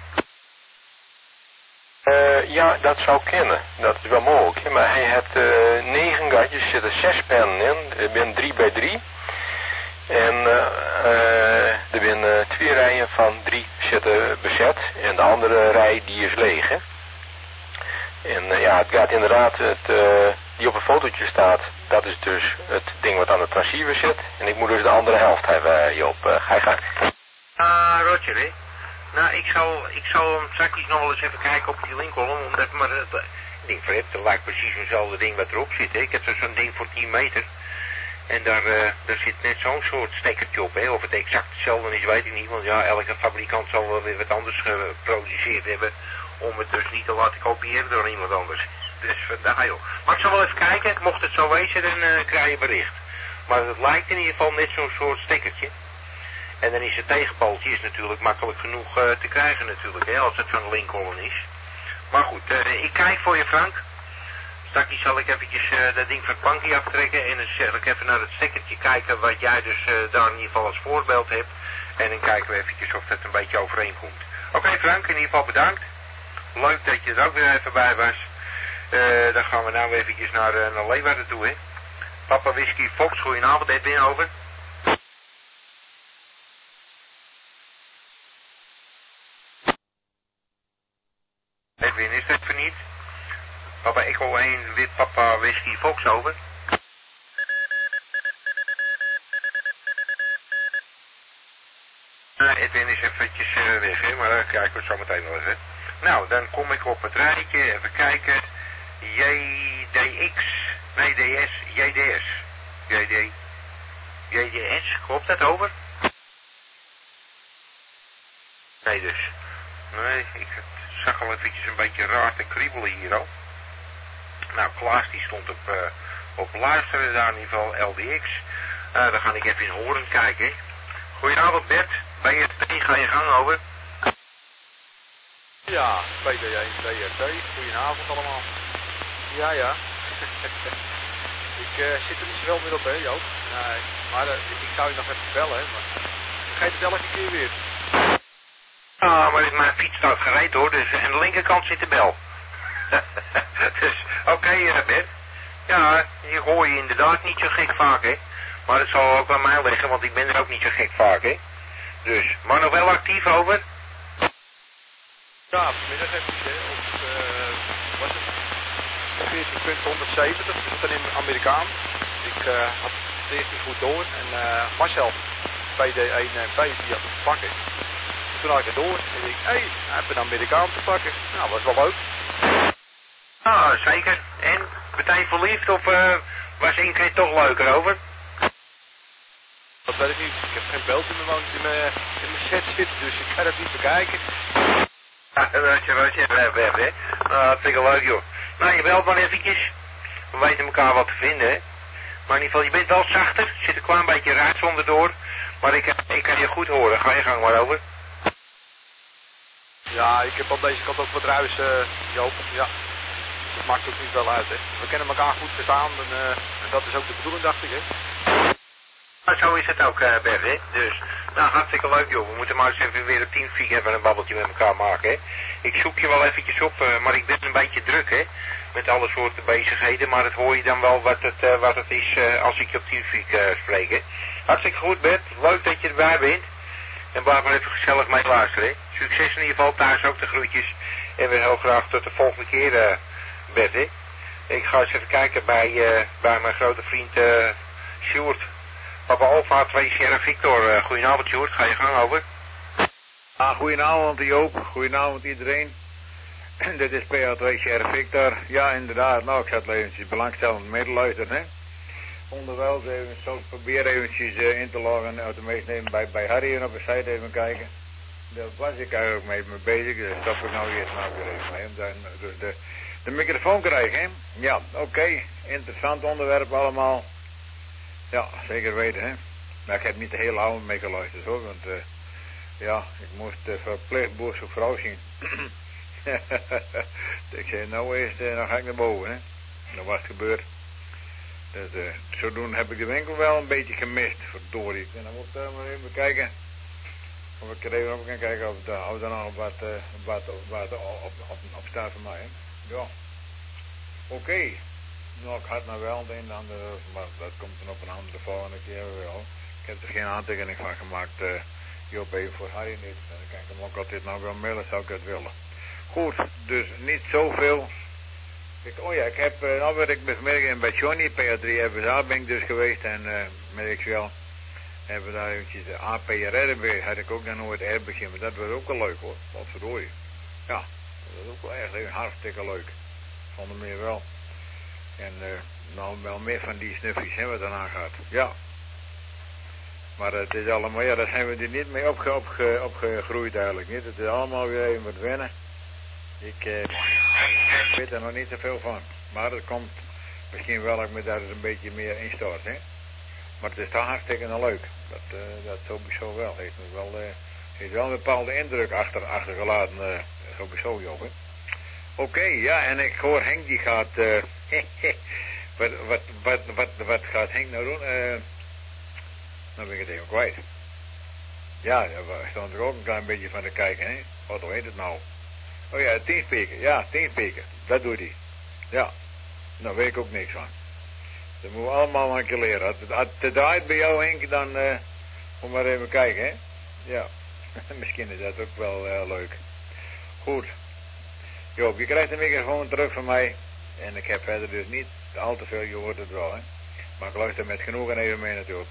Speaker 8: Ja, dat zou kunnen. Dat is wel mogelijk. Maar hij heeft 9 gatjes, er zitten 6 pennen in. Er zijn 3 bij 3. En er zijn 2 rijen van 3 zitten bezet. En de andere rij die is leeg, hè. En het gaat inderdaad, die op een fotootje staat, dat is dus het ding wat aan de transceiver zit. En ik moet dus de andere helft hebben, Joop. Ga je gang.
Speaker 1: Roger, hè. Nou, ik zal hem straks nog wel eens even kijken op die Lincoln, omdat maar het ding van hebt, dat lijkt precies hetzelfde ding wat erop zit, hè. Ik heb zo'n ding voor 10 meter. En daar zit net zo'n soort stekkertje op, hè. Of het exact hetzelfde is, weet ik niet, want ja, elke fabrikant zal wel weer wat anders geproduceerd hebben, om het dus niet te laten kopiëren door iemand anders. Dus vandaar, joh. Maar ik zal wel even kijken, mocht het zo wezen, dan krijg je bericht. Maar het lijkt in ieder geval net zo'n soort stekkertje. En dan is het tegenpooltje is natuurlijk makkelijk genoeg te krijgen natuurlijk, hè, als het zo'n Lincoln is. Maar goed, ik kijk voor je, Frank. Straks zal ik eventjes dat ding van het bankje aftrekken en dan zal ik even naar het stekkertje kijken wat jij dus daar in ieder geval als voorbeeld hebt. En dan kijken we eventjes of dat een beetje overeenkomt. Oké, Frank, in ieder geval bedankt. Leuk dat je er ook weer even bij was. Dan gaan we nou eventjes naar Leeuwarden toe, hè. Papa Whisky Fox, goedenavond, Edwin, over. Edwin, is dat voor niet? Papa Echo 1, wit Papa Whisky Fox, over. Edwin is eventjes weg, hè, maar dan kijken we zo meteen wel even. Nou, dan kom ik op het rijtje, even kijken. JDS, klopt dat over? Nee dus. Nee, ik zag al eventjes een beetje raar te kriebelen hier al. Nou, Klaas die stond op luisteren, daar in ieder geval LDX. Dan ga ik even in Horen kijken. Goedenavond Bert, BRT, ga je gang, over.
Speaker 9: Ja, PD1, BRT, goedenavond allemaal. Ja. Ik zit er niet zoveel meer op, hè Joop. Nee, maar ik zou je nog even bellen, hè. Maar vergeet het elke keer weer.
Speaker 1: Maar mijn fiets staat gereed hoor, dus aan de linkerkant zit de bel. Dus, oké, Bert. Ja, je hoor je inderdaad niet zo gek vaak, hè. Maar het zal ook aan mij liggen, want ik ben er ook niet zo gek vaak, hè. Dus, maar nog wel actief, over?
Speaker 9: Ja, vanmiddag eventjes, hè, op, wat is het, 14.170, dat is dan in Amerikaan. Ik had het eerst niet goed door en Marcel, PD1B, die had het te pakken. Toen had ik het door en ik hij heeft een Amerikaan te pakken. Nou, was wel leuk.
Speaker 1: Zeker. En, meteen verliefd of was één keer toch leuker, over?
Speaker 9: Dat weet ik niet. Ik heb geen beeld in mijn set zitten, dus ik kan het niet bekijken.
Speaker 1: Dat je weg, hè. Dat vind ik wel leuk, joh. Nou, je belt maar eventjes. We weten elkaar wat te vinden, hè. Maar in ieder geval, je bent wel zachter. Er zit een klein beetje raad onderdoor. Maar ik kan je goed horen. Ga je gang maar, over.
Speaker 9: Ja, ik heb aan deze kant ook wat ruis, Joop. Ja, dat maakt ook niet wel uit, hè. We kennen elkaar goed verstaan en dat is ook de bedoeling, dacht ik, hè.
Speaker 1: Maar zo is het ook, Bert, hè. Dus, nou, hartstikke leuk, joh. We moeten maar eens even weer op Teamspeak hebben en een babbeltje met elkaar maken, hè. Ik zoek je wel eventjes op, maar ik ben een beetje druk, hè. Met alle soorten bezigheden, maar dat hoor je dan wel wat het is als ik je op Teamspeak spreek, hè. Hartstikke goed, Bert. Leuk dat je erbij bent. En blijf maar even gezellig mee luisteren, hè. Succes in ieder geval, thuis ook de groetjes. En weer heel graag tot de volgende keer, Bert, hè. Ik ga eens even kijken bij mijn grote vriend Sjoerd. Papa Alfa 2 Sierra Victor. Goedenavond, Sjoerd. Ga je gang, over.
Speaker 22: Goedenavond, Joop. Goedenavond, iedereen. Dit is PA2 Sierra Victor. Ja, inderdaad. Nou, ik zat eventjes belangstellend mee te luisteren, hè. Onderwijl even zo proberen eventjes in te loggen, automatisch nemen bij Harry en op de site even kijken. Daar was ik eigenlijk mee bezig, daar stop ik nou eerst maar weer even mee. Om dan dus de microfoon krijgen, hè. Ja, oké. Interessant onderwerp allemaal. Ja, zeker weten, hè. Maar ik heb niet de hele avond mee geluisterd hoor, want ja, ik moest verplicht boerzoekvrouw zien. Ik zei, nou eerst, dan ga ik naar boven, hè. En dat was het gebeurd. Dus zodoende heb ik de winkel wel een beetje gemist, verdorie. En dan moet ik maar even kijken. Of ik er even op kan kijken of er nog wat op staat voor mij, hè. Ja. Oké. Nou, ik had nou wel het een en ander, maar dat komt dan op een andere volgende keer wel. Ik heb er geen aantekening van gemaakt, Joop, even voor Harry niet. En dan kan ik hem ook altijd nou wel mailen, zou ik het willen. Goed, dus niet zoveel. Oh ja, ik heb, nou werd ik vanmiddag bij Johnny, PA3 FSA ben ik dus geweest en met XL hebben we daar eventjes de APRR, had ik ook nog nooit begin, maar dat was ook wel leuk hoor, wat verdorie. Ja, dat was ook wel echt hartstikke leuk, zonder meer wel. En nou wel meer van die snuffies hè, wat daarna gaat, ja. Maar het is allemaal, ja, daar zijn we er niet mee opgegroeid eigenlijk niet, het is allemaal weer even wat wennen. Ik weet er nog niet zoveel van. Maar dat komt misschien wel dat ik me daar eens een beetje meer in stort, hè. Maar het is toch hartstikke leuk. Dat sowieso wel. Heeft wel een bepaalde indruk achtergelaten, sowieso, Job, hè. Oké, ja, en ik hoor Henk die gaat, wat gaat Henk nou doen? Nou ben ik het even kwijt. Ja, daar stond er ook een klein beetje van te kijken, hè. Wat hoe heet het nou? Oh ja, teamspeaker. Ja, teamspeaker. Dat doet hij. Ja. Daar weet ik ook niks van. Dat moeten we allemaal een keer leren. Als het draait bij jou, Henk, dan moet maar even kijken, hè. Ja. Misschien is dat ook wel leuk. Goed. Joop, je krijgt de microfoon terug van mij. En ik heb verder dus niet al te veel, je hoort het wel, hè. Maar ik luister met genoegen even mee natuurlijk.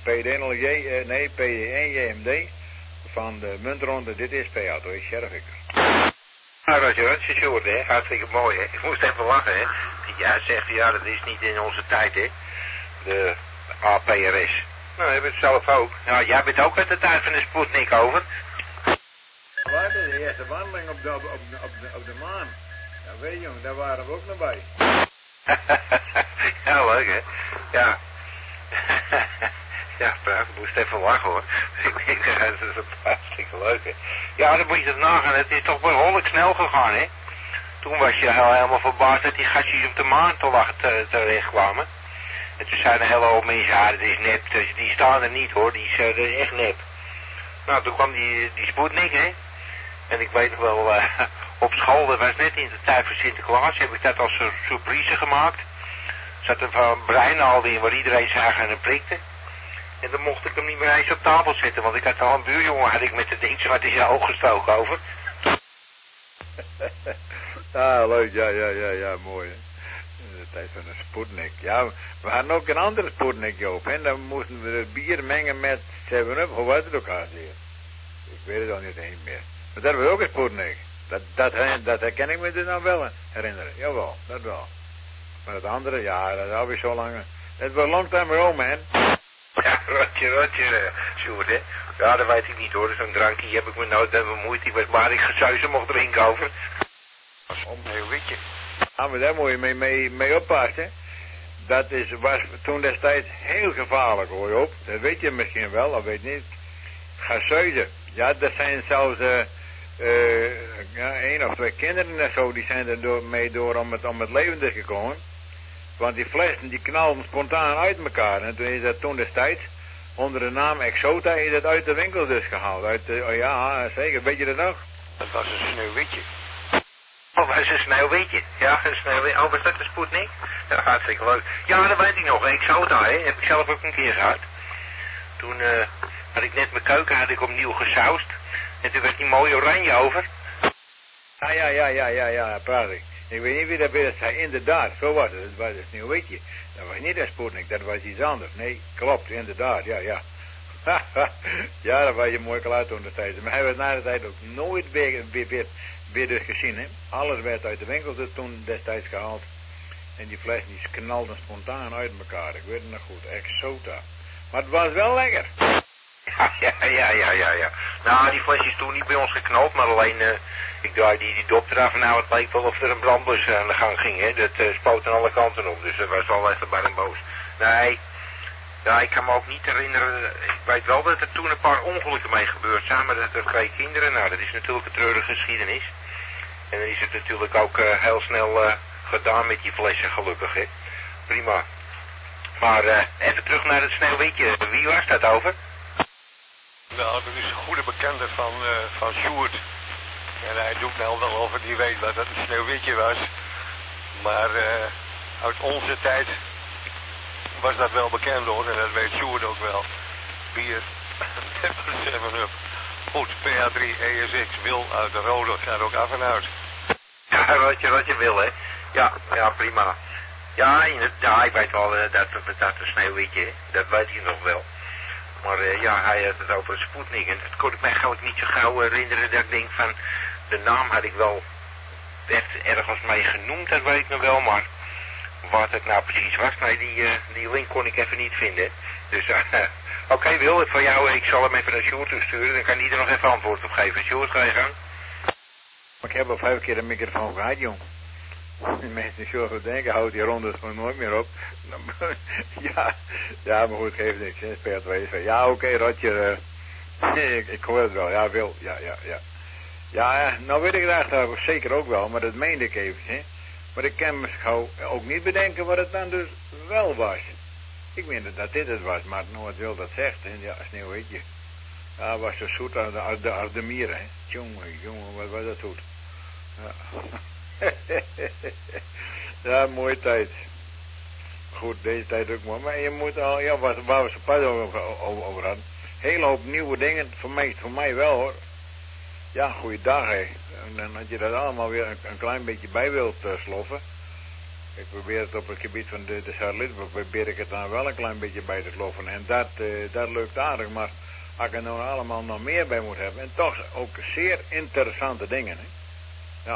Speaker 22: PE1JMD van de muntronde. Dit is PA, door Sheriff Victor.
Speaker 1: Nou, Roger, Sjoerd, hè, hartstikke mooi, hè. Ik moest even lachen, hè. Ja, zegt, ja, dat is niet in onze tijd, hè. De APRS. Nou, hebben we het zelf ook. Nou, jij bent ook uit de tijd van de Sputnik over.
Speaker 22: Waar de eerste wandeling op de maan. Ja, weet je, jongen, daar waren we ook nog bij.
Speaker 1: Ja, leuk, hè. Ja. Ja, ik moest even lachen, hoor. Ik denk, dat is hartstikke leuk, hè. Ja, dan moet je het nagaan. Het is toch behoorlijk snel gegaan, hè. Toen was je helemaal verbaasd dat die gastjes op de maan terecht kwamen. En toen zeiden een hele hoop mensen, ja, dat is nep. Dus die staan er niet, hoor. Dat is echt nep. Nou, toen kwam die Sputnik, hè. En ik weet nog wel, op school, dat was net in de tijd van Sinterklaas, heb ik dat als surprise gemaakt. Er zat een van breinaald in waar iedereen zag en prikte. En dan mocht ik hem niet meer eens op tafel zetten, want ik had al een buurjongen, had ik met de ding zwart in zijn oog gestoken over.
Speaker 22: Ah, leuk, ja, mooi, hè. In de tijd van een Sputnik. Ja, we hadden ook een andere Sputnik, Joop, en dan moesten we het bier mengen met 7-Up, hoe was het ook hier? Ik weet het al niet eens meer. Maar dat was ook een Sputnik. Dat herken ik me dus nou wel herinneren. Jawel, dat wel. Maar het andere, ja, dat is alweer zo lang. Het was long time ago, man.
Speaker 1: Ja, Roger, Sjoerd, hè. Ja, dat weet ik niet, hoor. Zo'n drankje heb ik me nooit mee bemoeid. Ik weet waar ik gezuizen mocht drinken over.
Speaker 22: Heel witje. Ja, maar daar moet je mee oppassen. Dat was toen destijds heel gevaarlijk, hoor je op. Dat weet je misschien wel, dat weet niet. Gazuizen. Ja, dat zijn zelfs 1 of 2 kinderen en zo, die zijn er mee door om het leven gekomen. Want die flessen die knalden spontaan uit elkaar. En toen is dat toen destijds onder de naam Exota is dat uit de winkel dus gehaald. Ja, zeker. Weet je dat nog?
Speaker 1: Dat was een sneeuwwitje. Oh, dat is een sneeuwwitje. Ja, een sneeuwwitje. Oh, was dat de Sputnik? Ja, hartstikke leuk. Ja, dat weet ik nog. Exota, hè. Heb ik zelf ook een keer gehad. Toen had ik net mijn keuken opnieuw gesausd. En toen werd die mooi oranje over.
Speaker 22: Ja, praat ik. Ik weet niet wie dat weer zei. Inderdaad, zo was het. Het was een sneeuwwitje. Dat was niet een Sputnik, dat was iets anders. Nee, klopt, inderdaad, ja. Ja, dat was je mooi klaar toen destijds. Maar hij werd na de tijd ook nooit weer dus gezien, hè. Alles werd uit de winkel toen destijds gehaald. En die flessen die knalden spontaan uit elkaar. Ik weet het nog goed, Exota. Maar het was wel lekker.
Speaker 1: Ja. Nou, die fles is toen niet bij ons geknald, maar alleen, ik draaide die dop eraf en nou, het leek wel of er een brandbus aan de gang ging, hè. Dat spoot aan alle kanten op, dus dat was wel echt bij een boos. Nee, Ja, ik kan me ook niet herinneren. Ik weet wel dat er toen een paar ongelukken mee gebeurd zijn, maar dat er 2 kinderen. Nou, dat is natuurlijk een treurige geschiedenis. En dan is het natuurlijk ook heel snel gedaan met die flessen, gelukkig, hè. Prima. Maar even terug naar het Sneeuwwitje. Wie was dat over?
Speaker 11: Nou, dat is een goede bekende van Sjoerd. En hij doet nou wel of hij weet wat dat een Sneeuwwitje was. Maar uit onze tijd was dat wel bekend hoor. En dat weet Sjoerd ook wel. Bier, 7-up. Goed, PA3 ESX Wil uit de Rode gaat ook af en uit.
Speaker 1: Ja, wat je wil, hè. Ja, prima. Ja, ik weet wel dat een Sneeuwwitje, dat weet ik nog wel. Maar ja, hij had het over Sputnik en dat kon ik me eigenlijk niet zo gauw herinneren dat ik denk van, de naam had ik wel ergens mee genoemd, dat weet ik nog wel, maar wat het nou precies was, nee, die link kon ik even niet vinden. Dus oké, Wil, voor jou, ik zal hem even naar Sjoerd toesturen, dan kan hij er nog even antwoord op geven. Sjoerd, ga je gang.
Speaker 22: Ik heb al 5 keer een microfoon gehad, jong. De mensen zullen denken, houdt die rondes gewoon nooit meer op. Ja, maar goed, geeft niks, hè, SPA2. Ja, oké, Rotje, ik hoor het wel, ja, Wil, ja. Ja, nou weet ik het eigenlijk zeker ook wel, maar dat meende ik even, hè. Maar ik kan me ook niet bedenken wat het dan dus wel was. Ik meen dat dit het was, maar nou wat Wil dat zegt, hè, ja, Sneeuwwitje. Ja, was zo zoet als de mieren, hè. Jongen, wat was dat zoet. Ja. Ja, mooie tijd. Goed, deze tijd ook mooi. Maar je moet al, ja, waar we zo pas over hadden. Hele hoop nieuwe dingen, voor mij wel hoor. Ja, goeiedag hè. En dan had je dat allemaal weer een klein beetje bij wilt sloffen. Ik probeer het op het gebied van de satelliet, probeer ik het dan wel een klein beetje bij te sloffen. En dat lukt aardig, maar als ik er nou allemaal nog meer bij moet hebben. En toch ook zeer interessante dingen hè. Ja.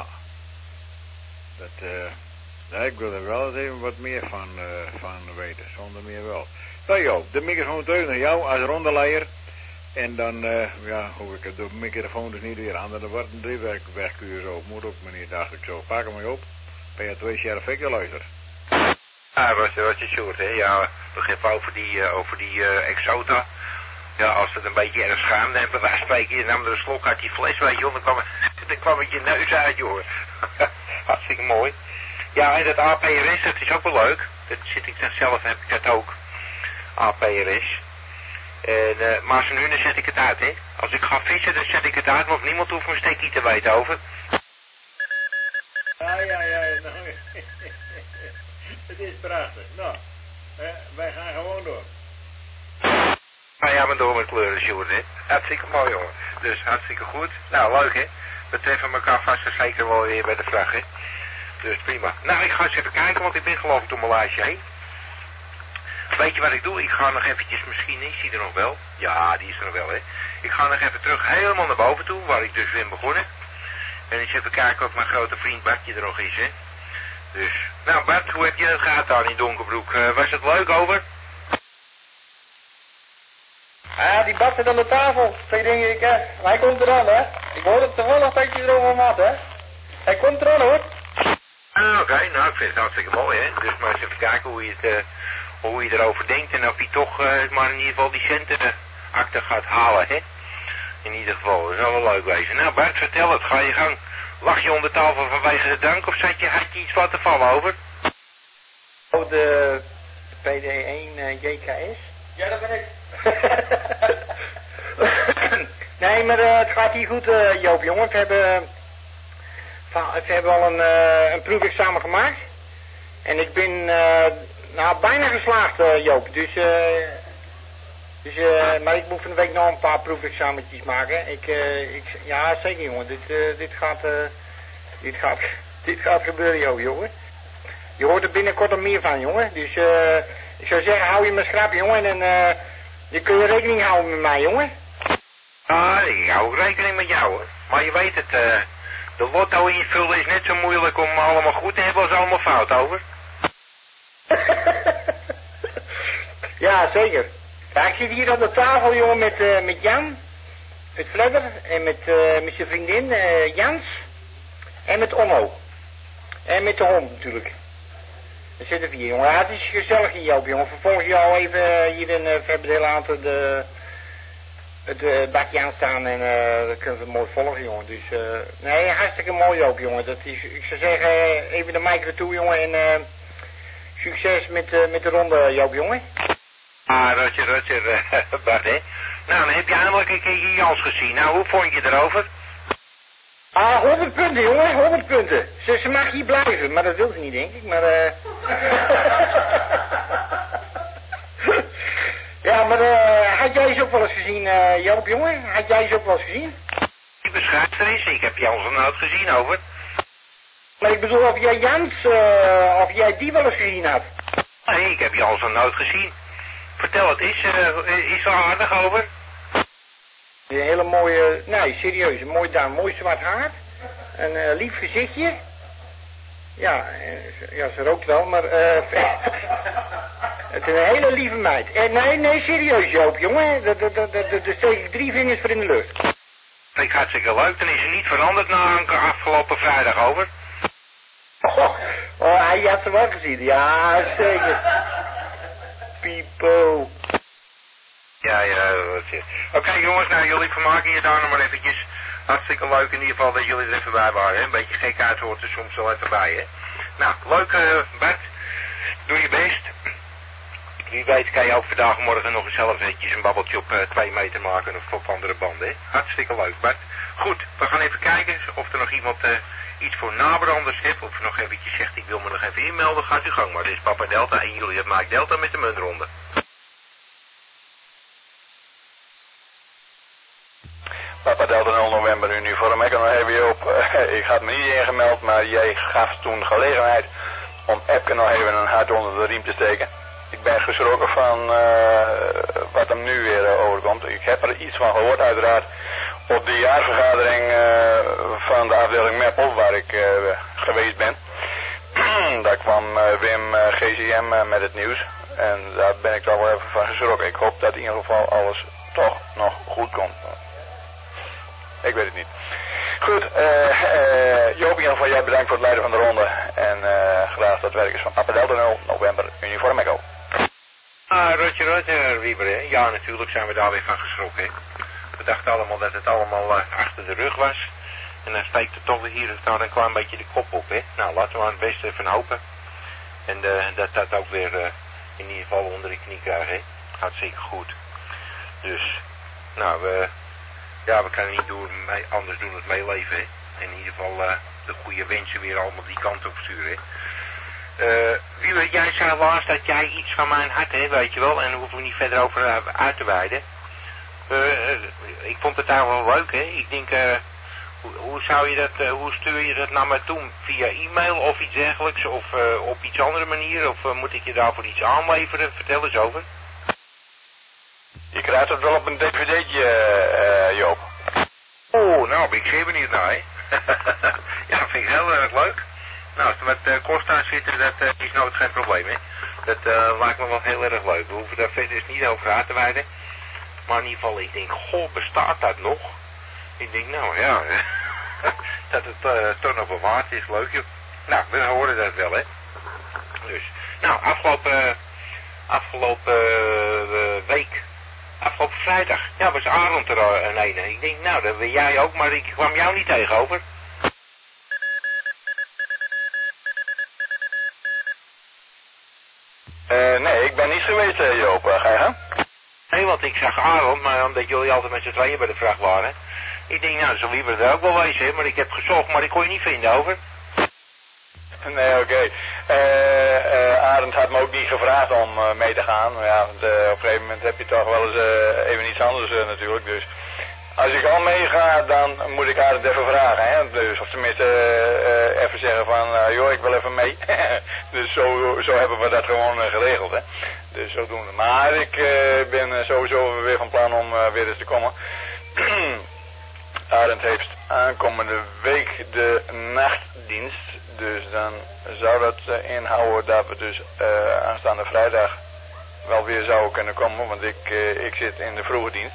Speaker 22: Ja, ik wil er wel eens even wat meer van weten, zonder meer wel. Nou Joop, de microfoon terug naar jou als rondeleier. En dan, ja, hoe ik het de microfoon dus niet weer aan, dan wordt een 3 werkuur zo. Moet ook meneer, dacht ik zo. Pak hem maar op. PA2 Sheriff ik luister.
Speaker 1: Ah, wat je Sjoerd, hè. Ja, begrip over die Exota. Ja, als het een beetje erg schaamde en bij wijze van spreken, je nam er een slok uit die fles, weet je, dan kwam het je neus uit, joh. Hartstikke mooi. Ja, en dat APRS, dat is ook wel leuk. Dat zit ik dan zelf, heb ik dat ook. APRS. En, maar zo nu, dan zet ik het uit, hè. Als ik ga vissen, dan zet ik het uit, want niemand hoeft mijn steekje te weten over.
Speaker 22: Ja, nou, het is prachtig. Nou, wij gaan gewoon door.
Speaker 1: Nou ja, maar door met kleuren, Sjoerd, hè. Hartstikke mooi, jongen. Dus hartstikke goed. Nou, leuk, hè. We treffen elkaar vast en zeker wel weer bij de vraag, hè. Dus prima. Nou, ik ga eens even kijken, want ik ben geloof ik door mijn lijstje heen. Weet je wat ik doe? Ik ga nog eventjes, misschien is die er nog wel. Ja, die is er nog wel, hè. Ik ga nog even terug helemaal naar boven toe, waar ik dus ben begonnen. En eens even kijken of mijn grote vriend Bartje er nog is, hè. Dus, nou Bart, hoe heb je het gehad daar in Donkerbroek? Was het leuk over?
Speaker 10: Ah, die Bart zit aan de tafel. Twee dingen, hij komt eraan, hè. Ik hoor het toevallig dat je erover had, hè. Hij komt eraan, hoor.
Speaker 1: Ah, oké, nou, ik vind het hartstikke mooi, hè. Dus maar eens even kijken hoe je erover denkt en of je toch maar in ieder geval die centen achter gaat halen, hè. In ieder geval, dat zal wel leuk wezen. Nou Bart, vertel het, ga je gang. Lag je onder tafel vanwege de dank of had je iets laten vallen over?
Speaker 10: Oh, de PD1 JKS? Ja, dat ben ik. Nee, maar het gaat hier goed, Joop, jongen. We hebben al een proefexamen gemaakt. En ik ben bijna geslaagd, Joop. Maar ik moet van de week nog een paar proefexamentjes maken. Ja, zeker, jongen. Dit gaat gebeuren, Joop, jongen. Je hoort er binnenkort al meer van, jongen. Dus ik zou zeggen, hou je maar schrap, jongen. En je kun je rekening houden met mij, jongen.
Speaker 1: Ah, ik hou ook rekening met jou, hoor. Maar je weet het, de lotto invullen is net zo moeilijk om allemaal goed te hebben als allemaal fout, over.
Speaker 10: Ja, zeker. Ja, ik zit hier aan de tafel, jongen, met Jan, met Fledder en met zijn vriendin Jans en met Onno. En met de hond natuurlijk. Daar zitten we hier, jongen. Ja, het is gezellig hier, Joop, jongen. Vervolg je al even hier in Verbedelaten het bakje aanstaan en dat kunnen we mooi volgen, jongen. Dus, nee, hartstikke mooi, Joop, jongen. Dat is, ik zou zeggen, even de mic ertoe, jongen, en succes met de ronde, Joop, jongen.
Speaker 1: Roger, Bart, hè. Nou, dan heb je eindelijk een keer Jans gezien. Nou, hoe vond je erover?
Speaker 10: 100 punten, jongen, 100 punten. Ze mag hier blijven, maar dat wil ze niet, denk ik, maar ja, maar had jij ze ook wel eens gezien, Joop, jongen? Had jij ze ook wel eens gezien?
Speaker 1: Die beschrijft er is, ik heb Jans nog nooit gezien, over.
Speaker 10: Maar ik bedoel, of jij Jans, of jij die wel eens gezien had?
Speaker 1: Nee, ik heb Jans nog nooit gezien. Vertel het eens, is er aardig over?
Speaker 10: Een hele mooie, nee, serieus, een mooie dame, mooi zwart haar. Een lief gezichtje. Ja, ja, ze rookt wel, maar het is een hele lieve meid. Nee, serieus, Joop, jongen. Daar steek ik 3 vingers voor in de lucht.
Speaker 1: Vind ik hartstikke leuk, dan is ze niet veranderd na afgelopen vrijdag, over.
Speaker 10: Oh, hij had ze wel gezien, ja, zeker. Pipo.
Speaker 1: Ja, Oké, jongens, nou jullie vermaken je daar nog maar eventjes. Hartstikke leuk in ieder geval dat jullie er even bij waren, hè. Een beetje gekheid hoort er soms wel even bij, hè. Nou, leuk Bart. Doe je best. Wie weet kan je ook vandaag morgen nog eens zelf eventjes een babbeltje op 2 meter maken of op andere banden, hè. Hartstikke leuk, Bart. Goed, we gaan even kijken of er nog iemand iets voor nabranders heeft. Of nog eventjes zegt, ik wil me nog even inmelden. Gaat u gang maar. Dit is Papa Delta en jullie hebben Mike Delta met de muntronde.
Speaker 21: Papa Delta 0 november uniform. Ik kan nog even op. Ik had me niet ingemeld, maar jij gaf toen gelegenheid om Epke nog even een hart onder de riem te steken. Ik ben geschrokken van wat hem nu weer overkomt. Ik heb er iets van gehoord uiteraard op de jaarvergadering van de afdeling Meppel, waar ik geweest ben. Daar kwam Wim GCM met het nieuws en daar ben ik toch wel even van geschrokken. Ik hoop dat in ieder geval alles toch nog goed komt. Ik weet het niet. Goed, Joop, in ieder geval jij bedankt voor het leiden van de ronde. En graag tot werkers van Papa Delta 0 november uniform echo.
Speaker 1: Roger, Wieber, hè? Ja, natuurlijk zijn we daar weer van geschrokken, hè? We dachten allemaal dat het allemaal achter de rug was. En dan steekt er toch weer hier of daar een klein beetje de kop op, hè? Nou, laten we maar het beste even hopen. En dat dat ook weer in ieder geval onder de knie krijgen, hè? Hartstikke goed. Dus, nou, we kunnen niet anders doen het meeleven, hè. In ieder geval de goede wensen weer allemaal die kant op sturen, hè. Wieler, jij zei laatst dat jij iets van mijn hart, hè, weet je wel, en daar hoeven we niet verder over uit te wijden. Ik vond het eigenlijk wel leuk, hè. Ik denk, hoe stuur je dat naar mij toe? Via e-mail of iets dergelijks, of op iets andere manier, of moet ik je daarvoor iets aanleveren? Vertel eens over.
Speaker 21: Je krijgt het wel op een dvd'tje, Joop.
Speaker 1: Oh, nou ben ik zeer benieuwd naar, hè. Ja, dat vind ik heel erg leuk. Nou, als er wat kost aan zitten, dat is nooit geen probleem, hè. Dat lijkt me wel heel erg leuk. We hoeven daar verder niet over uit te wijden. Maar in ieder geval, ik denk, goh, bestaat dat nog? Ik denk, nou ja, dat het toch nog bewaard is, leuk, joh. Nou, we horen dat wel, hè. Dus, nou, afgelopen week, afgelopen vrijdag, ja, was Arend er een ene. Ik denk, nou, dat ben jij ook, maar ik kwam jou niet tegenover.
Speaker 21: Nee, ik ben niet geweest, Joop. Ga je gaan?
Speaker 1: Nee, want ik zag Arend, maar omdat jullie altijd met z'n tweeën bij de vracht waren. Ik denk, nou, zo liever er ook wel wezen, hè, maar ik heb gezocht, maar ik kon je niet vinden, over.
Speaker 21: Nee, oké. Arend had me ook niet gevraagd om mee te gaan. Maar ja, want, op een gegeven moment heb je toch wel eens even iets anders natuurlijk. Dus als ik al meega, dan moet ik Arend even vragen. Hè? Dus, of tenminste even zeggen van, joh, ik wil even mee. Dus zo hebben we dat gewoon geregeld. Hè? Dus zodoende. Maar ik ben sowieso weer van plan om weer eens te komen. Arend heeft aankomende week de nachtdienst. Dus dan zou dat inhouden dat we dus aanstaande vrijdag wel weer zouden kunnen komen. Want ik zit in de vroege dienst.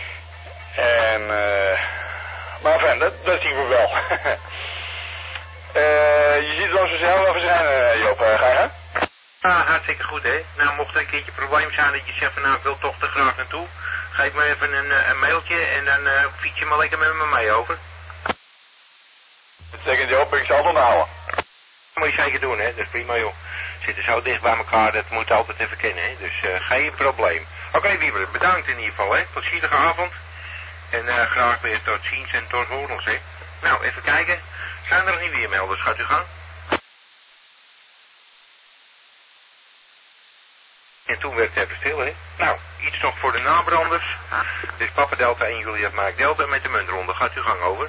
Speaker 21: En, maar enfin, dat zien we wel. Je ziet ons zelf wel verschijnen, Joop. Ga je gang?
Speaker 1: Ah, hartstikke goed, hè. Nou, mocht er een keertje probleem zijn dat je zegt van nou, ik wil toch te graag naartoe. Geef me even een mailtje en dan fiets je maar lekker met me mee over.
Speaker 21: Dat betekent Joop, ik zal het onthouden.
Speaker 1: Dat moet je zeker doen, hè. Dat is prima, joh. We zitten zo dicht bij elkaar, dat moet je altijd even kennen, hè. Dus geen probleem. Oké, Wieber, bedankt in ieder geval, hè. Plezierige avond. En graag weer tot ziens en tot horens, hè. Nou, even kijken. Zijn er nog niet weer melders? Gaat u gang. En toen werd het even stil, hè. Nou, iets nog voor de nabranders. Dus Papa Delta en Juliet Mike Delta met de muntronde. Gaat u gang over.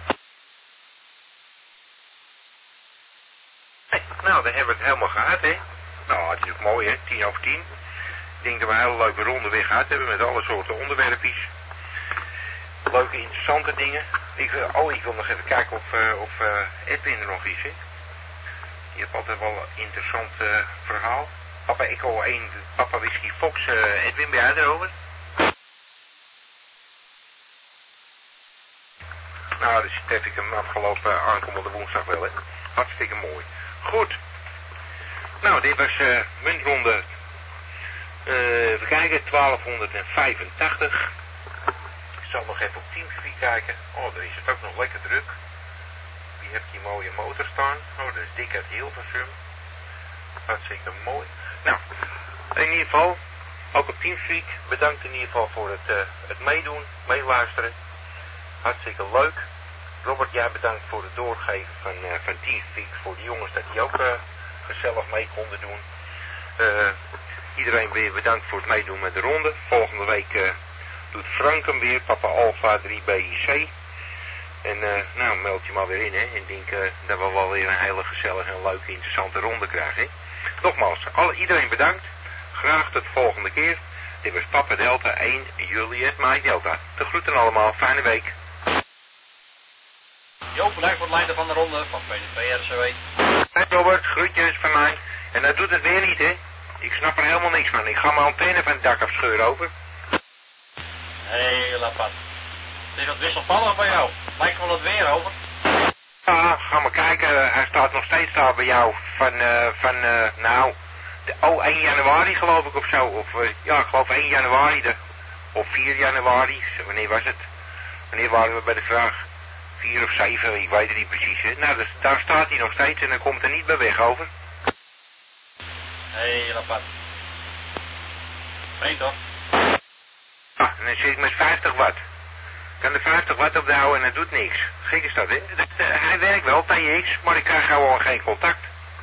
Speaker 1: Hey, nou, dan hebben we het helemaal gehad, hè. Nou, het is ook mooi, hè. 10:10. Ik denk dat we een hele leuke ronde weer gehad hebben met alle soorten onderwerpjes. Leuke, interessante dingen. Ik wil nog even kijken of Edwin er nog is, hè. Die heeft altijd wel een interessant verhaal. Papa Echo 1, Papa Whisky Fox, Edwin, ben jij erover? Nou, dus heb ik hem afgelopen aankomende woensdag wel, hè. Hartstikke mooi. Goed. Nou, dit was muntronde, even kijken, 1285. Ik zal nog even op Teamspeak kijken. Oh, daar is het ook nog lekker druk. Wie heeft die mooie motor staan? Oh, dat is Dick uit Hilversum. Hartstikke mooi. Nou, in ieder geval, ook op Teamspeak, bedankt in ieder geval voor het meedoen, meeluisteren. Hartstikke leuk. Robert, jij bedankt voor het doorgeven van Teamspeak voor de jongens, dat die ook gezellig mee konden doen. Iedereen weer bedankt voor het meedoen met de ronde. Volgende week doet Frank hem weer, Papa Alpha 3BIC. En nou, meld je maar weer in, hè. En ik denk dat we wel weer een hele gezellige en leuke, interessante ronde krijgen, hè. Nogmaals, iedereen bedankt. Graag tot de volgende keer. Dit was Papa Delta 1, Juliet Mike Delta. De groeten allemaal, fijne week.
Speaker 17: Joop, bedankt voor het leiden van de ronde van PDP-RCW.
Speaker 1: Hey Robert, groetjes van mij. En dat doet het weer niet, hè. Ik snap er helemaal niks van. Ik ga mijn antenne van het dak afscheuren over.
Speaker 17: Hé, Lapat. Het is wat wisselvallig bij jou. Lijkt wel het weer over.
Speaker 1: Ja, ga maar kijken. Hij staat nog steeds daar bij jou. Nou, 1 januari geloof ik of zo. Of, ja, ik geloof 1 januari. Of 4 januari. Wanneer was het? Wanneer waren we bij de vraag? 4 of 7, ik weet het niet precies. Hè. Nou, dus, daar staat hij nog steeds en dan komt er niet bij weg over.
Speaker 17: Hé, Lapat. Weet toch?
Speaker 1: Ah, en dan zit ik met 50 watt. Ik kan de 50 watt ophouden en het doet niks. Gek is dat, hè? Hij werkt wel, TX, maar ik krijg gewoon geen contact.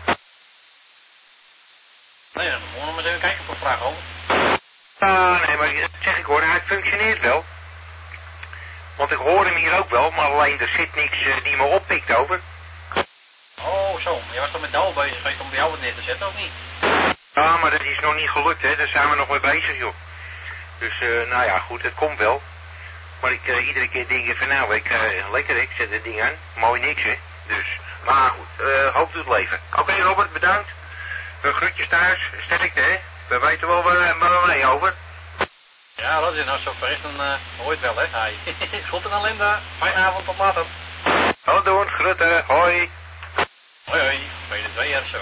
Speaker 17: Nee, dan moeten we nog meteen kijken voor vraag over.
Speaker 1: Ah, nee, maar dat zeg ik hoor, hij functioneert wel. Want ik hoor hem hier ook wel, maar alleen er zit niks die me oppikt over.
Speaker 17: Oh, zo. Je was toch met Douwe bezig geweest om bij jou wat neer te zetten, of niet?
Speaker 1: Ja, maar dat is nog niet gelukt, hè. Daar zijn we nog mee bezig, joh. Dus, nou ja, goed, het komt wel. Maar ik iedere keer denk van nou, lekker, ik zet het ding aan. Mooi niks, hè. Dus, maar goed, hoop doet leven. Oké, Robert, bedankt. Groetjes thuis, sterkte, hè. We weten wel waar we mee over.
Speaker 17: Ja, dat is nou zo ver is, dan hoor je het wel, hè. Hi. Groeten aan Linda. Fijne avond, tot later.
Speaker 1: Hallo doen, groeten, hoi.
Speaker 17: Hoi, hoi. PDP-RCW.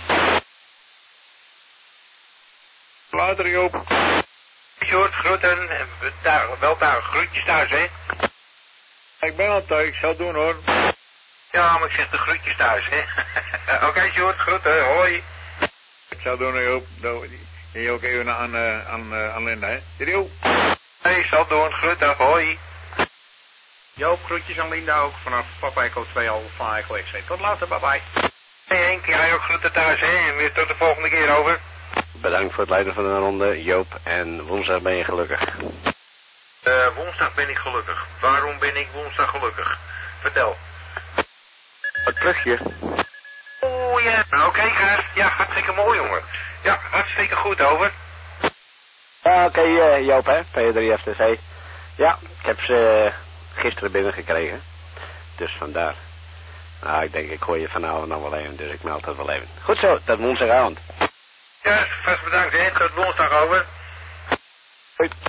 Speaker 22: Later, Joop.
Speaker 1: Sjoerd, groeten, wel daar groetjes thuis, hè.
Speaker 22: Ik ben al thuis, ik zal het doen, hoor.
Speaker 1: Ja, maar ik zeg de groetjes thuis, hè. Oké, Sjoerd, groeten, hoi.
Speaker 22: Ik zal het doen, Joop. Je ook even aan Linda, hè. Jo.
Speaker 1: Hey, zal het doen, groeten, hoi.
Speaker 3: Joop, groetjes aan Linda ook vanaf Papa Echo 2 Alpha Echo XC. Tot later, bye bye.
Speaker 1: Hey Henk, jij ook groeten thuis, hè. En weer tot de volgende keer over.
Speaker 6: Bedankt voor het leiden van de ronde, Joop. En woensdag ben je gelukkig.
Speaker 1: Woensdag ben ik gelukkig. Waarom ben ik woensdag gelukkig? Vertel.
Speaker 6: Een plugje.
Speaker 1: Oeh, ja. Nou, oké, gast. Ja, hartstikke mooi, jongen. Ja, hartstikke goed, over.
Speaker 6: Ja, oké, Joop, hè. P3FTV. Ja, ik heb ze gisteren binnengekregen. Dus vandaar. Nou, ik denk, ik hoor je vanavond nog wel even, dus ik meld het wel even. Goed zo, tot woensdagavond.
Speaker 1: Ja, vast bedankt, hè. Tot woensdag, over.
Speaker 6: Hoi.